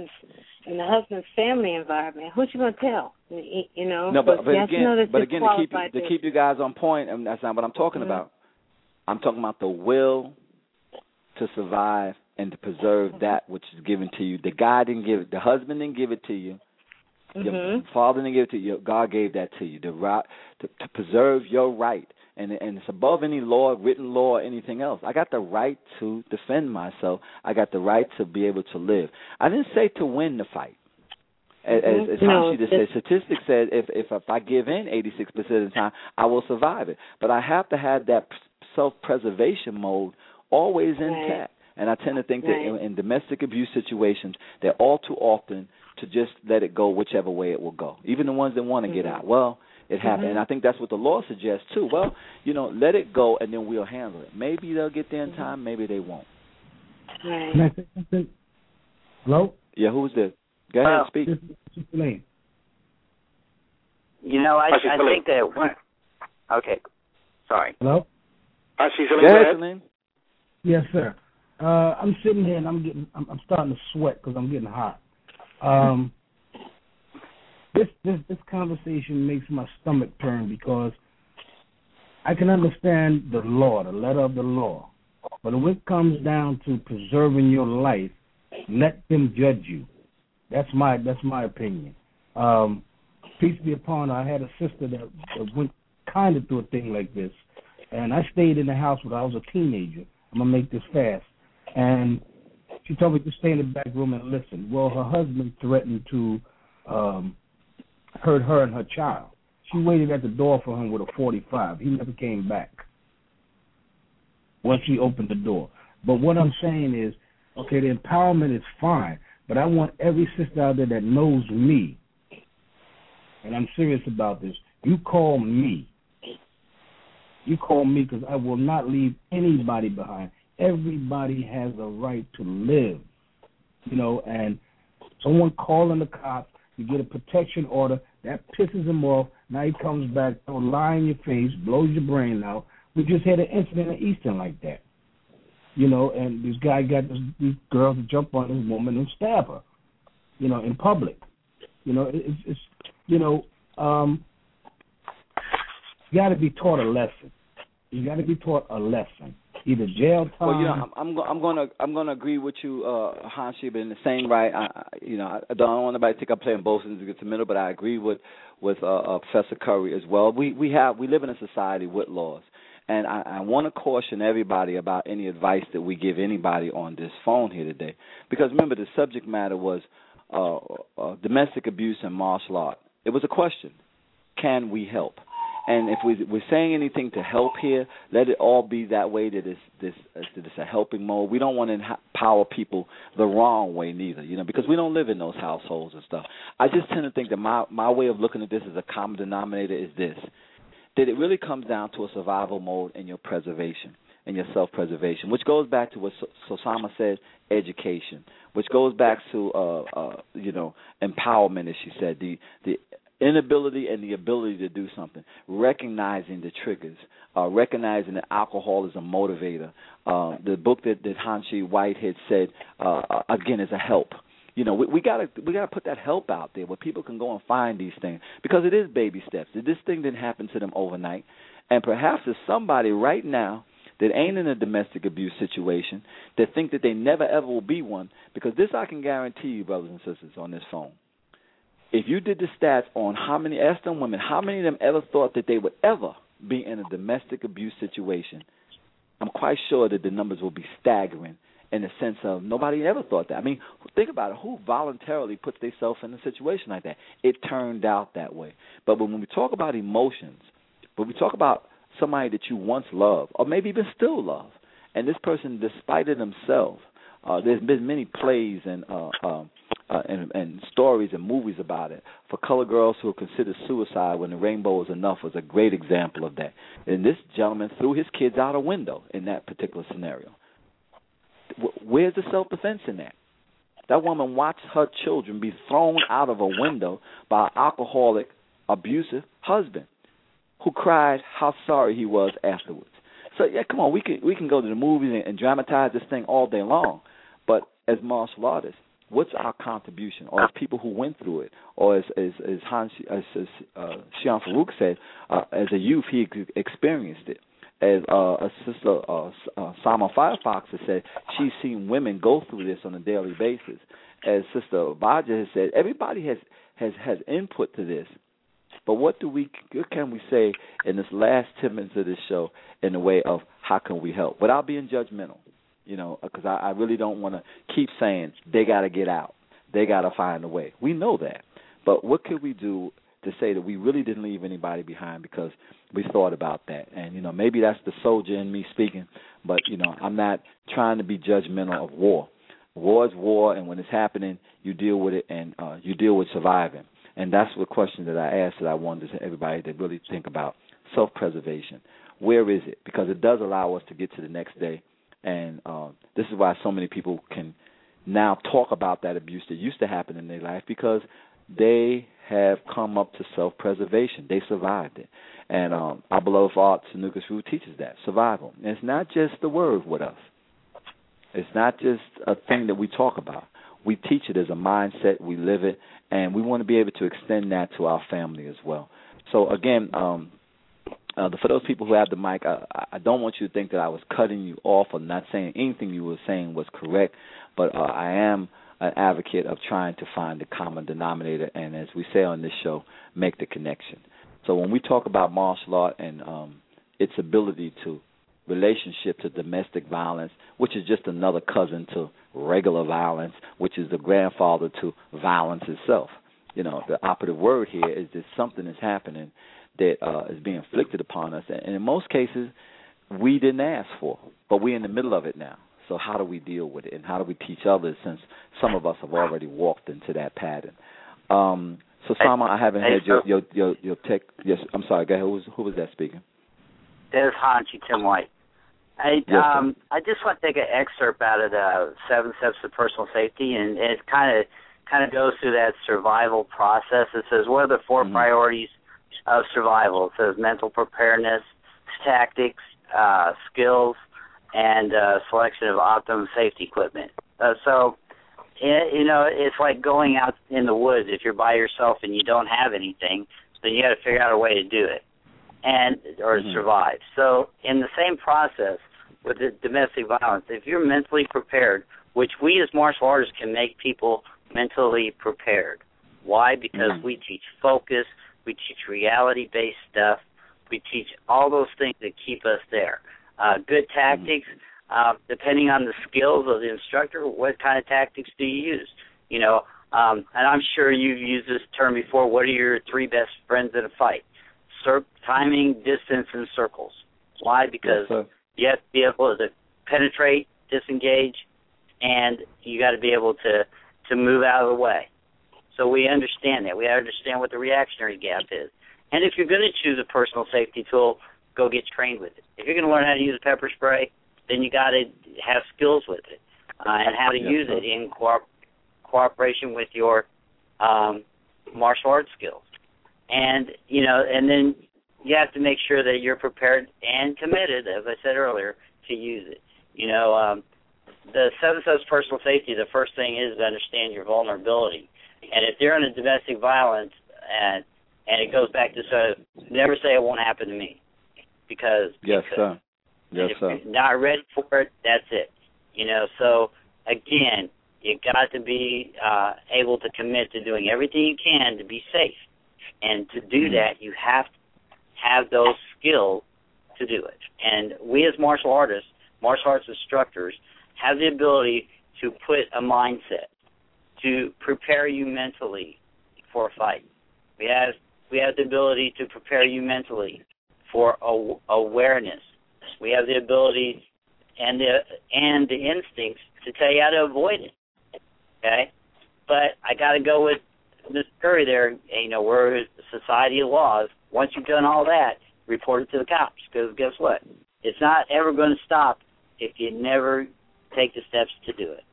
husband's family environment. Who's she going to tell? No, but again, to keep you guys on point, and that's not what I'm talking about. I'm talking about the will to survive and to preserve that which is given to you. The guy didn't give it. The husband didn't give it to you. Your father didn't give it to you. God gave that to you. The right to preserve your right, and it's above any law, written law, or anything else. I got the right to defend myself. I got the right to be able to live. I didn't say to win the fight. As she just said, statistics said if I give in 86% of the time, I will survive it. But I have to have that self-preservation mode always intact. And I tend to think that in domestic abuse situations, they're all too often to just let it go whichever way it will go. Even the ones that want to get out. Well, it happened. And I think that's what the law suggests, too. Well, let it go and then we'll handle it. Maybe they'll get there in time. Maybe they won't. Can I say something? Hello? Yeah, who's this? Go ahead, speak. I think that... Okay. Sorry. Hello? Go ahead, Celine. Yes, sir. I'm sitting here and I'm starting to sweat because I'm getting hot. This conversation makes my stomach turn, because I can understand the law, the letter of the law, but when it comes down to preserving your life, let them judge you. That's my opinion. Peace be upon her. I had a sister that went kind of through a thing like this, and I stayed in the house when I was a teenager. I'm going to make this fast. And she told me to stay in the back room and listen. Well, her husband threatened to hurt her and her child. She waited at the door for him with a .45. He never came back once she opened the door. But what I'm saying is, okay, the empowerment is fine, but I want every sister out there that knows me, and I'm serious about this, you call me. You call me because I will not leave anybody behind. Everybody has a right to live, and someone calling the cops, you get a protection order, that pisses him off. Now he comes back, lie in your face, blows your brain out. We just had an incident in Easton like that, and this guy got these girls to jump on this woman and stab her, in public. It's you got to be taught a lesson. You got to be taught a lesson. Either jail time. Well, I'm gonna agree with you, Hanshi, but in the same right, I don't want anybody to think I'm playing both sides against the middle, but I agree with Professor Curry as well. We live in a society with laws, and I want to caution everybody about any advice that we give anybody on this phone here today, because remember the subject matter was domestic abuse and martial art. It was a question: can we help? And if we're saying anything to help here, let it all be that way, that it's a helping mode. We don't want to empower people the wrong way neither, because we don't live in those households and stuff. I just tend to think that my way of looking at this as a common denominator is this, that it really comes down to a survival mode in your preservation and your self-preservation, which goes back to what Sosama said, education, which goes back to, empowerment, as she said, the inability and the ability to do something, recognizing the triggers, recognizing that alcohol is a motivator. The book that Hanshi Whitehead said, again, is a help. We gotta put that help out there where people can go and find these things, because it is baby steps. This thing didn't happen to them overnight, and perhaps there's somebody right now that ain't in a domestic abuse situation that think that they never ever will be one, because this I can guarantee you, brothers and sisters, on this phone. If you did the stats on ask them women, how many of them ever thought that they would ever be in a domestic abuse situation, I'm quite sure that the numbers will be staggering in the sense of nobody ever thought that. I mean, think about it. Who voluntarily puts themselves in a situation like that? It turned out that way. But when we talk about emotions, when we talk about somebody that you once loved or maybe even still love, and this person, despite it themselves, there's been many plays and stories and movies about it. For colored girls who considered suicide when the rainbow was enough was a great example of that. And this gentleman threw his kids out a window in that particular scenario. Where's the self-defense in that? That woman watched her children be thrown out of a window by an alcoholic, abusive husband who cried how sorry he was afterwards. So, yeah, come on, we can go to the movies and dramatize this thing all day long. But as martial artists, what's our contribution? Or as people who went through it, or as Shihan Farouk said, as a youth he experienced it. As a sister, Sama Firefox has said, she's seen women go through this on a daily basis. As Sister Baja has said, everybody has input to this. But what can we say in this last 10 minutes of this show in the way of how can we help without being judgmental? Because I really don't want to keep saying they got to get out, they got to find a way. We know that, but what could we do to say that we really didn't leave anybody behind because we thought about that? And maybe that's the soldier in me speaking, but I'm not trying to be judgmental of war. War is war, and when it's happening, you deal with it, and you deal with surviving. And that's the question that I asked that I wanted everybody to really think about: self-preservation. Where is it? Because it does allow us to get to the next day. And this is why so many people can now talk about that abuse that used to happen in their life, because they have come up to self-preservation. They survived it. And our beloved art, Sanuka Shrew, teaches that, survival. And it's not just the word with us. It's not just a thing that we talk about. We teach it as a mindset. We live it. And we want to be able to extend that to our family as well. So, again, for those people who have the mic, I don't want you to think that I was cutting you off or not saying anything you were saying was correct, but I am an advocate of trying to find the common denominator, and as we say on this show, make the connection. So when we talk about martial art and its ability to relationship to domestic violence, which is just another cousin to regular violence, which is the grandfather to violence itself. The operative word here is that something is happening that is being inflicted upon us, and in most cases, we didn't ask for, but we're in the middle of it now. So how do we deal with it, and how do we teach others, since some of us have already walked into that pattern? So, Sama, I haven't had your tech. Yes, I'm sorry. Go ahead. Who was that speaking? This is Hanchi Tim White. I just want to take an excerpt out of the 7 Steps to Personal Safety, and it kind of goes through that survival process. It says, what are the 4 priorities of survival? It says mental preparedness, tactics, skills, and selection of optimum safety equipment. So, it's like going out in the woods. If you're by yourself and you don't have anything, then you got to figure out a way to do it or survive. So in the same process with the domestic violence, if you're mentally prepared, which we as martial artists can make people mentally prepared. Why? Because we teach focus, we teach reality-based stuff, we teach all those things that keep us there. Good tactics, depending on the skills of the instructor, what kind of tactics do you use? And I'm sure you've used this term before, what are your 3 best friends in a fight? Timing, distance, and circles. Why? Because you have to be able to penetrate, disengage, and you got to be able to move out of the way. So we understand that. We understand what the reactionary gap is. And if you're going to choose a personal safety tool, go get trained with it. If you're going to learn how to use a pepper spray, then you got to have skills with it and how to use it in cooperation with your martial arts skills. And, and then you have to make sure that you're prepared and committed, as I said earlier, to use it. The 7 Steps Personal Safety, the first thing is to understand your vulnerability. And if you're in a domestic violence and it goes back to never say it won't happen to me. Because if you're not ready for it, that's it. So again, you got to be able to commit to doing everything you can to be safe. And to do that, you have to have those skills to do it. And we as martial artists, martial arts instructors, have the ability to put a mindset to prepare you mentally for a fight. We have the ability to prepare you mentally for awareness. We have the ability and the instincts to tell you how to avoid it. Okay? But I got to go with Mr. Curry there. We're a society of laws. Once you've done all that, report it to the cops, because guess what? It's not ever going to stop if you never take the steps to do it.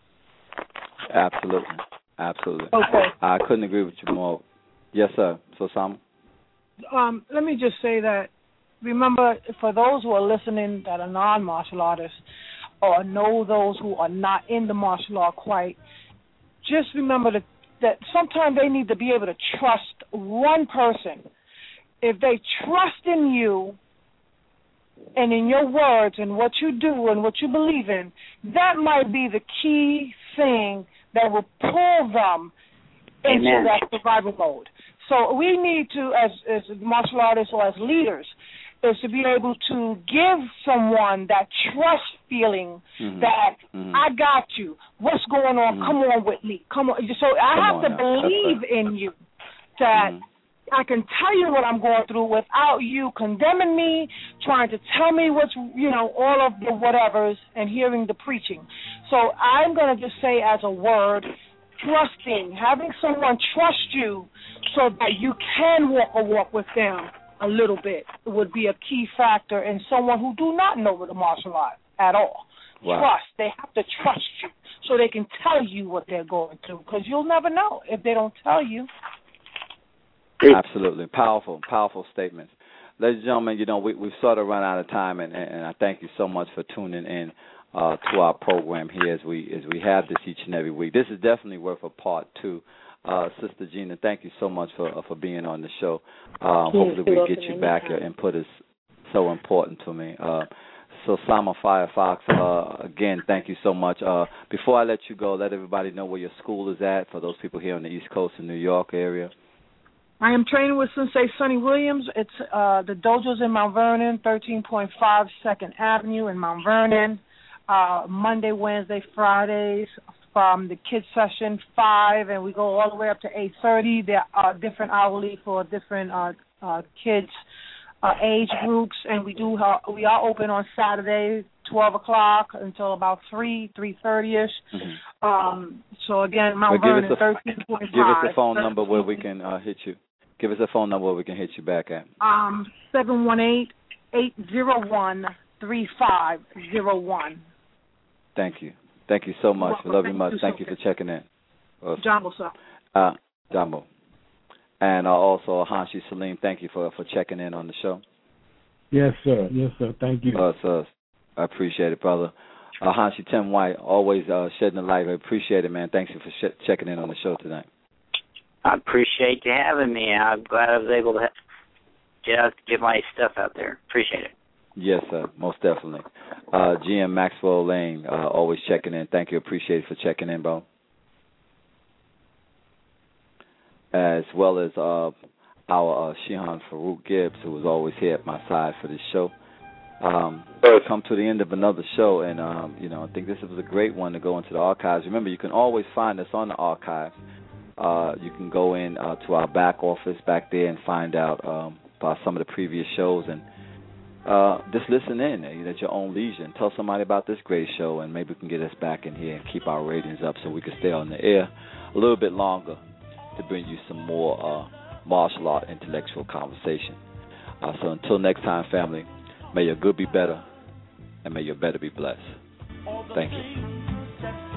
Absolutely. Okay. I couldn't agree with you more. Yes, sir. So, Sam? Let me just say that, remember, for those who are listening that are non-martial artists or know those who are not in the martial art quite, just remember that sometimes they need to be able to trust one person. If they trust in you and in your words and what you do and what you believe in, that might be the key thing that will pull them into that survival mode. So we need to, as martial artists or as leaders, is to be able to give someone that trust feeling that I got you. What's going on? Come on with me. Come on. So I have to believe in you that I can tell you what I'm going through without you condemning me, trying to tell me what's, all of the whatevers and hearing the preaching. So I'm going to just say as a word, trusting, having someone trust you so that you can walk a walk with them a little bit would be a key factor in someone who do not know the martial art at all. Wow. Trust. They have to trust you so they can tell you what they're going through, because you'll never know if they don't tell you. Absolutely. Powerful statements. Ladies and gentlemen, we've sort of run out of time, and I thank you so much for tuning in to our program here as we have this each and every week. This is definitely worth a part 2. Sister Gina, thank you so much for being on the show. Hopefully we get you back. Your input is so important to me. So Sama Firefox, again, thank you so much. Before I let you go, let everybody know where your school is at for those people here on the East Coast in New York area. I am training with Sensei Sonny Williams. It's the dojo's in Mount Vernon, 13.5 2nd Avenue in Mount Vernon. Monday, Wednesday, Fridays from the kids session 5, and we go all the way up to 8:30. There are different hourly for different kids age groups, and we are open on Saturday, 12 o'clock until about 3:30ish. So again, Mount Vernon, 13.5. Give us a phone number where we can hit you. Give us a phone number where we can hit you back at. 718-801-3501. Thank you. Thank you so much. We love you much. Thank you for checking in. Jambo, sir. Jambo. And also, Hanshi Salim, thank you for checking in on the show. Yes, sir. Yes, sir. Thank you. Sir, I appreciate it, brother. Hanshi Tim White, always shedding the light. I appreciate it, man. Thanks for checking in on the show tonight. I appreciate you having me. I'm glad I was able to get my stuff out there. Appreciate it. Yes, sir. Most definitely. GM Maxwell Lane, always checking in. Thank you. Appreciate it for checking in, bro. As well as our Shihan Farouk Gibbs, who was always here at my side for this show. Come to the end of another show, and I think this was a great one to go into the archives. Remember, you can always find us on the archives. You can go in to our back office back there and find out about some of the previous shows, and just listen in at your own leisure and tell somebody about this great show, and maybe we can get us back in here and keep our ratings up so we can stay on the air a little bit longer to bring you some more martial art intellectual conversation. So until next time, family, may your good be better and may your better be blessed. Thank you.